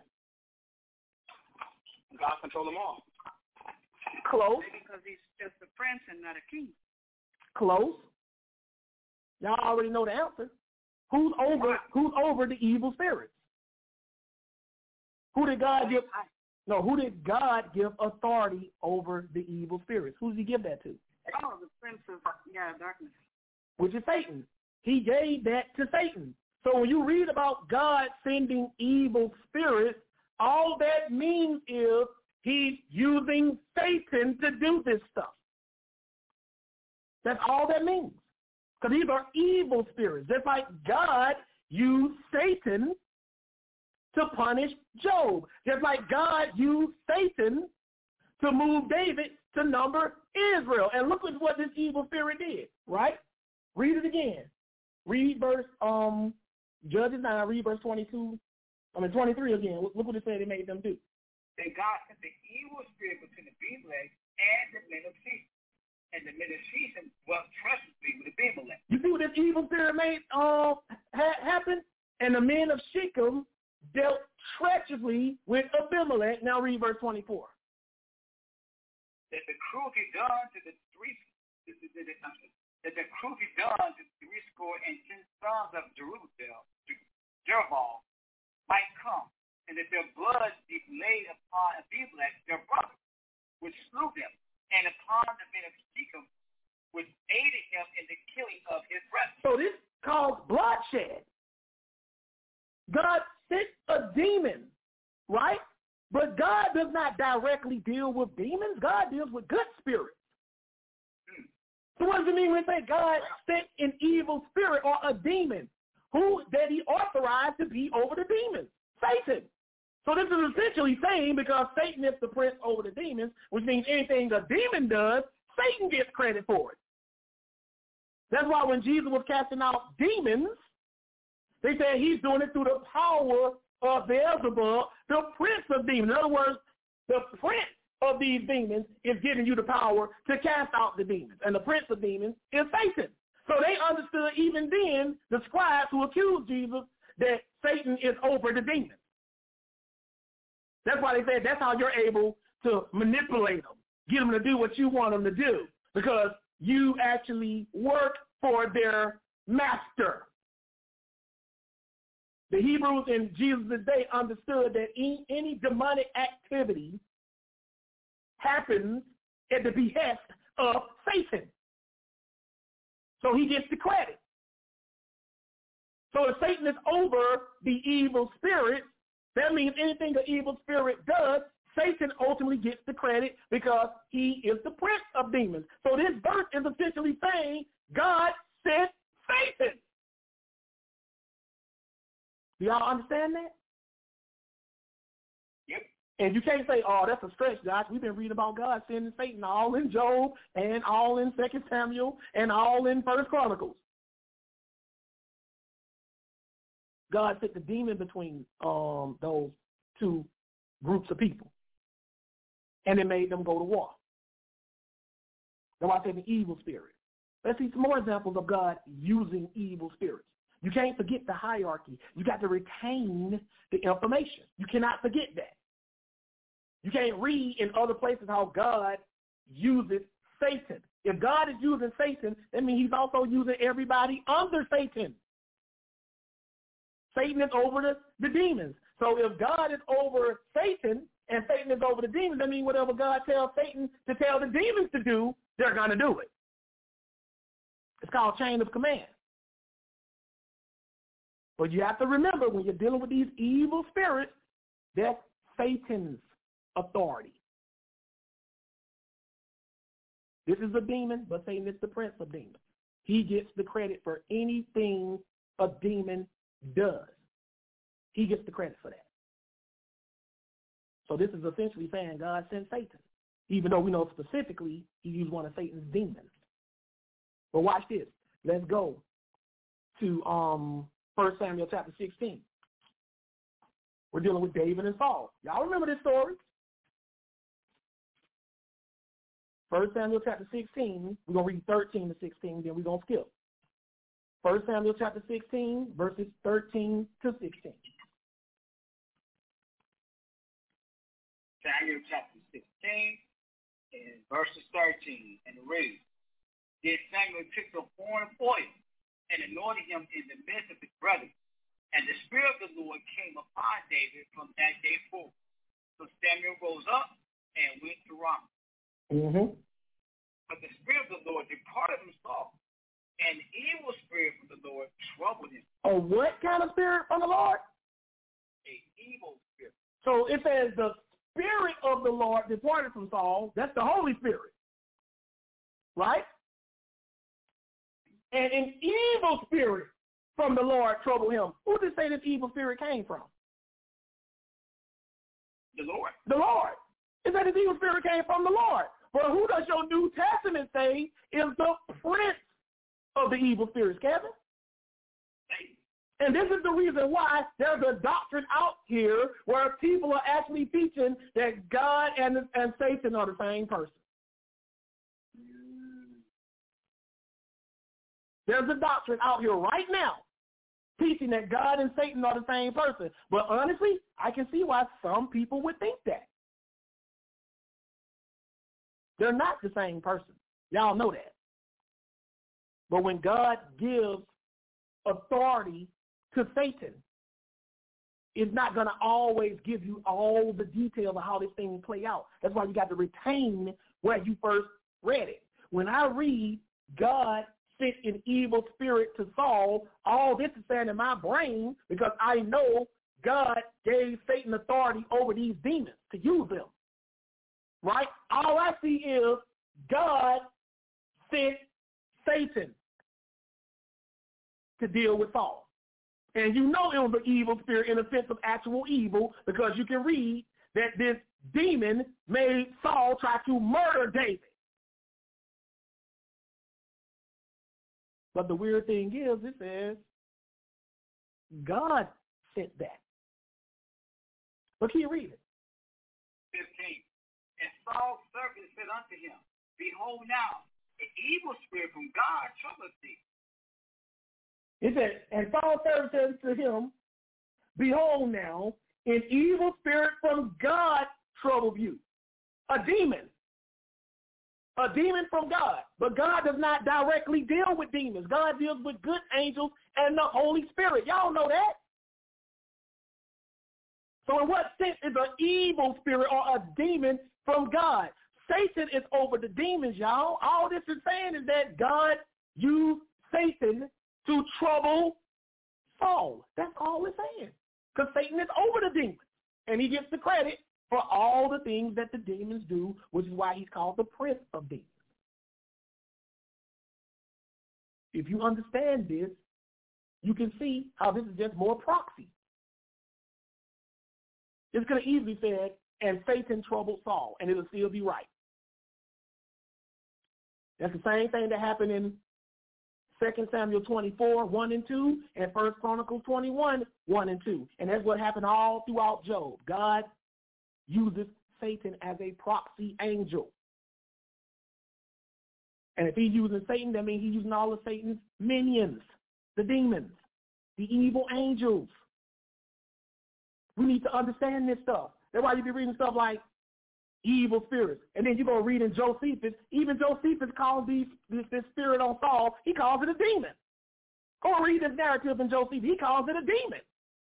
God control them all. Close. Because he's just a prince and not a king. Close. Y'all already know the answer. Who's over who's over the evil spirits? Who did God give No, who did God give authority over the evil spirits? Who did he give that to? Oh, the prince of yeah, darkness. Which is Satan. He gave that to Satan. So when you read about God sending evil spirits, all that means is he's using Satan to do this stuff. That's all that means. Because these are evil spirits. Just like God used Satan to punish Job. Just like God used Satan to move David to number Israel. And look at what this evil spirit did, right? Read it again. Read verse, um, Judges nine, read verse twenty-two, I mean twenty-three again. Look what it said it made them do. Then God sent the evil spirit between the Abimelech and the men of Shechem. And the men of Shechem dwelt treacherously with Abimelech. You see what this evil spirit made uh, ha- happen? And the men of Shechem dealt treacherously with Abimelech. Now read verse twenty-four. That the cruelty done to the three, that the cruelty done to the three score and ten sons of Jerubbaal, Jeroboam, might come, and that their blood be laid upon Abimelech, their brother, which slew them, and upon the men of Shechem, which aided him in the killing of his brethren. So this caused bloodshed. God sent a demon, right? But God does not directly deal with demons. God deals with good spirits. Hmm. So what does it mean when we say God sent an evil spirit or a demon? Who that he authorized to be over the demons? Satan. So this is essentially saying because Satan is the prince over the demons, which means anything a demon does, Satan gets credit for it. That's why when Jesus was casting out demons, they said he's doing it through the power of Beelzebub, the prince of demons. In other words, the prince of these demons is giving you the power to cast out the demons. And the prince of demons is Satan. So they understood even then, the scribes who accused Jesus, that Satan is over the demons. That's why they said that's how you're able to manipulate them, get them to do what you want them to do, because you actually work for their master. The Hebrews in Jesus' day understood that any, any demonic activity happens at the behest of Satan. So he gets the credit. So if Satan is over the evil spirit, that means anything the evil spirit does, Satan ultimately gets the credit because he is the prince of demons. So this verse is essentially saying God sent Satan. Do y'all understand that? Yep. And you can't say, oh, that's a stretch, guys. We've been reading about God sending Satan all in Job and all in Second Samuel and all in First Chronicles. God sent the demon between um, those two groups of people, and it made them go to war. That's why I said the evil spirit. Let's see some more examples of God using evil spirits. You can't forget the hierarchy. You got to retain the information. You cannot forget that. You can't read in other places how God uses Satan. If God is using Satan, that means he's also using everybody under Satan. Satan is over the, the demons. So if God is over Satan and Satan is over the demons, that means whatever God tells Satan to tell the demons to do, they're going to do it. It's called chain of command. But you have to remember when you're dealing with these evil spirits, that's Satan's authority. This is a demon, but Satan is the prince of demons. He gets the credit for anything a demon does. He gets the credit for that. So this is essentially saying God sent Satan, even though we know specifically he used one of Satan's demons. But watch this. Let's go to um, First Samuel chapter sixteen. We're dealing with David and Saul. Y'all remember this story? First Samuel chapter sixteen. We're going to read thirteen to sixteen, then we're going to skip. First Samuel chapter sixteen, verses thirteen to sixteen. Samuel chapter sixteen, and verses thirteen, and it reads, Then Samuel took the horn of oil and anointed him in the midst of his brothers. And the Spirit of the Lord came upon David from that day forward. So Samuel rose up and went to Ramah. Mm-hmm. But the Spirit of the Lord departed from Saul, and the evil spirit from the Lord troubled him. A what kind of spirit from the Lord? A evil spirit. So it says the Spirit of the Lord departed from Saul. That's the Holy Spirit. Right? and an evil spirit from the Lord troubled him. Who did say this evil spirit came from? The Lord. The Lord. It said this evil spirit came from the Lord. But who does your New Testament say is the prince of the evil spirits, Kevin? And this is the reason why there's a doctrine out here where people are actually teaching that God and, and Satan are the same person. There's a doctrine out here right now teaching that God and Satan are the same person. But honestly, I can see why some people would think that. They're not the same person. Y'all know that. But when God gives authority to Satan, it's not going to always give you all the details of how this thing play out. That's why you got to retain where you first read it. When I read God sent an evil spirit to Saul, all this is saying in my brain because I know God gave Satan authority over these demons to use them. Right? All I see is God sent Satan to deal with Saul. And you know it was an evil spirit in the sense of actual evil because you can read that this demon made Saul try to murder David. But the weird thing is, it says God sent that. But keep reading. fifteen. And Saul's servant said unto him, Behold now, an evil spirit from God troubleth thee. It said, and Saul's servant said to him, Behold now, an evil spirit from God troubleth you. A demon. A demon from God. But God does not directly deal with demons. God deals with good angels and the Holy Spirit. Y'all know that. So in what sense is an evil spirit or a demon from God? Satan is over the demons, y'all. All this is saying is that God used Satan to trouble Saul. That's all it's saying. Because Satan is over the demons. And he gets the credit for all the things that the demons do, which is why he's called the prince of demons. If you understand this, you can see how this is just more proxy. It's going to easily say, and Satan troubled Saul, and it'll still be right. That's the same thing that happened in Second Samuel twenty-four, one and two, and First Chronicles twenty-one, one and two. And that's what happened all throughout Job. God uses Satan as a proxy angel. And if he's using Satan, that means he's using all of Satan's minions, the demons, the evil angels. We need to understand this stuff. That's why you be reading stuff like evil spirits. And then you're going to read in Josephus, even Josephus calls these, this, this spirit on Saul, he calls it a demon. Go read this narrative in Josephus, he calls it a demon.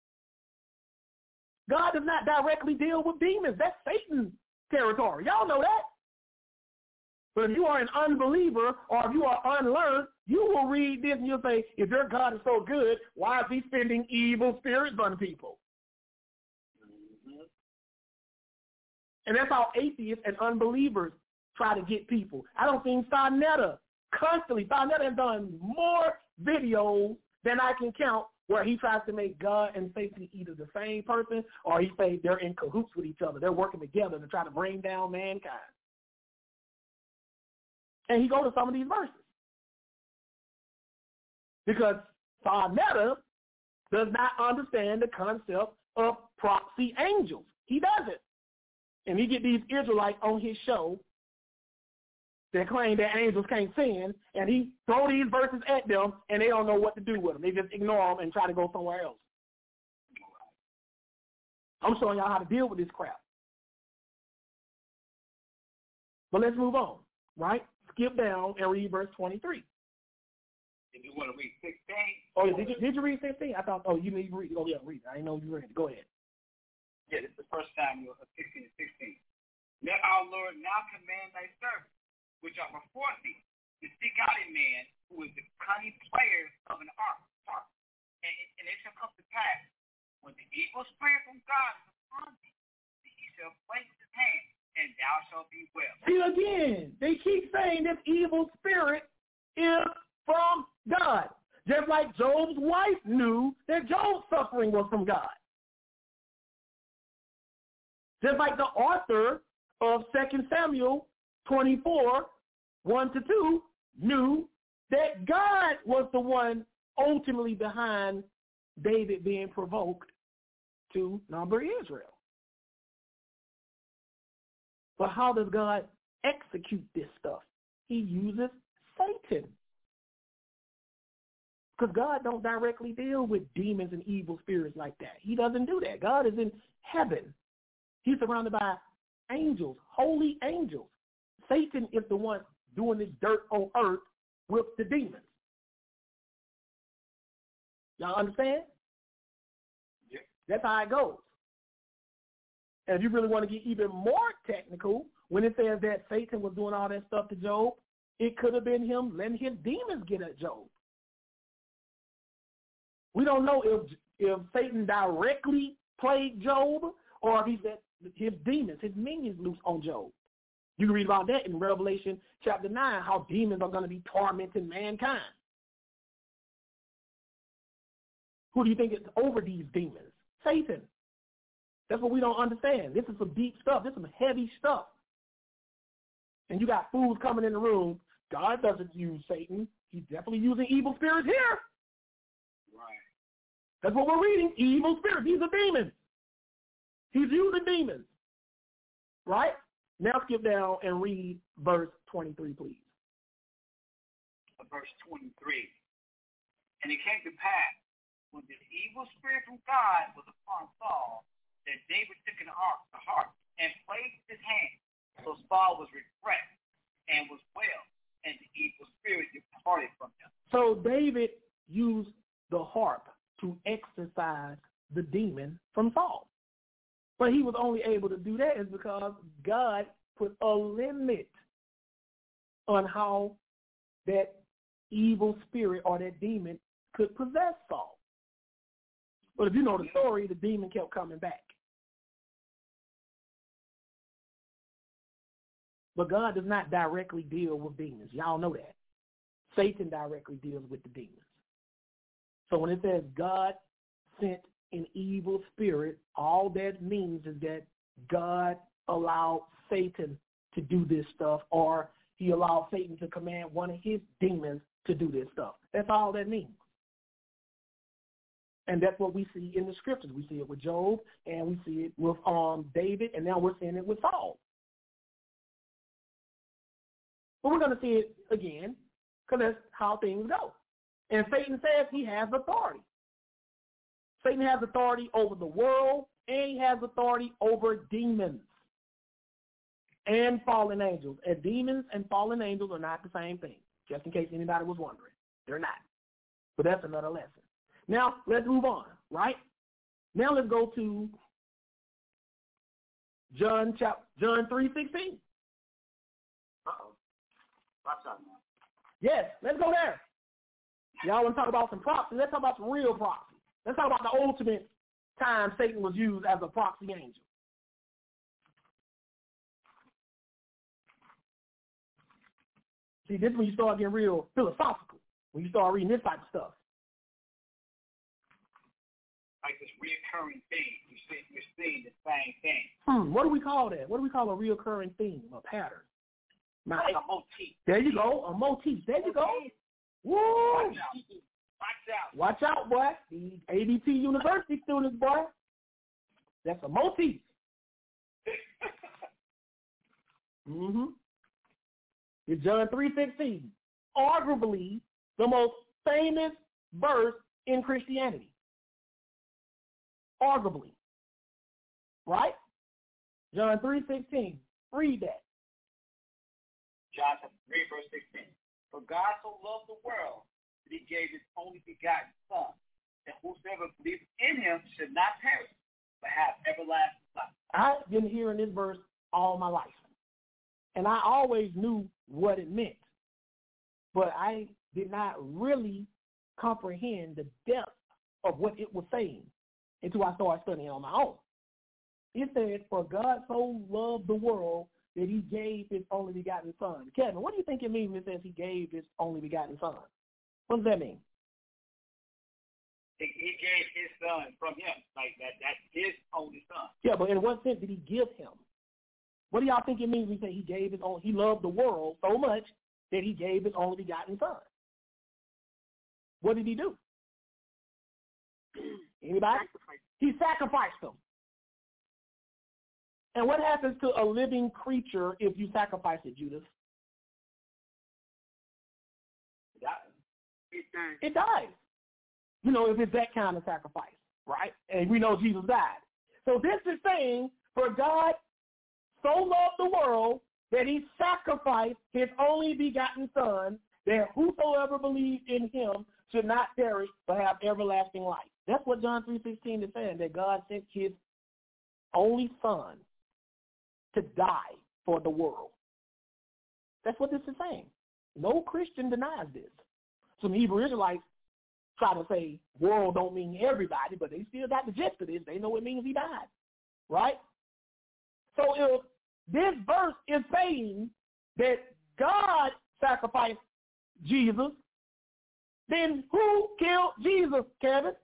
God does not directly deal with demons. That's Satan's territory. Y'all know that. But if you are an unbeliever or if you are unlearned, you will read this and you'll say, if your God is so good, why is he sending evil spirits on people? And that's how atheists and unbelievers try to get people. I don't think Sarnetta constantly, Sarnetta has done more videos than I can count where he tries to make God and Satan either the same person or he says they're in cahoots with each other. They're working together to try to bring down mankind. And he goes to some of these verses. Because Sarnetta does not understand the concept of proxy angels. He doesn't. And he get these Israelites on his show that claim that angels can't sin, and he throw these verses at them, and they don't know what to do with them. They just ignore them and try to go somewhere else. I'm showing y'all how to deal with this crap. But let's move on, right? Skip down and read verse twenty-three. If you want to read sixteen. Oh, did you, did you read sixteen? I thought, oh, you need to read. Oh, yeah, read it. I didn't know you read it. Go ahead. Yeah, this is the first time you're sixteen and sixteen. Let our Lord now command thy servants, which are before thee, to seek out a man who is the cunning player of an art. And, and it shall come to pass, when the evil spirit from God is upon thee, he shall place his hand, and thou shalt be well. See, again, they keep saying this evil spirit is from God. Just like Job's wife knew that Job's suffering was from God. Just like the author of Second Samuel twenty-four, one to two, knew that God was the one ultimately behind David being provoked to number Israel. But how does God execute this stuff? He uses Satan. Because God don't directly deal with demons and evil spirits like that. He doesn't do that. God is in heaven. He's surrounded by angels, holy angels. Satan is the one doing this dirt on earth with the demons. Y'all understand? Yeah. That's how it goes. And if you really want to get even more technical, when it says that Satan was doing all that stuff to Job, it could have been him letting his demons get at Job. We don't know if if Satan directly played Job or if he let his demons, his minions loose on Job. You can read about that in Revelation chapter nine, how demons are going to be tormenting mankind. Who do you think is over these demons? Satan. That's what we don't understand. This is some deep stuff. This is some heavy stuff. And you got fools coming in the room. God doesn't use Satan. He's definitely using evil spirits here. Right. That's what we're reading. Evil spirits. He's a demon. He's using demons. Right? Now skip down and read verse twenty-three, please. Verse twenty-three. And it came to pass, when the evil spirit from God was upon Saul, that David took an ark, the harp, and placed his hand. So Saul was refreshed and was well, and the evil spirit departed from him. So David used the harp to exorcise the demon from Saul. But he was only able to do that is because God put a limit on how that evil spirit or that demon could possess Saul. But if you know the story, the demon kept coming back. But God does not directly deal with demons. Y'all know that. Satan directly deals with the demons. So when it says God sent an evil spirit, all that means is that God allowed Satan to do this stuff, or he allowed Satan to command one of his demons to do this stuff. That's all that means. And that's what we see in the scriptures. We see it with Job, and we see it with um, David, and now we're seeing it with Saul. But we're going to see it again, because that's how things go. And Satan says he has authority. Satan has authority over the world, and he has authority over demons and fallen angels. And demons and fallen angels are not the same thing, just in case anybody was wondering. They're not. But that's another lesson. Now, let's move on, right? Now let's go to John chapter John three sixteen. Uh-oh. Watch out now. Yes, let's go there. Y'all want to talk about some proxy? Let's talk about some real proxy. Let's talk about the ultimate time Satan was used as a proxy angel. See, this is when you start getting real philosophical, when you start reading this type of stuff. Like this reoccurring theme. You're seeing, you're seeing the same thing. Hmm, what do we call that? What do we call a reoccurring theme, a pattern? My, like a motif. There you go, a motif. There you go. Woo! Watch out. Watch out. Watch out, boy. The A D T University students, boy. That's a motif. mm-hmm. It's John three sixteen. Arguably the most famous verse in Christianity. Arguably. Right? John three sixteen. Read that. John three, verse sixteen. For God so loved the world that he gave his only begotten Son, that whosoever believes in him should not perish, but have everlasting life. I've been hearing this verse all my life. And I always knew what it meant. But I did not really comprehend the depth of what it was saying until I started studying on my own. It said, for God so loved the world that he gave his only begotten Son. Kevin, what do you think it means when it says he gave his only begotten Son? What does that mean? He gave his son from him. Like that, that's his only son. Yeah, but in what sense did he give him? What do y'all think it means when we say he gave his own, he loved the world so much that he gave his only begotten son? What did he do? Anybody? He sacrificed him. And what happens to a living creature if you sacrifice it, Judas? It dies. It dies. You know, if it's that kind of sacrifice, right? And we know Jesus died. So this is saying, for God so loved the world that he sacrificed his only begotten son, that whosoever believes in him should not perish but have everlasting life. That's what John three sixteen is saying, that God sent his only son to die for the world. That's what this is saying. No Christian denies this. Some Hebrew Israelites try to say world don't mean everybody, but they still got the gist of this. They know it means he died, right? So if this verse is saying that God sacrificed Jesus, then who killed Jesus, Kevin?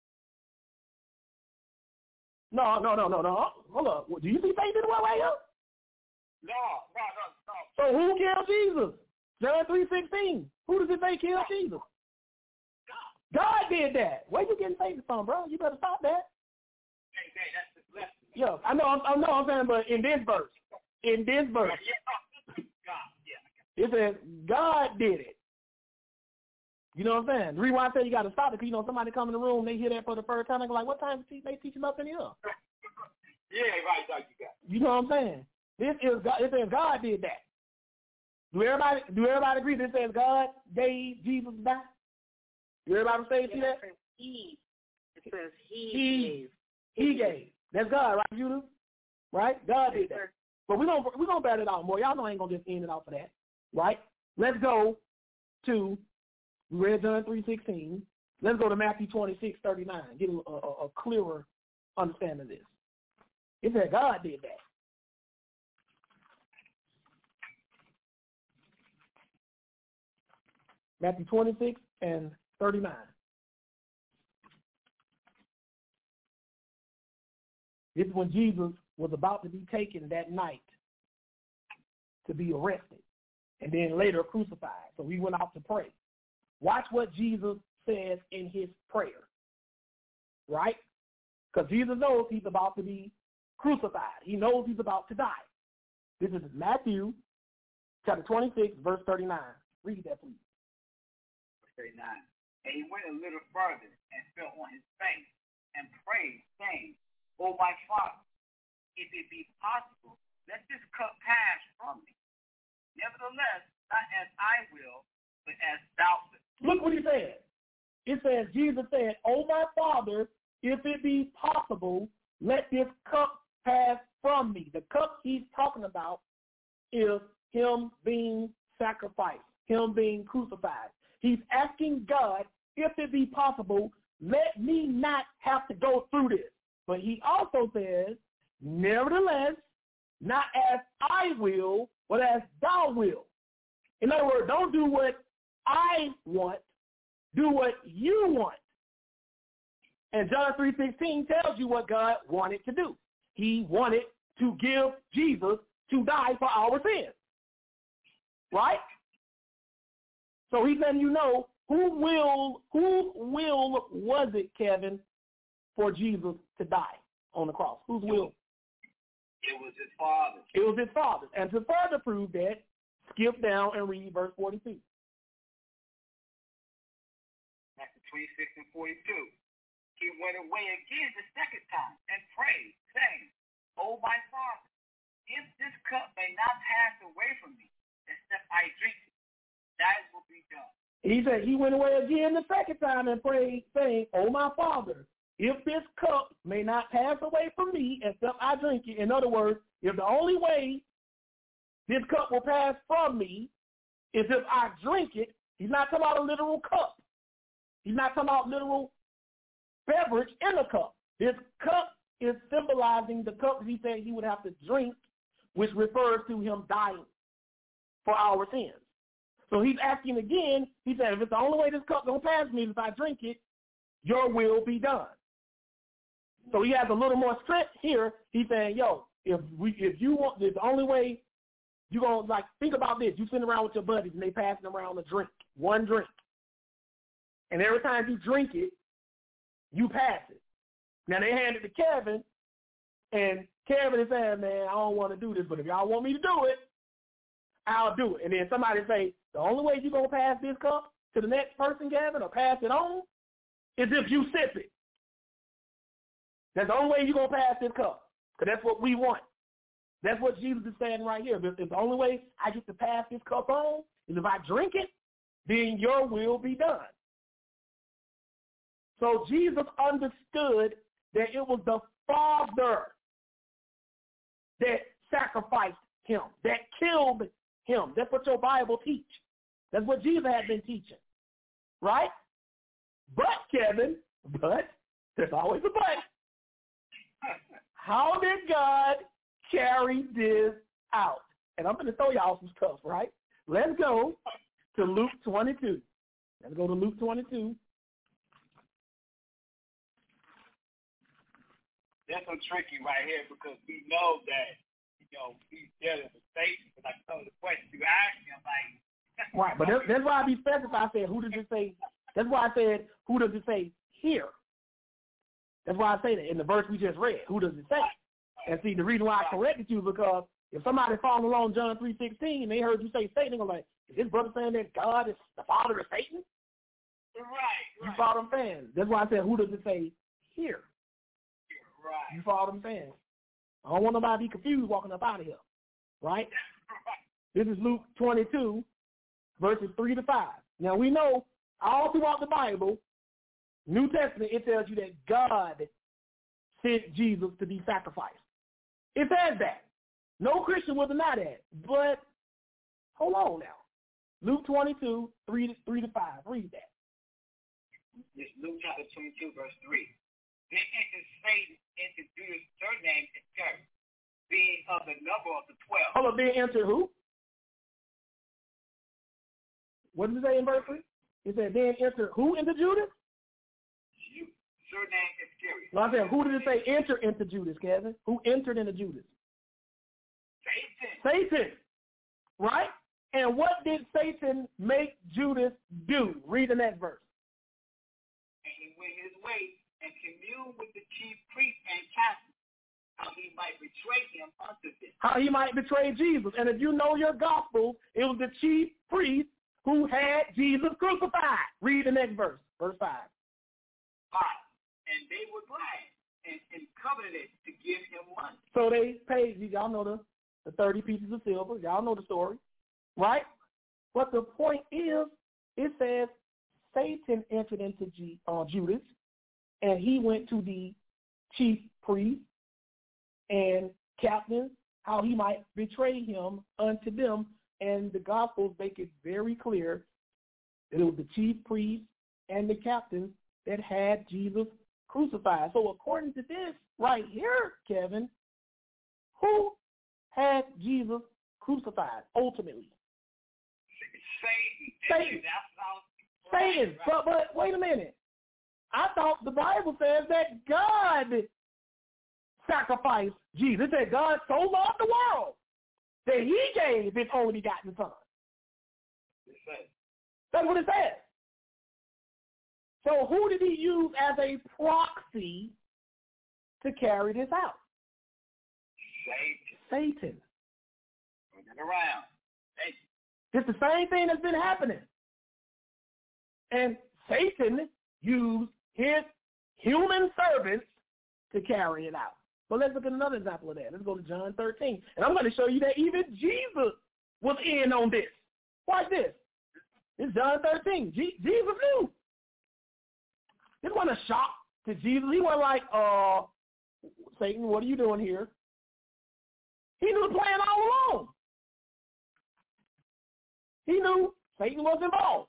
No, no, no, no, no. Hold up. Do you see Satan in the way right here? No, no, no, no. So who killed Jesus? John three sixteen. Who does it say killed Jesus? God did that. Where you getting Satan from, bro? You better stop that. Hey, hey, that's his lesson. Yeah, I know, I know what I'm saying, but in this verse, in this verse, God, yeah. it says God did it. You know what I'm saying? The reason why I say you got to stop it, because, you know, somebody come in the room, they hear that for the first time, they're like, what time is they teaching up in here? Yeah, right, right, you got it. You know what I'm saying? This is God, it says God did that. Do everybody, do everybody agree that it says God gave Jesus back? Do everybody say see that? He. It says he, he gave. He gave. That's God, right, Judah? Right? God did that. But we're going we're gonna bat it out more. Y'all know I ain't going to just end it off of that. Right? Let's go to, we read John three sixteen. Let's go to Matthew twenty-six thirty-nine. Get a, a, a clearer understanding of this. It said God did that. Matthew twenty-six and thirty-nine. This is when Jesus was about to be taken that night to be arrested and then later crucified. So he went out to pray. Watch what Jesus says in his prayer, right? Because Jesus knows he's about to be crucified. He knows he's about to die. This is Matthew chapter twenty-six, verse thirty-nine. Read that, please. thirty-nine. And he went a little further and fell on his face and prayed, saying, O my Father, if it be possible, let this cup pass from me. Nevertheless, not as I will, but as thou wilt. Look what he said. It says, Jesus said, O my Father, if it be possible, let this cup pass from me. The cup he's talking about is him being sacrificed, him being crucified. He's asking God, if it be possible, let me not have to go through this. But he also says, nevertheless, not as I will, but as thou wilt. In other words, don't do what I want, do what you want. And John three sixteen tells you what God wanted to do. He wanted to give Jesus to die for our sins. Right? So he's letting you know, who will, who will was it, Kevin, for Jesus to die on the cross? Whose will? It was his Father. It was his Father. And to further prove that, skip down and read verse forty-two. Matthew twenty-six and forty-two. He went away again the second time and prayed, saying, O my Father, if this cup may not pass away from me, except I drink it, that will be done. He said he went away again the second time and prayed, saying, O my Father, if this cup may not pass away from me except I drink it. In other words, if the only way this cup will pass from me is if I drink it, he's not talking about a literal cup. He's not talking about literal beverage in a cup. This cup is symbolizing the cup he said he would have to drink, which refers to him dying for our sins. So he's asking again. He said, if it's the only way this cup don't pass me, if I drink it, your will be done. So he has a little more strength here. He's saying, yo, if we, if you want, the only way you're going to, like, think about this. You sitting around with your buddies and they passing around a drink, one drink. And every time you drink it, you pass it. Now they hand it to Kevin, and Kevin is saying, man, I don't want to do this, but if y'all want me to do it, I'll do it. And then somebody say, the only way you're going to pass this cup to the next person, Kevin, or pass it on, is if you sip it. That's the only way you're going to pass this cup, because that's what we want. That's what Jesus is saying right here. If, if the only way I get to pass this cup on is if I drink it, then your will be done. So Jesus understood that it was the Father that sacrificed him, that killed him. That's what your Bible teach. That's what Jesus had been teaching, right? But, Kevin, but, there's always a but. How did God carry this out? And I'm going to throw y'all some stuff, right? Let's go to Luke twenty-two. Let's go to Luke twenty-two. That's so tricky right here because we know that, you know, he's dealing with Satan. But like some of the questions you asked him, like. Right, but that's, that's why I be specified. I said, who does it say? That's why I said, who does it say here? That's why I say that in the verse we just read. Who does it say? And see, the reason why I corrected you because if somebody follow along John three sixteen and they heard you say Satan, they're like, is this brother saying that God is the father of Satan? Right, right. You follow what I'm saying? That's why I said, who does it say here? Right. You follow what I'm saying? I don't want nobody to be confused walking up out of here, right? This is Luke twenty-two, verses three to five. Now, we know all throughout the Bible, New Testament, it tells you that God sent Jesus to be sacrificed. It says that. No Christian will deny that. But hold on now. Luke twenty-two, three to, three to five. Read that. It's Luke chapter twenty-two, verse three. Then entered Satan into Judas' surname Iscariot, being of the number of the twelve. Hold on, then entered who? What did it say in verse three? It said, then entered who into Judas? You, surname Iscariot. No, I said, who did it say enter into Judas, Kevin? Who entered into Judas? Satan. Satan. Right? And what did Satan make Judas do? Read the next verse. And he went his way and communed with the chief priest and captain, how he might betray him unto them. How he might betray Jesus. And if you know your gospel, it was the chief priest who had Jesus crucified. Read the next verse, verse five. Five. And they were glad and, and covenanted to give him money. So they paid, y'all know the, the thirty pieces of silver. Y'all know the story, right? But the point is, it says Satan entered into G, uh, Judas, and he went to the chief priest and captains, how he might betray him unto them. And the Gospels make it very clear that it was the chief priest and the captains that had Jesus crucified. So according to this right here, Kevin, who had Jesus crucified ultimately? Satan. Satan. That's Satan. right. But, but wait a minute. I thought the Bible says that God sacrificed Jesus. It said God so loved the world that he gave his only begotten son. That's what it says. So who did he use as a proxy to carry this out? Satan. Satan. Turn it around. Satan. It's the same thing that's been happening. And Satan used his human servants to carry it out. But let's look at another example of that. Let's go to John thirteen. And I'm going to show you that even Jesus was in on this. Watch this. It's John thirteen. Je- Jesus knew. It wasn't a shock to Jesus. He wasn't like, uh, Satan, what are you doing here? He knew the plan all along. He knew Satan was involved.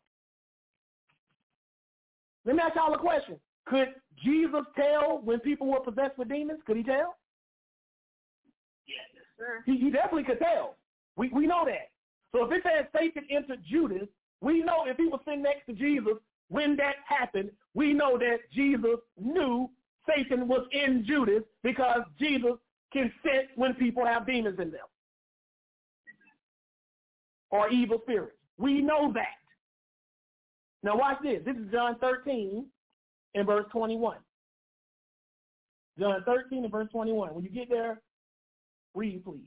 Let me ask y'all a question. Could Jesus tell when people were possessed with demons? Could he tell? Yes, sir. He, he definitely could tell. We we know that. So if it says Satan entered Judas, we know if he was sitting next to Jesus when that happened, we know that Jesus knew Satan was in Judas because Jesus can sense when people have demons in them or evil spirits. We know that. Now watch this. This is John thirteen and verse twenty-one. John thirteen and verse twenty-one. When you get there, read, please.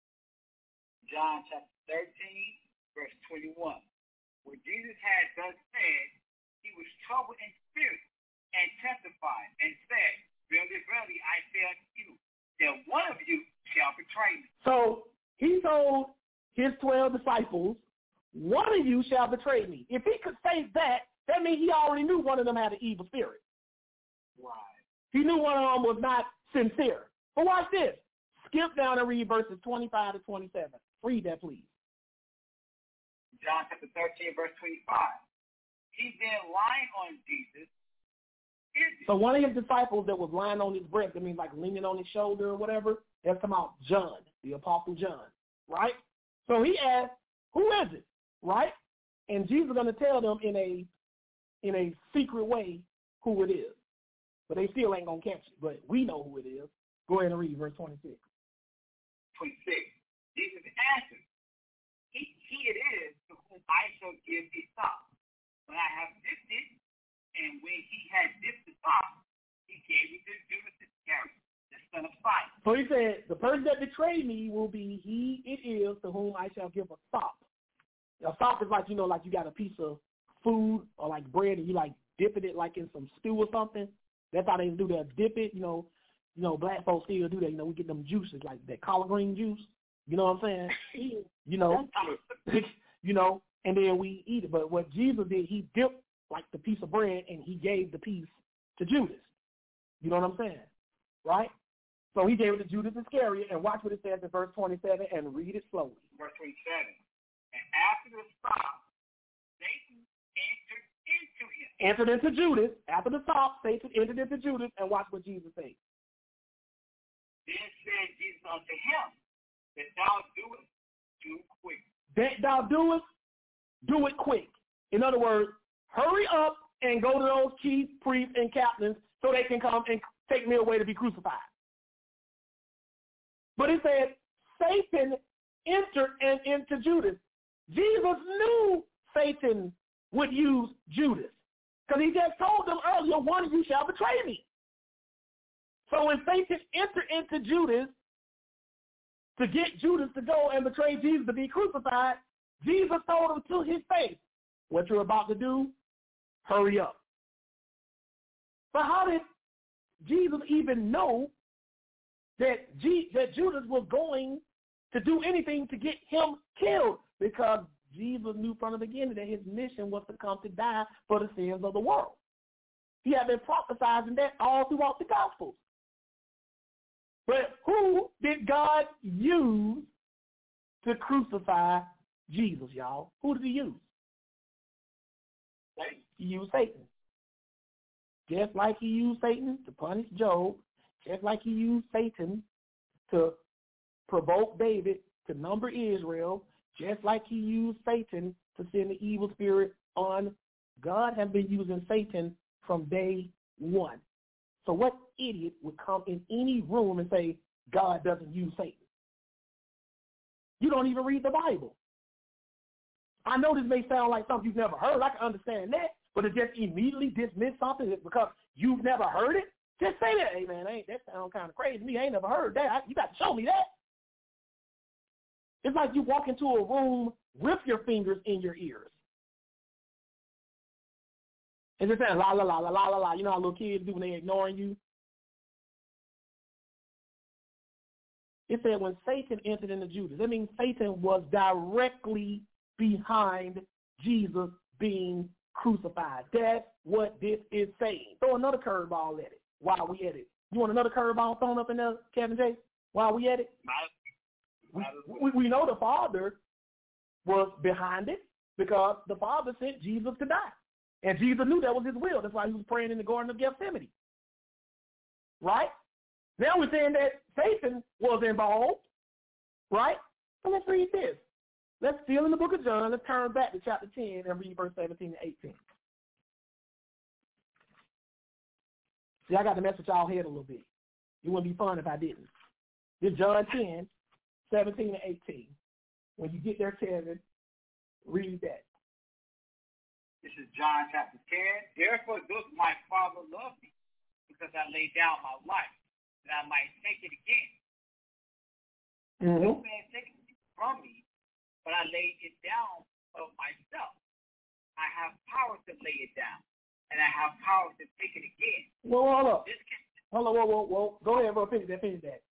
John chapter thirteen, verse twenty-one. When Jesus had thus said, he was troubled in spirit and testified and said, Verily, verily, I say unto you, that one of you shall betray me. So he told his twelve disciples, one of you shall betray me. If he could say that, that means he already knew one of them had an evil spirit. Right. He knew one of them was not sincere. But watch this. Skip down and read verses twenty-five to twenty-seven. Read that, please. John chapter thirteen, verse twenty-five. He then lying on Jesus. So one of his disciples that was lying on his breast, that means like leaning on his shoulder or whatever, that's come out John, the Apostle John, right? So he asked, who is it, right? And Jesus is going to tell them in a in a secret way who it is. But they still ain't going to catch it. But we know who it is. Go ahead and read verse twenty-six. twenty-six. Jesus answered, he, he it is to whom I shall give the sop. When I have dipped it, and when he had dipped the sop, he gave it to Judas Iscariot, the son of Simon. So he said, the person that betrayed me will be he it is to whom I shall give a sop. A sop is like, you know, like you got a piece of food or like bread and you like dipping it like in some stew or something. That's how they do that. Dip it, you know. You know, black folks still do that. You know, we get them juices like that collard green juice. You know what I'm saying? you know, you know, and then we eat it. But what Jesus did, he dipped like the piece of bread and he gave the piece to Judas. You know what I'm saying? Right? So he gave it to Judas Iscariot, and watch what it says in verse twenty-seven and read it slowly. Verse twenty-seven. And after the stop, Satan entered into him. Entered into Judas. After the stop, Satan entered into Judas, and watch what Jesus said. Then said Jesus unto him, that thou doest, do quick. That thou doest, do it quick. In other words, hurry up and go to those chief priests and captains so they can come and take me away to be crucified. But it said, Satan entered and into Judas. Jesus knew Satan would use Judas because he just told them earlier, one of you shall betray me. So when Satan entered into Judas to get Judas to go and betray Jesus to be crucified, Jesus told him to his face, what you're about to do, hurry up. But how did Jesus even know that, G- that Judas was going to do anything to get him killed? Because Jesus knew from the beginning that his mission was to come to die for the sins of the world. He had been prophesying that all throughout the Gospels. But who did God use to crucify Jesus, y'all? Who did he use? He used Satan. Just like he used Satan to punish Job, just like he used Satan to provoke David to number Israel, just like he used Satan to send the evil spirit on, God has been using Satan from day one. So what idiot would come in any room and say God doesn't use Satan? You don't even read the Bible. I know this may sound like something you've never heard. I can understand that. But to just immediately dismiss something because you've never heard it, just say that. Hey, man, ain't, that sounds kind of crazy to me. I ain't never heard that. I, you got to show me that. It's like you walk into a room with your fingers in your ears. And just saying la, la, la, la, la, la, la. You know how little kids do when they're ignoring you? It said when Satan entered into Judas. That means Satan was directly behind Jesus being crucified. That's what this is saying. Throw another curveball at it while we at it. You want another curveball thrown up in there, Kevin J? While we at it? We, we, we know the Father was behind it because the Father sent Jesus to die. And Jesus knew that was his will. That's why he was praying in the Garden of Gethsemane. Right? Now we're saying that Satan was involved. Right? So let's read this. let's still in the book of John. Let's turn back to chapter ten and read verse seventeen and eighteen. See, I got to mess with y'all head a little bit. It wouldn't be fun if I didn't. This John ten, seventeen and eighteen. When you get there, Kevin, read that. This is John chapter ten. Therefore does my Father love me, because I laid down my life, that I might take it again. Mm-hmm. No man take it from me, but I laid it down of myself. I have power to lay it down, and I have power to take it again. Whoa, hold up. This can, hold on, whoa, whoa, whoa. Go ahead, bro. Finish that, finish that.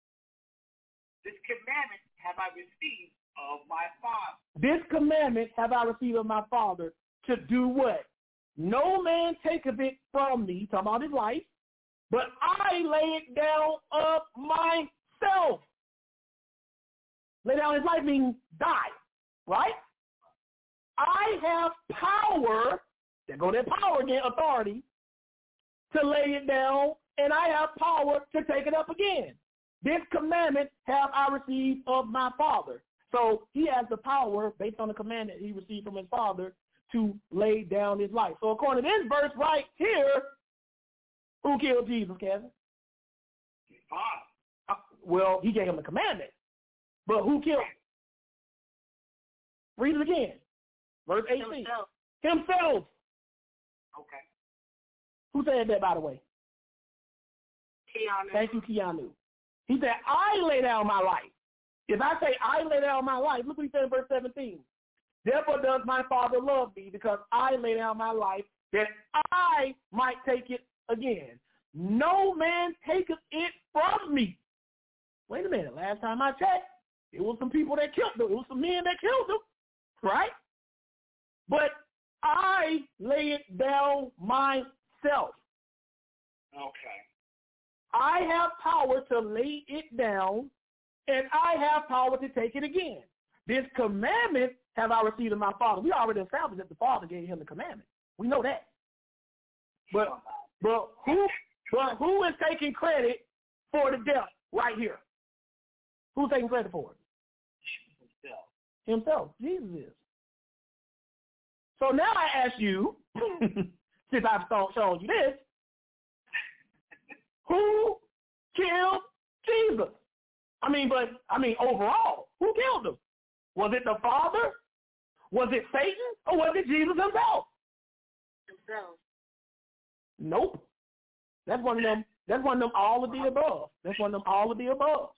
This commandment have I received of my Father. This commandment have I received of my Father, to do what? No man taketh it from me, talking about his life, but I lay it down of myself. Lay down his life means die, right? I have power, there go that power again, authority, to lay it down, and I have power to take it up again. This commandment have I received of my Father. So he has the power, based on the commandment he received from his Father, to lay down his life. So according to this verse right here, who killed Jesus, Kevin? Father. Uh, well, he gave him the commandment. But who killed him? Read it again. Verse eighteen. Himself. Himself. Okay. Who said that, by the way? Keanu. Thank you, Keanu. He said, I lay down my life. If I say I lay down my life, look what he said in verse seventeen. Therefore does my Father love me, because I lay down my life, that I might take it again. No man taketh it from me. Wait a minute. Last time I checked, it was some people that killed him. It was some men that killed him, right? But I lay it down myself. Okay. I have power to lay it down, and I have power to take it again. This commandment have I received of my Father. We already established that the Father gave him the commandment. We know that. But but who but who is taking credit for the death right here? Who's taking credit for it? Himself. Himself. Jesus is. So now I ask you, since I've shown you this, who killed Jesus? I mean, but, I mean, overall, who killed him? Was it the Father? Was it Satan? Or was it Jesus himself? Himself. Nope. That's one of them, that's one of them all of the above. That's one of them all of the above.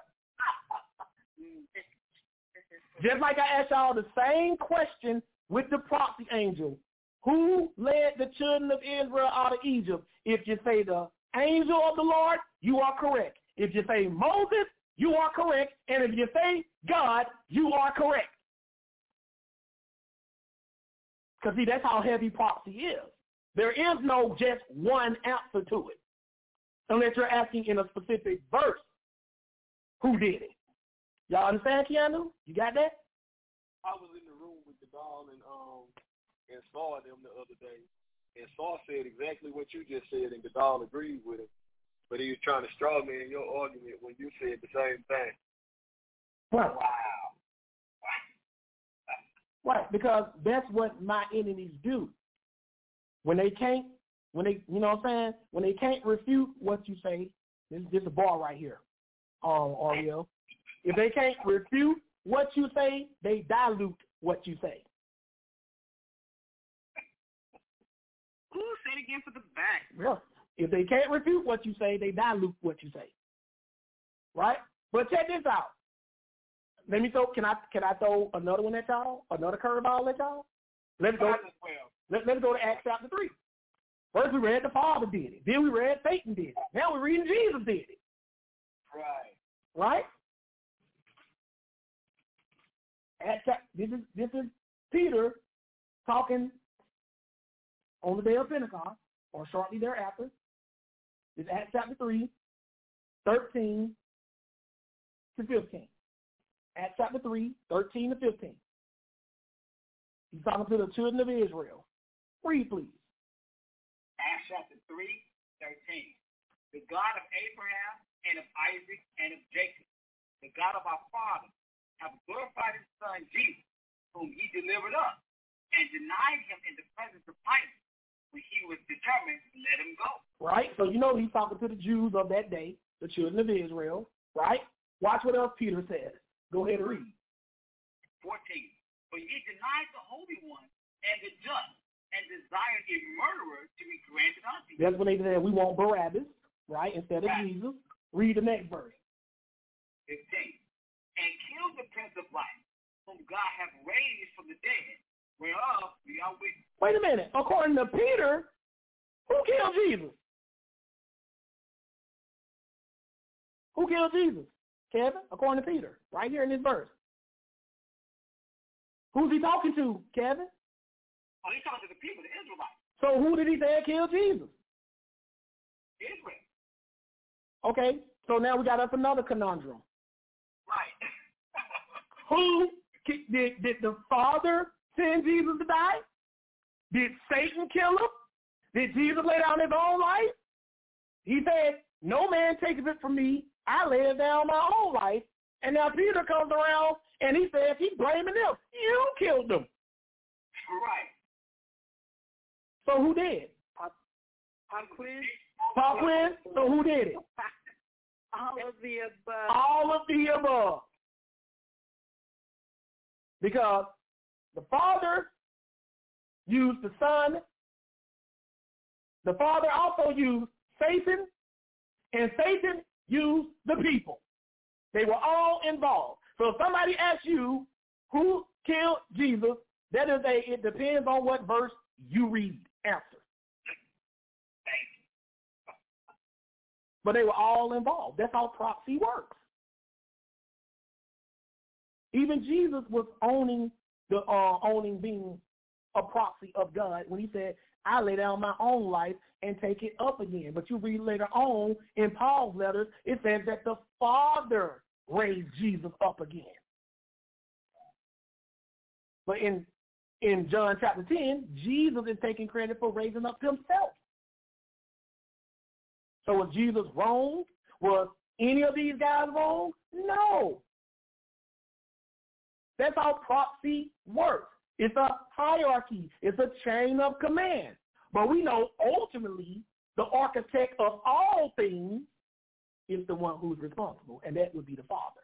Just like I asked y'all the same question with the proxy angel. Who led the children of Israel out of Egypt? If you say the angel of the Lord, you are correct. If you say Moses, you are correct. And if you say God, you are correct. Because, see, that's how heavy proxy is. There is no just one answer to it, unless you're asking in a specific verse who did it. Y'all understand, Keanu? You got that? I was in the room with Gadal and um and saw them the other day, and Saul said exactly what you just said, and Gadal agreed with him. But he was trying to straw man your argument when you said the same thing. Right. Wow. Right, because that's what my enemies do. When they can't, when they, you know what I'm saying? When they can't refute what you say, this is just a bar right here, um, Ariel. If they can't refute what you say, they dilute what you say. Ooh, say it again for the back. Yeah. If they can't refute what you say, they dilute what you say. Right? But check this out. Let me throw, can I can I throw another one at y'all? Another curveball at y'all? Let's go. Let, let's go to Acts chapter three. First we read the Father did it. Then we read Satan did it. Now we're reading Jesus did it. Right. Right? Acts, this is this is Peter talking on the day of Pentecost, or shortly thereafter. It's Acts chapter three, thirteen to fifteen. Acts chapter three, thirteen to fifteen. He's talking to the children of Israel. Read, please. Acts chapter three, thirteen. The God of Abraham and of Isaac and of Jacob, the God of our fathers, have glorified his son Jesus, whom he delivered up, and denied him in the presence of Pilate when he was determined to let him go. Right? So you know he's talking to the Jews of that day, the children of Israel, right? Watch what else Peter says. Go ahead and read. fourteen. For ye denied the Holy One and the just, and desired a murderer to be granted unto you. That's when they said we want Barabbas, right, instead of right. Jesus. Read the next verse. fifteen. And killed the Prince of Life, whom God hath raised from the dead, whereof we are witnesses. Wait a minute. According to Peter, who killed Jesus? Who killed Jesus? Kevin? According to Peter, right here in this verse. Who's he talking to, Kevin? Oh, he's talking to the people, the Israelites. So who did he say killed Jesus? Israel. Okay, so now we got us another conundrum. Right. Who did, did the Father send Jesus to die? Did Satan kill him? Did Jesus lay down his own life? He said, no man taketh it from me. I lay down my own life. And now Peter comes around and he says he's blaming them. You killed them. Right. So who did? Pop, pop quiz. Pop quiz? So who did it? All of the above. All of the above. Because the Father used the Son. The Father also used Satan, and Satan used the people. They were all involved. So if somebody asks you who killed Jesus, that is a, it depends on what verse you read. Answer. But they were all involved. That's how prophecy works. Even Jesus was owning the uh, owning being a proxy of God when he said, I lay down my own life and take it up again. But you read later on in Paul's letters, it says that the Father raised Jesus up again. But in in John chapter ten, Jesus is taking credit for raising up himself. So was Jesus wrong? Was any of these guys wrong? No. That's how prophecy works. It's a hierarchy. It's a chain of command. But we know ultimately the architect of all things is the one who's responsible, and that would be the Father.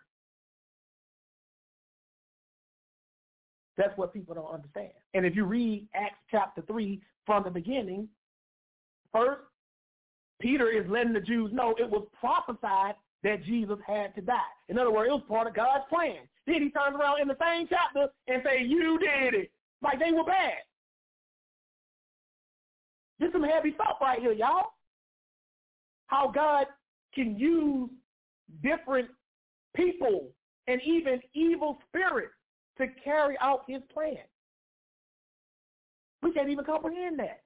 That's what people don't understand. And if you read Acts chapter three from the beginning, first, Peter is letting the Jews know it was prophesied that Jesus had to die. In other words, it was part of God's plan. Then he turns around in the same chapter and say, you did it. Like they were bad. This is some heavy stuff right here, y'all. How God can use different people and even evil spirits to carry out his plan. We can't even comprehend that.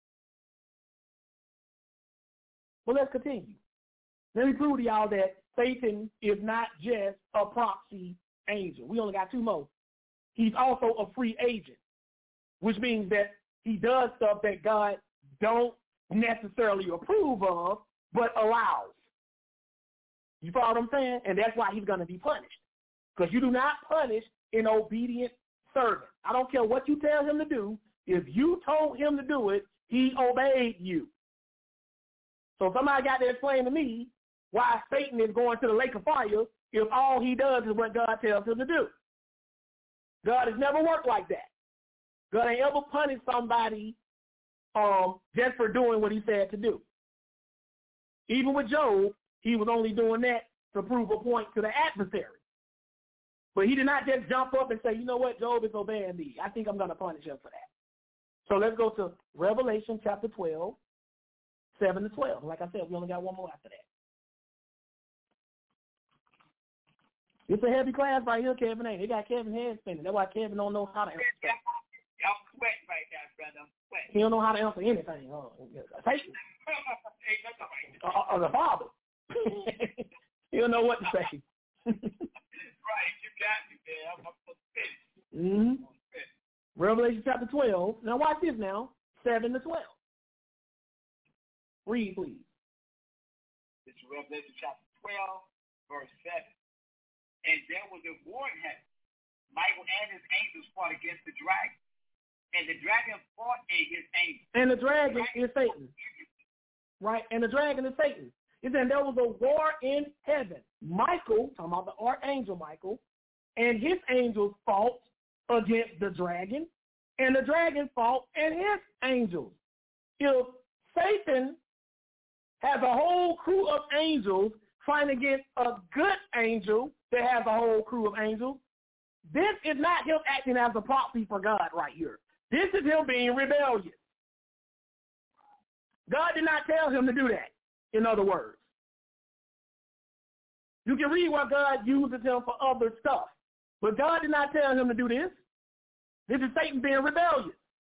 Well, let's continue. Let me prove to y'all that Satan is not just a proxy angel. We only got two more. He's also a free agent, which means that he does stuff that God don't necessarily approve of, but allows. You follow what I'm saying? And that's why he's going to be punished. Because you do not punish an obedient servant. I don't care what you tell him to do. If you told him to do it, he obeyed you. So somebody got to explain to me why Satan is going to the lake of fire if all he does is what God tells him to do. God has never worked like that. God ain't ever punished somebody um, just for doing what he said to do. Even with Job, he was only doing that to prove a point to the adversary. But he did not just jump up and say, you know what, Job is obeying me. I think I'm going to punish him for that. So let's go to Revelation chapter twelve, seven to twelve. Like I said, we only got one more after that. It's a heavy class right here, Kevin. Ain't they got Kevin head spinning. That's why Kevin don't know how to answer. Y'all sweat right now, brother. Sweat. He don't know how to answer anything. Oh, Satan. Hey, that's all right. Uh, uh, the Father. He don't know what to say. Right, you got me, man. I'm supposed to finish. Mm-hmm. Revelation chapter twelve. Now watch this now. seven to twelve. Read, please. This is Revelation chapter twelve, verse seven. and there was a war in heaven. Michael and his angels fought against the dragon, and the dragon fought and his angels. And the dragon, the dragon is Satan. Right? And the dragon is Satan. It said there was a war in heaven. Michael, talking about the archangel Michael, and his angels fought against the dragon, and the dragon fought and his angels. If Satan has a whole crew of angels fighting against a good angel that has a whole crew of angels, this is not him acting as a proxy for God right here. This is him being rebellious. God did not tell him to do that, in other words. You can read where God uses him for other stuff, but God did not tell him to do this. This is Satan being rebellious.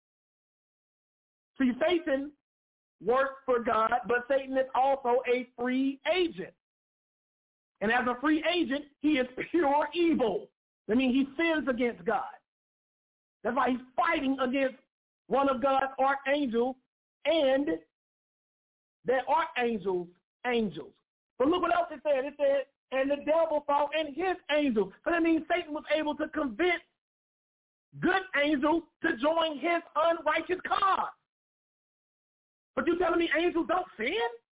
See, Satan works for God, but Satan is also a free agent. And as a free agent, he is pure evil. That means he sins against God. That's why he's fighting against one of God's archangels and that archangel's angels. But look what else it said. It said, and the devil fought and his angels. So that means Satan was able to convince good angels to join his unrighteous cause. But you telling me angels don't sin?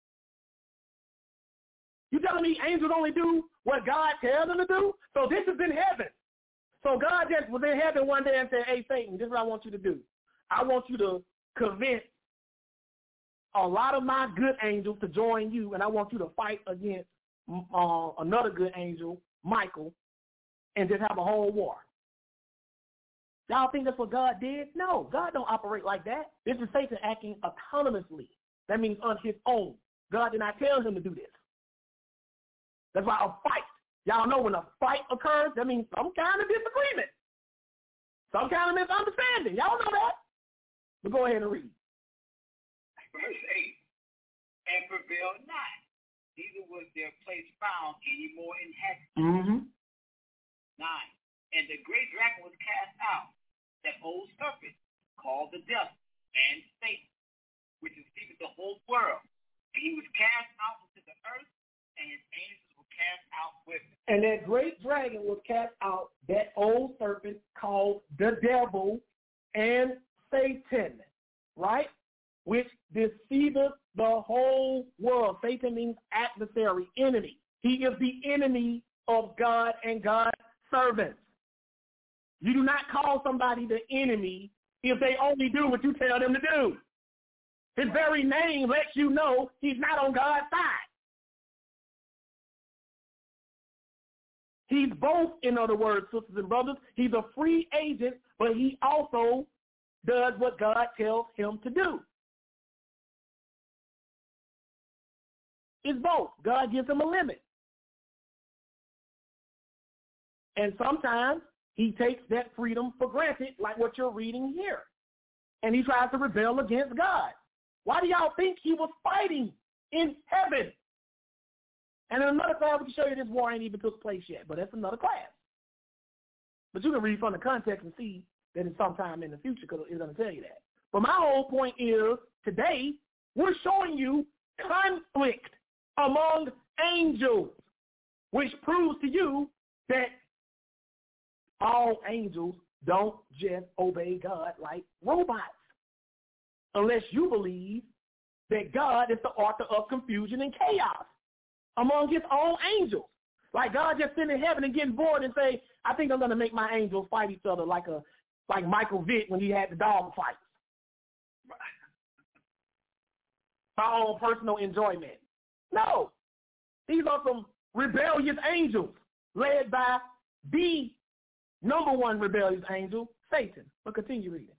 You telling me angels only do what God tells them to do? So this is in heaven. So God just was in heaven one day and said, hey, Satan, this is what I want you to do. I want you to convince a lot of my good angels to join you, and I want you to fight against uh, another good angel, Michael, and just have a whole war. Y'all think that's what God did? No, God don't operate like that. This is Satan acting autonomously. That means on his own. God did not tell him to do this. That's why a fight, y'all know when a fight occurs, that means some kind of disagreement, some kind of misunderstanding. Y'all know that. But go ahead and read. Verse eight, and prevailed not, neither was their place found any more in heaven. Mm-hmm. Nine, and the great dragon was cast out, that old serpent called the devil and Satan, which deceiveth the whole world. And he was cast out into the earth, and his angels were cast out with him. And that great dragon was cast out, that old serpent called the devil and Satan, right? Which deceiveth the whole world. Satan means adversary, enemy. He is the enemy of God and God's servants. You do not call somebody the enemy if they only do what you tell them to do. His very name lets you know he's not on God's side. He's both, in other words, sisters and brothers. He's a free agent, but he also does what God tells him to do. It's both. God gives him a limit. And sometimes he takes that freedom for granted, like what you're reading here. And he tries to rebel against God. Why do y'all think he was fighting in heaven? And in another class, we can show you this war ain't even took place yet, but that's another class. But you can read from the context and see that it's sometime in the future because it's going to tell you that. But my whole point is, today, we're showing you conflict among angels, which proves to you that all angels don't just obey God like robots, unless you believe that God is the author of confusion and chaos among his own angels. Like God just sitting in heaven and getting bored and say, I think I'm going to make my angels fight each other like a like Michael Vick when he had the dog fights. My own personal enjoyment. No. These are some rebellious angels led by the number one rebellious angel, Satan. But continue reading.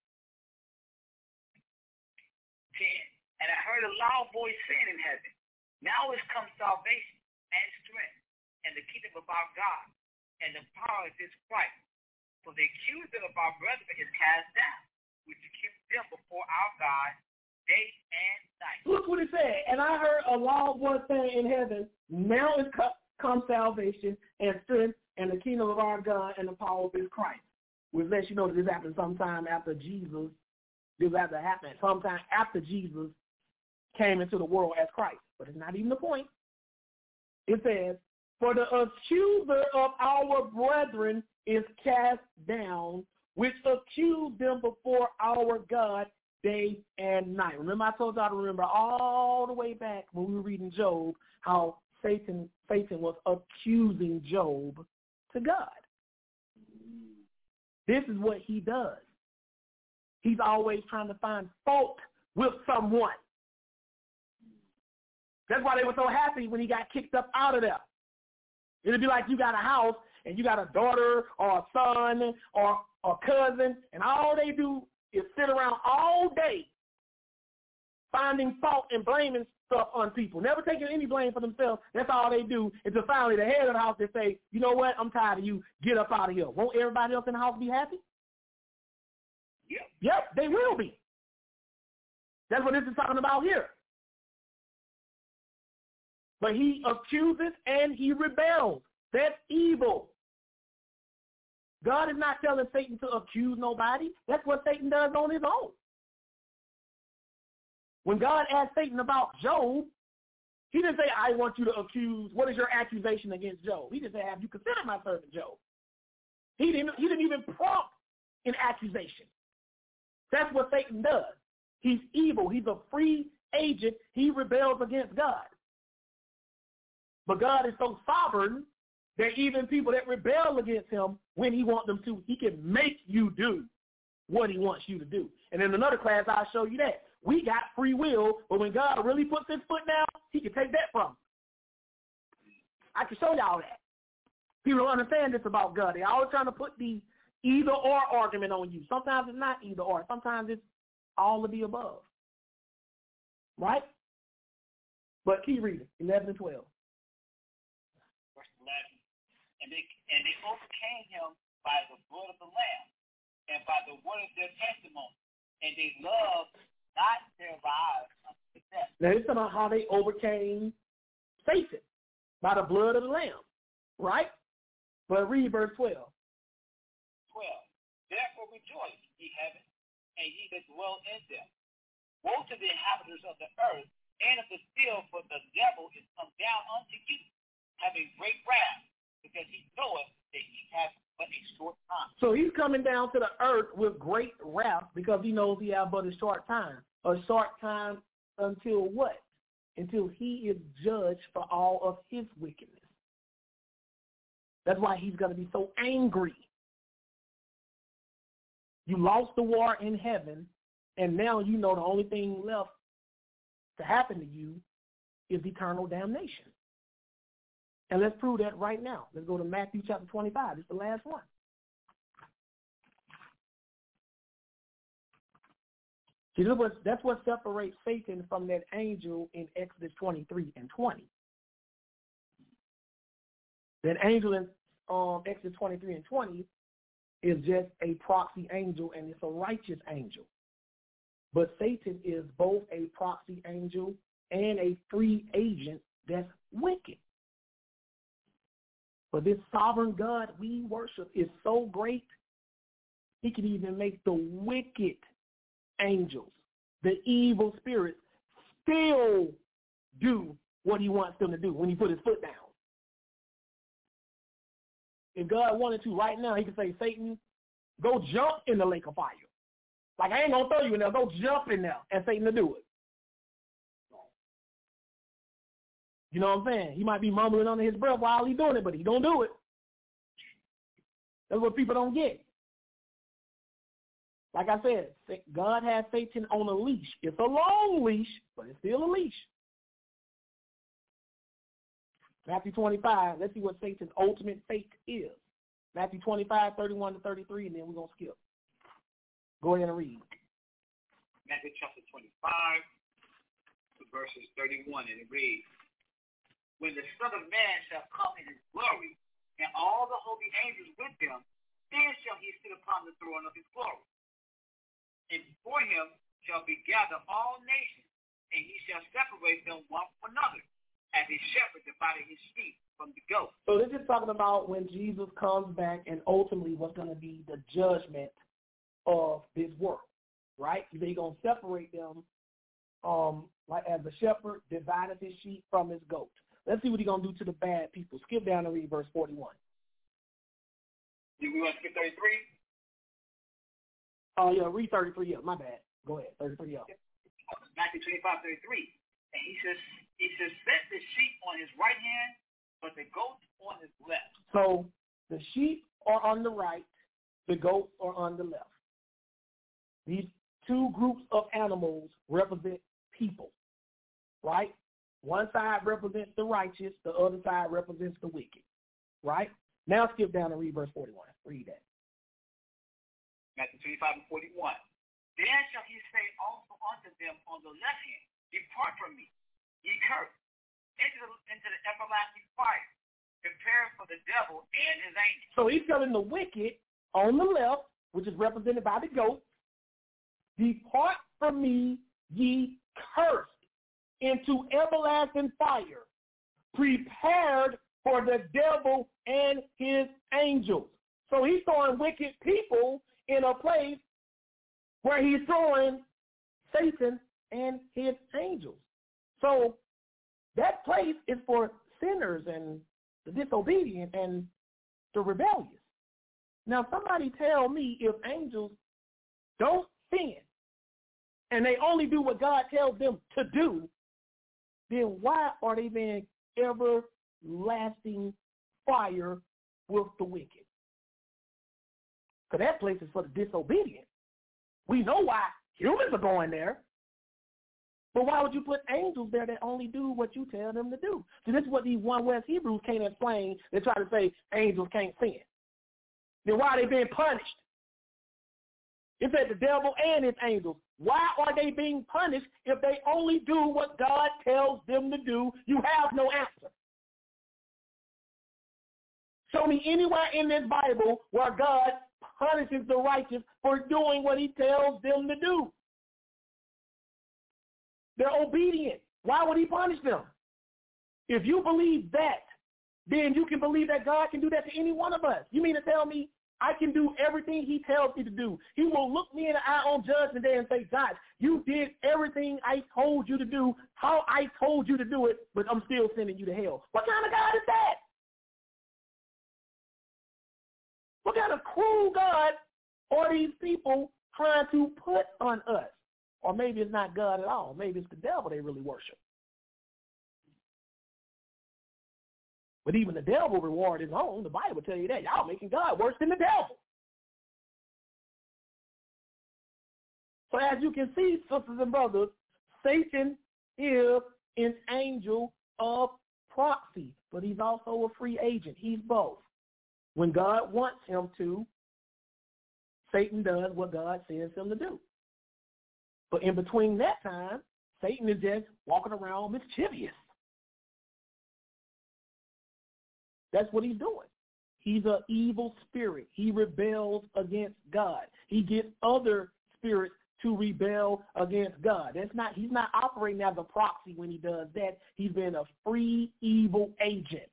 ten. And I heard a loud voice saying in heaven, now is come salvation and strength and the kingdom of our God and the power of his Christ. For the accuser of our brethren is cast down, which accused them before our God day and night. Look what it said. And I heard a loud voice saying in heaven, now is come salvation and strength and the kingdom of our God and the power of his Christ. Which lets you know that this happened sometime after Jesus. This has to happen sometime after Jesus came into the world as Christ. But it's not even the point. It says, For the accuser of our brethren is cast down, which accused them before our God day and night. Remember, I told y'all to remember all the way back when we were reading Job, how Satan, Satan was accusing Job to God. This is what he does. He's always trying to find fault with someone. That's why they were so happy when he got kicked up out of there. It'd be like you got a house and you got a daughter or a son or a cousin, and all they do is sit around all day finding fault and blaming stuff on people, never taking any blame for themselves. That's all they do. Until finally the head of the house, they say, you know what, I'm tired of you. Get up out of here. Won't everybody else in the house be happy? Yep. Yep, they will be. That's what this is talking about here. But he accuses and he rebels. That's evil. God is not telling Satan to accuse nobody. That's what Satan does on his own. When God asked Satan about Job, he didn't say, I want you to accuse, what is your accusation against Job? He didn't say, have you considered my servant Job? He didn't, he didn't even prompt an accusation. That's what Satan does. He's evil. He's a free agent. He rebels against God. But God is so sovereign that even people that rebel against him, when he wants them to, he can make you do what he wants you to do. And in another class, I'll show you that. We got free will, but when God really puts his foot down, he can take that from us. I can show y'all that. People don't understand this about God. They're always trying to put the either or argument on you. Sometimes it's not either or. Sometimes it's all of the above. Right? But keep reading, eleven and twelve. Verse eleven. And they, and they overcame him by the blood of the Lamb and by the word of their testimony. And they loved not their lives unto death. Now, it's about how they overcame Satan by the blood of the Lamb, right? But read verse twelve. twelve. Therefore rejoice, ye heaven, and ye that dwell in them. Woe to the inhabitants of the earth and of the field, for the devil is come down unto you, having great wrath, because he knoweth that he hath but a short time. So he's coming down to the earth with great wrath because he knows he has but a short time. A short time until what? Until he is judged for all of his wickedness. That's why he's going to be so angry. You lost the war in heaven, and now you know the only thing left to happen to you is eternal damnation. And let's prove that right now. Let's go to Matthew chapter twenty-five. It's the last one. See, that's what separates Satan from that angel in Exodus twenty-three and twenty. That angel in um, Exodus twenty-three and twenty is just a proxy angel, and it's a righteous angel. But Satan is both a proxy angel and a free agent that's wicked. But this sovereign God we worship is so great, he can even make the wicked angels, the evil spirits, still do what he wants them to do when he put his foot down. If God wanted to right now, he could say, Satan, go jump in the lake of fire. Like, I ain't going to throw you in there. Go jump in there, and Satan to do it. You know what I'm saying? He might be mumbling under his breath while he's doing it, but he's going to do it. That's what people don't get. Like I said, God has Satan on a leash. It's a long leash, but it's still a leash. Matthew twenty-five, let's see what Satan's ultimate fate is. Matthew twenty-five, thirty-one to thirty-three, and then we're going to skip. Go ahead and read. Matthew chapter twenty-five, verses thirty-one, and it reads, when the Son of Man shall come in his glory, and all the holy angels with him, then shall he sit upon the throne of his glory. And before him shall be gathered all nations, and he shall separate them one from another, as a shepherd divided his sheep from the goats. So this is talking about when Jesus comes back and ultimately what's going to be the judgment of this world, right? They're going to separate them um, like as the shepherd divided his sheep from his goat. Let's see what he's going to do to the bad people. Skip down and read verse forty-one. Do we want to skip thirty-three? Oh, yeah, read thirty-three. Yeah, my bad. Go ahead, thirty-three. Yeah. Matthew twenty-five, thirty-three. And he says, he says, set the sheep on his right hand, but the goats on his left. So the sheep are on the right, the goats are on the left. These two groups of animals represent people, right? One side represents the righteous, the other side represents the wicked, right? Now skip down and read verse forty-one. Read that. Matthew twenty-five and forty-one. Then shall he say also unto them on the left hand, depart from me, ye cursed, into the, into the everlasting fire, prepared for the devil and his angels. So he's telling the wicked on the left, which is represented by the goat, depart from me, ye cursed, into everlasting fire, prepared for the devil and his angels. So he's throwing wicked people in a place where he's throwing Satan and his angels. So that place is for sinners and the disobedient and the rebellious. Now somebody tell me, if angels don't sin and they only do what God tells them to do, then why are they being everlasting fire with the wicked? Because that place is for the disobedient. We know why humans are going there. But why would you put angels there that only do what you tell them to do? See, this is what these One West Hebrews can't explain. They try to say angels can't sin. Then why are they being punished? It said the devil and his angels. Why are they being punished if they only do what God tells them to do? You have no answer. Show me anywhere in this Bible where God punishes the righteous for doing what he tells them to do. They're obedient. Why would he punish them? If you believe that, then you can believe that God can do that to any one of us. You mean to tell me I can do everything he tells me to do? He will look me in the eye on Judgment Day and say, Josh, you did everything I told you to do, how I told you to do it, but I'm still sending you to hell. What kind of God is that? What kind of cruel God are these people trying to put on us? Or maybe it's not God at all. Maybe it's the devil they really worship. But even the devil reward his own. The Bible tell you that. Y'all making God worse than the devil. So as you can see, sisters and brothers, Satan is an angel of proxy, but he's also a free agent. He's both. When God wants him to, Satan does what God sends him to do. But in between that time, Satan is just walking around mischievous. That's what he's doing. He's an evil spirit. He rebels against God. He gets other spirits to rebel against God. That's not. He's not operating as a proxy when he does that. He's been a free evil agent.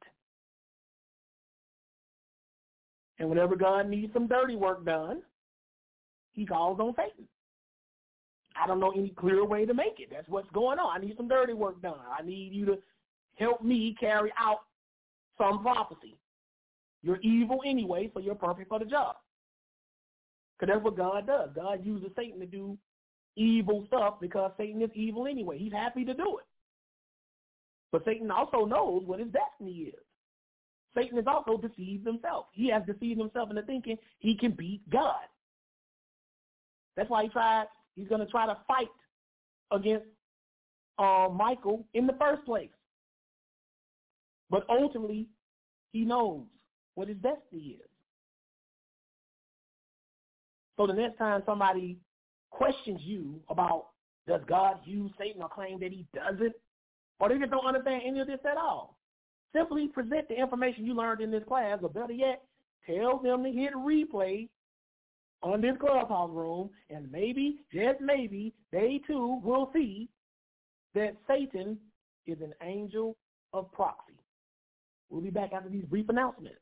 And whenever God needs some dirty work done, he calls on Satan. I don't know any clearer way to make it. That's what's going on. I need some dirty work done. I need you to help me carry out some prophecy. You're evil anyway, so you're perfect for the job. Because that's what God does. God uses Satan to do evil stuff because Satan is evil anyway. He's happy to do it. But Satan also knows what his destiny is. Satan has also deceived himself. He has deceived himself into thinking he can beat God. That's why he tried. He's going to try to fight against uh, Michael in the first place. But ultimately, he knows what his destiny is. So the next time somebody questions you about does God use Satan or claim that he doesn't, or they just don't understand any of this at all, simply present the information you learned in this class, or better yet, tell them to hit replay on this clubhouse room, and maybe, just maybe, they too will see that Satan is an angel of proxy. We'll be back after these brief announcements.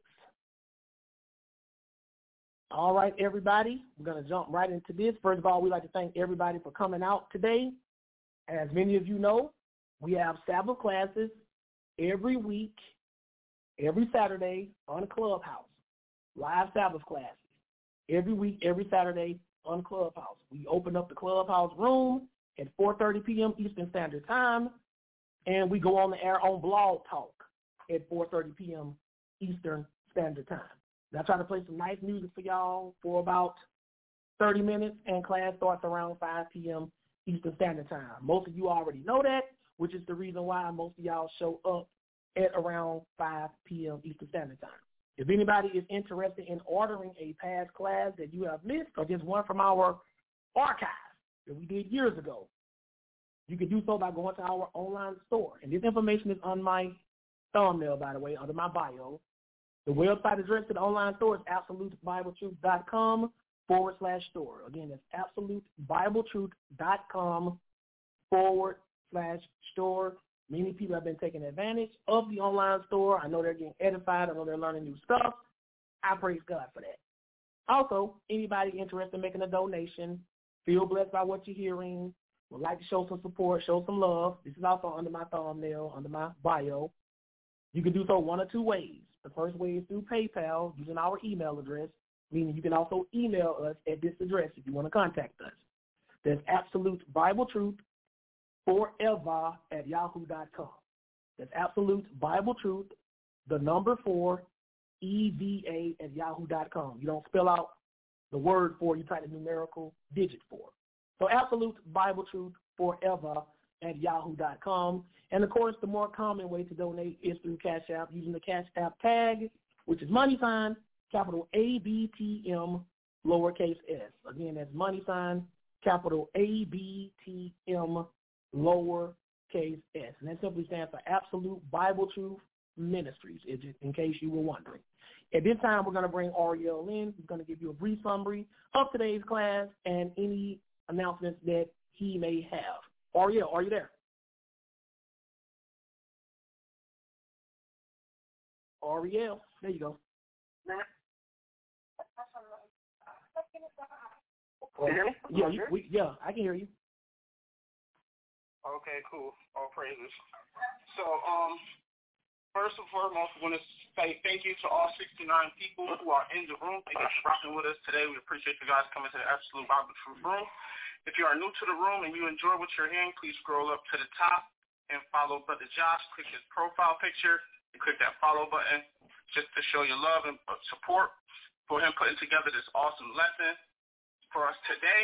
All right, everybody, we're going to jump right into this. First of all, we'd like to thank everybody for coming out today. As many of you know, we have Sabbath classes every week, every Saturday on Clubhouse, live Sabbath classes. Every week, every Saturday on Clubhouse. We open up the Clubhouse room at four thirty p.m. Eastern Standard Time, and we go on the air on Blog Talk at four thirty p.m. Eastern Standard Time. And I try to play some nice music for y'all for about thirty minutes, and class starts around five p.m. Eastern Standard Time. Most of you already know that, which is the reason why most of y'all show up at around five p.m. Eastern Standard Time. If anybody is interested in ordering a past class that you have missed or just one from our archive that we did years ago, you can do so by going to our online store. And this information is on my thumbnail, by the way, under my bio. The website address to the online store is absolutebibletruth.com forward slash store. Again, that's absolutebibletruth.com forward slash store. Many people have been taking advantage of the online store. I know they're getting edified. I know they're learning new stuff. I praise God for that. Also, anybody interested in making a donation, feel blessed by what you're hearing, would like to show some support, show some love. This is also under my thumbnail, under my bio. You can do so one or two ways. The first way is through PayPal using our email address, meaning you can also email us at this address if you want to contact us. That's Absolute Bible Truth Forever at yahoo dot com. That's Absolute Bible Truth, the number four, E V A at yahoo dot com. You don't spell out the word for, you type the numerical digit for. So Absolute Bible Truth Forever at yahoo dot com. And, of course, the more common way to donate is through Cash App using the Cash App tag, which is money sign, capital A B T M, lowercase s. Again, that's money sign, capital A B T M, lowercase s. And that simply stands for Absolute Bible Truth Ministries, in case you were wondering. At this time, we're going to bring Ariel in. He's going to give you a brief summary of today's class and any announcements that he may have. Ariel, are you there? Ariel, there you go. Can you hear me? Yeah, you, we, yeah, I can hear you. Okay, cool. All praises. So, um, first and foremost, I want to say thank you to all sixty-nine people who are in the room. Thank you for rocking with us today. We appreciate you guys coming to the Absolute Bible Truth room. If you are new to the room and you enjoy what you're hearing, please scroll up to the top and follow Brother Josh. Click his profile picture and click that follow button just to show your love and support for him putting together this awesome lesson for us today.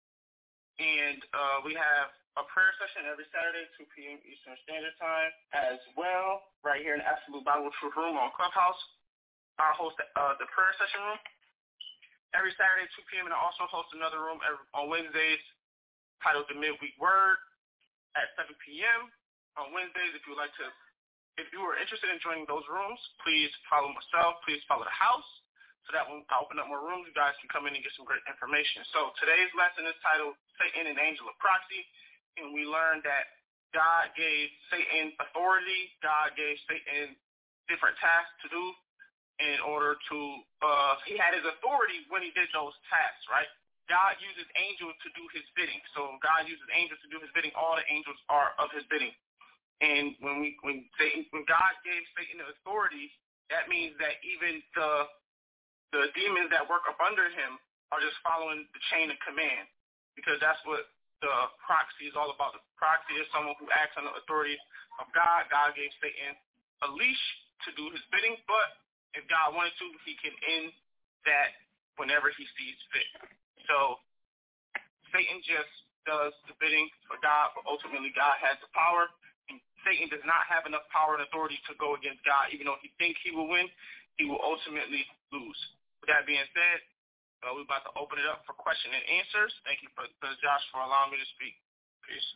And uh, we have a prayer session every Saturday, two p.m. Eastern Standard Time as well, right here in the Absolute Bible Truth room on Clubhouse. I host uh, the prayer session room every Saturday, two p.m., and I also host another room every, on Wednesdays titled The Midweek Word at seven p.m. on Wednesdays. If you would like to, if you are interested in joining those rooms, please follow myself. Please follow the house so that when I open up more rooms, you guys can come in and get some great information. So today's lesson is titled Satan and Angel of Proxy, and we learned that God gave Satan authority. God gave Satan different tasks to do in order to, uh, he had his authority when he did those tasks, right? God uses angels to do his bidding. So God uses angels to do his bidding. All the angels are of his bidding. And when we, when Satan, when God gave Satan the authority, that means that even the, the demons that work up under him are just following the chain of command, because that's what the proxy is all about. The proxy is someone who acts on the authority of God. God gave Satan a leash to do his bidding, but if God wanted to, he can end that whenever he sees fit. So Satan just does the bidding for God, but ultimately God has the power. And Satan does not have enough power and authority to go against God. Even though he thinks he will win, he will ultimately lose. With that being said, uh, we're about to open it up for question and answers. Thank you, Brother Josh, for allowing me to speak. Peace.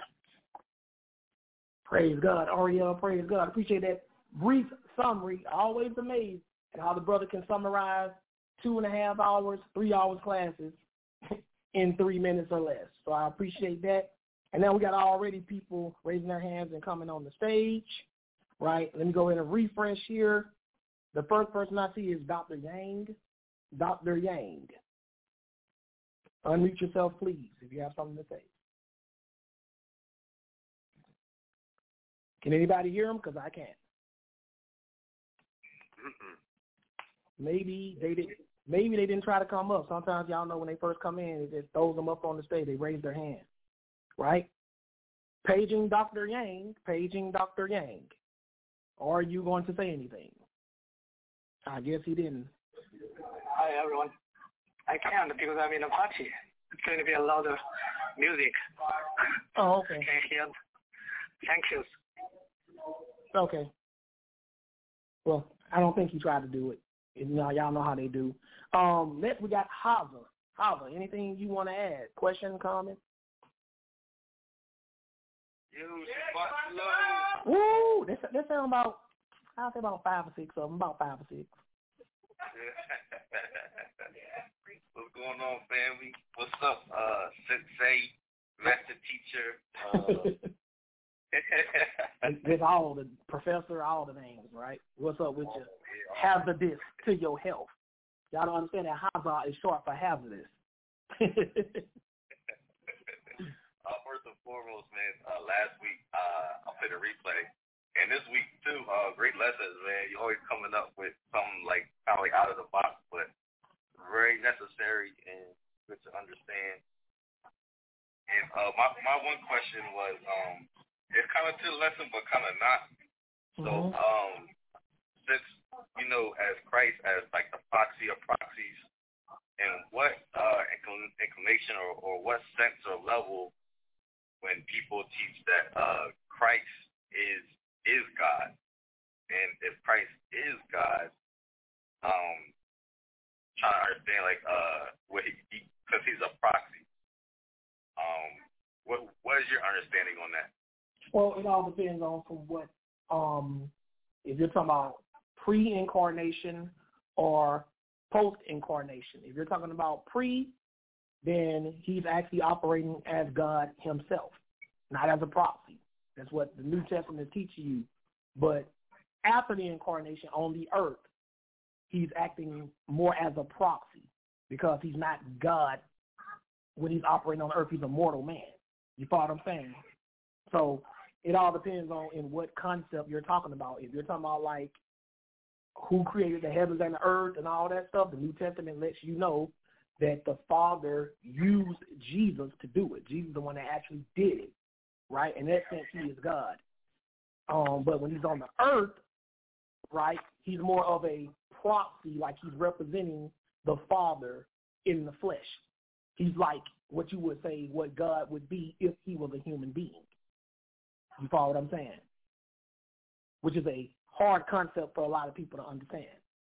Praise God. Ariel, praise God. Appreciate that brief summary. Always amazed at how the brother can summarize two and a half hours, three hours classes in three minutes or less. So I appreciate that. And now we got already people raising their hands and coming on the stage, right? Let me go ahead and refresh here. The first person I see is Doctor Yang. Doctor Yang. Unmute yourself, please, if you have something to say. Can anybody hear him? Because I can't. Mm-mm. Maybe they didn't. Maybe they didn't try to come up. Sometimes y'all know when they first come in, it just throws them up on the stage. They raise their hand, right? Paging Doctor Yang, paging Doctor Yang. Are you going to say anything? I guess he didn't. Hi, everyone. I can't because I'm in a party. It's going to be a lot of music. Oh, okay. I can't hear. Thank you. Okay. Well, I don't think he tried to do it. You know, y'all know how they do. Um, next we got Hava. Hava, anything you want to add? Question, comment? You, Shabbat Shalom. Woo! They, they sound about, I'll say about five or six of them, about five or six. What's going on, family? What's up, uh, Sensei, master teacher? Uh, It's all the professor, all the names, right? What's up with you? Hazardous to your health. Y'all don't understand that hazard is short for hazardous. uh, first and foremost, man, uh, last week uh, I played a replay, and this week too, uh, great lessons, man. You're always coming up with something like kind of like out of the box, but very necessary and good to understand. And uh, my my one question was, um, it's kind of to the lesson, but kind of not. So, Mm-hmm. um, since you know, as Christ as like the proxy of proxies, and what uh, incl- inclination or, or what sense or level when people teach that uh, Christ is is God, and if Christ is God, um, trying to understand like uh, what he because he, he's a proxy. Um, what what is your understanding on that? Well, it all depends on from what, um, if you're talking about pre-incarnation or post-incarnation. If you're talking about pre, then he's actually operating as God himself, not as a proxy. That's what the New Testament teaches you. But after the incarnation on the earth, he's acting more as a proxy because he's not God. When he's operating on the earth, he's a mortal man. You follow what I'm saying? So it all depends on in what concept you're talking about. If you're talking about like who created the heavens and the earth and all that stuff, the New Testament lets you know that the Father used Jesus to do it. Jesus is the one that actually did it, right? In that sense, he is God. Um, but when he's on the earth, right, he's more of a proxy, like he's representing the Father in the flesh. He's like what you would say what God would be if he was a human being. You follow what I'm saying? Which is a hard concept for a lot of people to understand.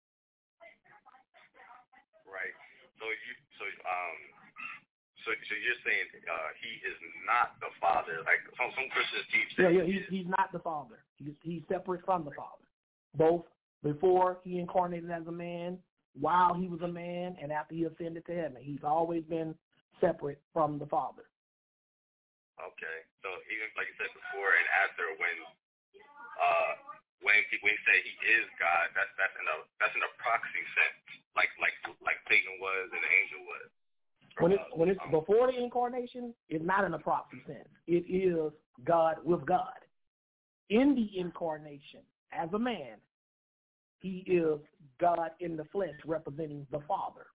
Right. So you, so um, so so you're saying uh, he is not the Father? Like some some Christians teach. Yeah, yeah. He's he's not the Father. He's he's separate from the Father. Both before he incarnated as a man, while he was a man, and after he ascended to heaven, he's always been separate from the Father. Okay. So even like you said before and after, when uh when he, when he say he is God, that's that's in a that's in a proxy sense, like like like Satan was and the angel was. When it's when it's before the incarnation, it's not in a proxy sense. It is God with God. In the incarnation, as a man, he is God in the flesh, representing the Father.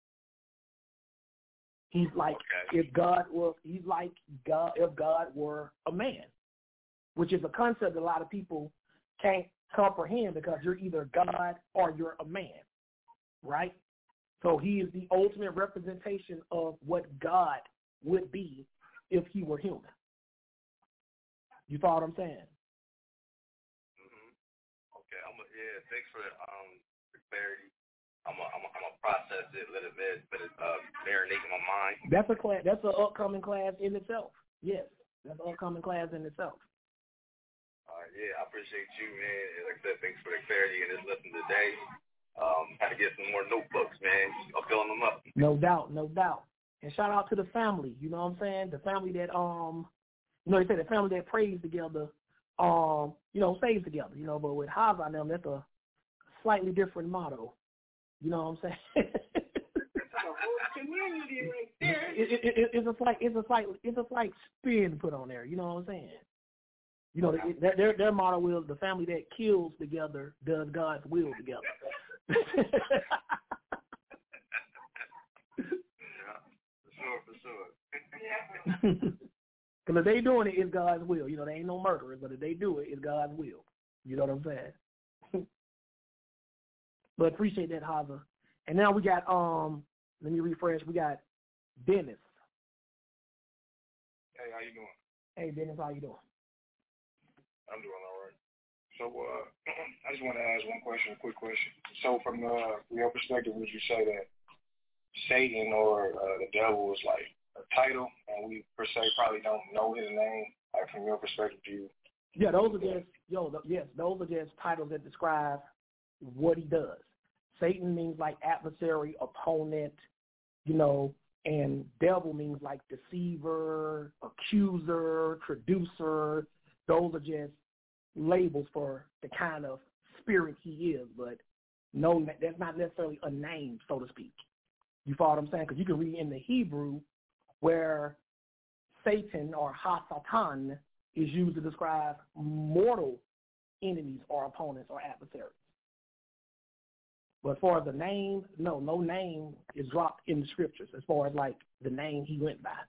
He's like okay. if God were he's like God if God were a man, which is a concept that a lot of people can't comprehend because you're either God or you're a man, right? So he is the ultimate representation of what God would be if he were human. You follow what I'm saying? Mm-hmm. Okay. I'm a, yeah. Thanks for um the clarity. I'm a, I'm a, I'm a process it, let it, let it uh, marinate in my mind. That's a class. That's an upcoming class in itself. Yes, that's an upcoming class in itself. Uh, yeah, I appreciate you, man. And like I said, thanks for the clarity in this lesson today. Um, had to get some more notebooks, man. I'm filling them up. No doubt, no doubt. And shout out to the family. You know what I'm saying? The family that um, you know, they say the family that prays together, um, you know, stays together. You know, but with Haza and them, that's a slightly different motto. You know what I'm saying? Community right there. It, it, it, it's a slight, it's a slight, it's a slight spin put on there. You know what I'm saying? You know, their their, their motto is the family that kills together does God's will together. Yeah, for sure, for sure. Because if they doing it, it's God's will. You know, they ain't no murderers, but if they do it, it's God's will. You know what I'm saying? But appreciate that, Haza. And now we got, um, let me refresh, we got Dennis. Hey, how you doing? Hey, Dennis, how you doing? I'm doing all right. So uh, I just want to ask one question, a quick question. So from uh, your perspective, would you say that Satan or uh, the devil is like a title, and we per se probably don't know his name? Like from your perspective, do you? Yeah, those are just yo. The, yes, those are just titles that describe what he does. Satan means like adversary, opponent, you know, and devil means like deceiver, accuser, traducer. Those are just labels for the kind of spirit he is, but no, that's not necessarily a name, so to speak. You follow what I'm saying? Because you can read in the Hebrew where Satan or Ha-Satan is used to describe mortal enemies or opponents or adversaries. But as far as the name, no, no name is dropped in the scriptures as far as like the name he went by.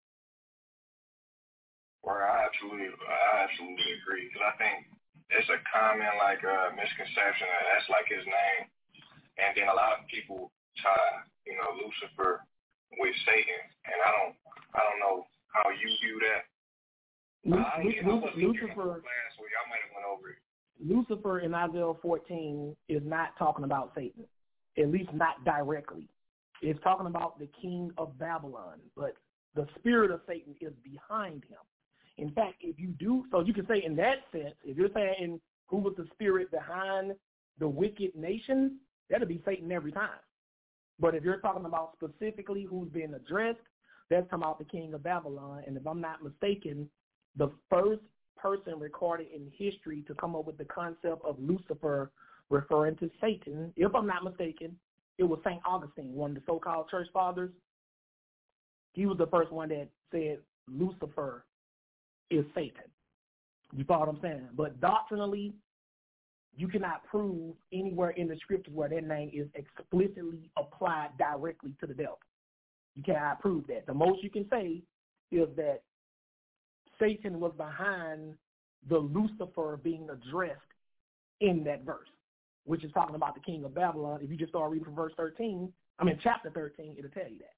Or I absolutely, I absolutely agree, because I think it's a common like uh, misconception that that's like his name, and then a lot of people tie, you know, Lucifer with Satan, and I don't, I don't know how you view that. Lu- uh, I Lu- I wasn't here Lucifer, last week. I might have went over it. Lucifer in Isaiah fourteen is not talking about Satan, at least not directly. It's talking about the king of Babylon, but the spirit of Satan is behind him. In fact, if you do, so you can say in that sense, if you're saying who was the spirit behind the wicked nations, that'll be Satan every time. But if you're talking about specifically who's being addressed, that's talking about the king of Babylon. And if I'm not mistaken, the first person recorded in history to come up with the concept of Lucifer referring to Satan, if I'm not mistaken, it was Saint Augustine, one of the so-called church fathers. He was the first one that said Lucifer is Satan. You follow what I'm saying? But doctrinally, you cannot prove anywhere in the scriptures where that name is explicitly applied directly to the devil. You cannot prove that. The most you can say is that Satan was behind the Lucifer being addressed in that verse, which is talking about the king of Babylon. If you just start reading from verse thirteen, I mean chapter thirteen, it'll tell you that.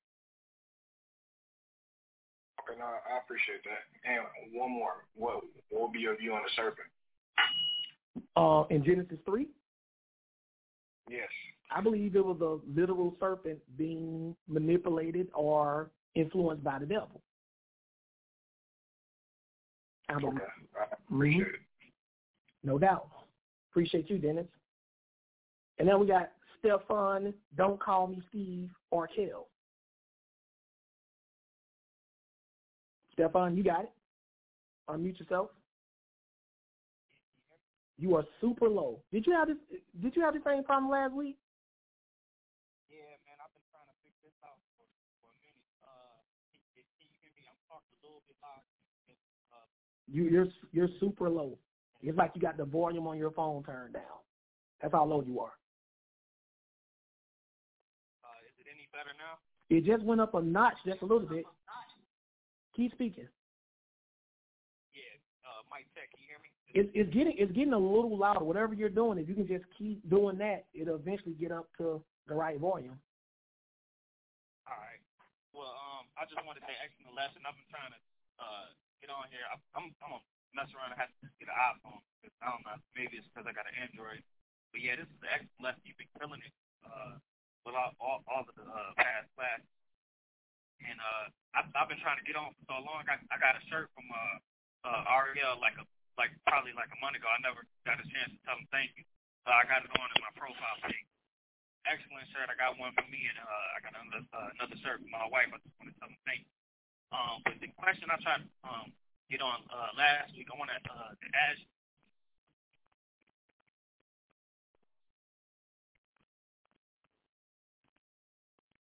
Okay, no, I appreciate that. And one more, what, what will be your view on the serpent? Uh, in Genesis three? Yes. I believe it was a literal serpent being manipulated or influenced by the devil. I Okay, believe. I appreciate mm-hmm. it. No doubt. Appreciate you, Dennis. And then we got Stefan, Don't Call Me Steve, or Kel. Stefan, you got it. Unmute yourself. You are super low. Did you have this? Did you have the same problem last week? Yeah, man, I've been trying to figure this out for, for a minute. Uh, can, can you hear me? I'm talking a little bit loud. Uh, you, you're you're super low. It's like you got the volume on your phone turned down. That's how low you are. Uh, is it any better now? It just went up a notch, just a little bit. Keep speaking. Yeah, uh, Mike Tech, can you hear me? It's, it's getting it's getting a little louder. Whatever you're doing, if you can just keep doing that, it'll eventually get up to the right volume. All right. Well, um, I just wanted to say excellent lesson. I've been trying to uh, get on here. I, I'm I'm gonna mess around and have to get an iPhone. I don't know. Maybe it's because I got an Android. But yeah, this is the excellent lesson. You've been killing it uh, with all all, all of the uh, past classes. And uh, I, I've been trying to get on for so long. I, I got a shirt from uh, uh, R E L like a like probably like a month ago. I never got a chance to tell him thank you. So I got it on in my profile page. Excellent shirt. I got one for me, and uh, I got another uh, another shirt for my wife. I just want to tell him thank you. Um, but the question I tried to um, get on uh, last week, I want to uh, ask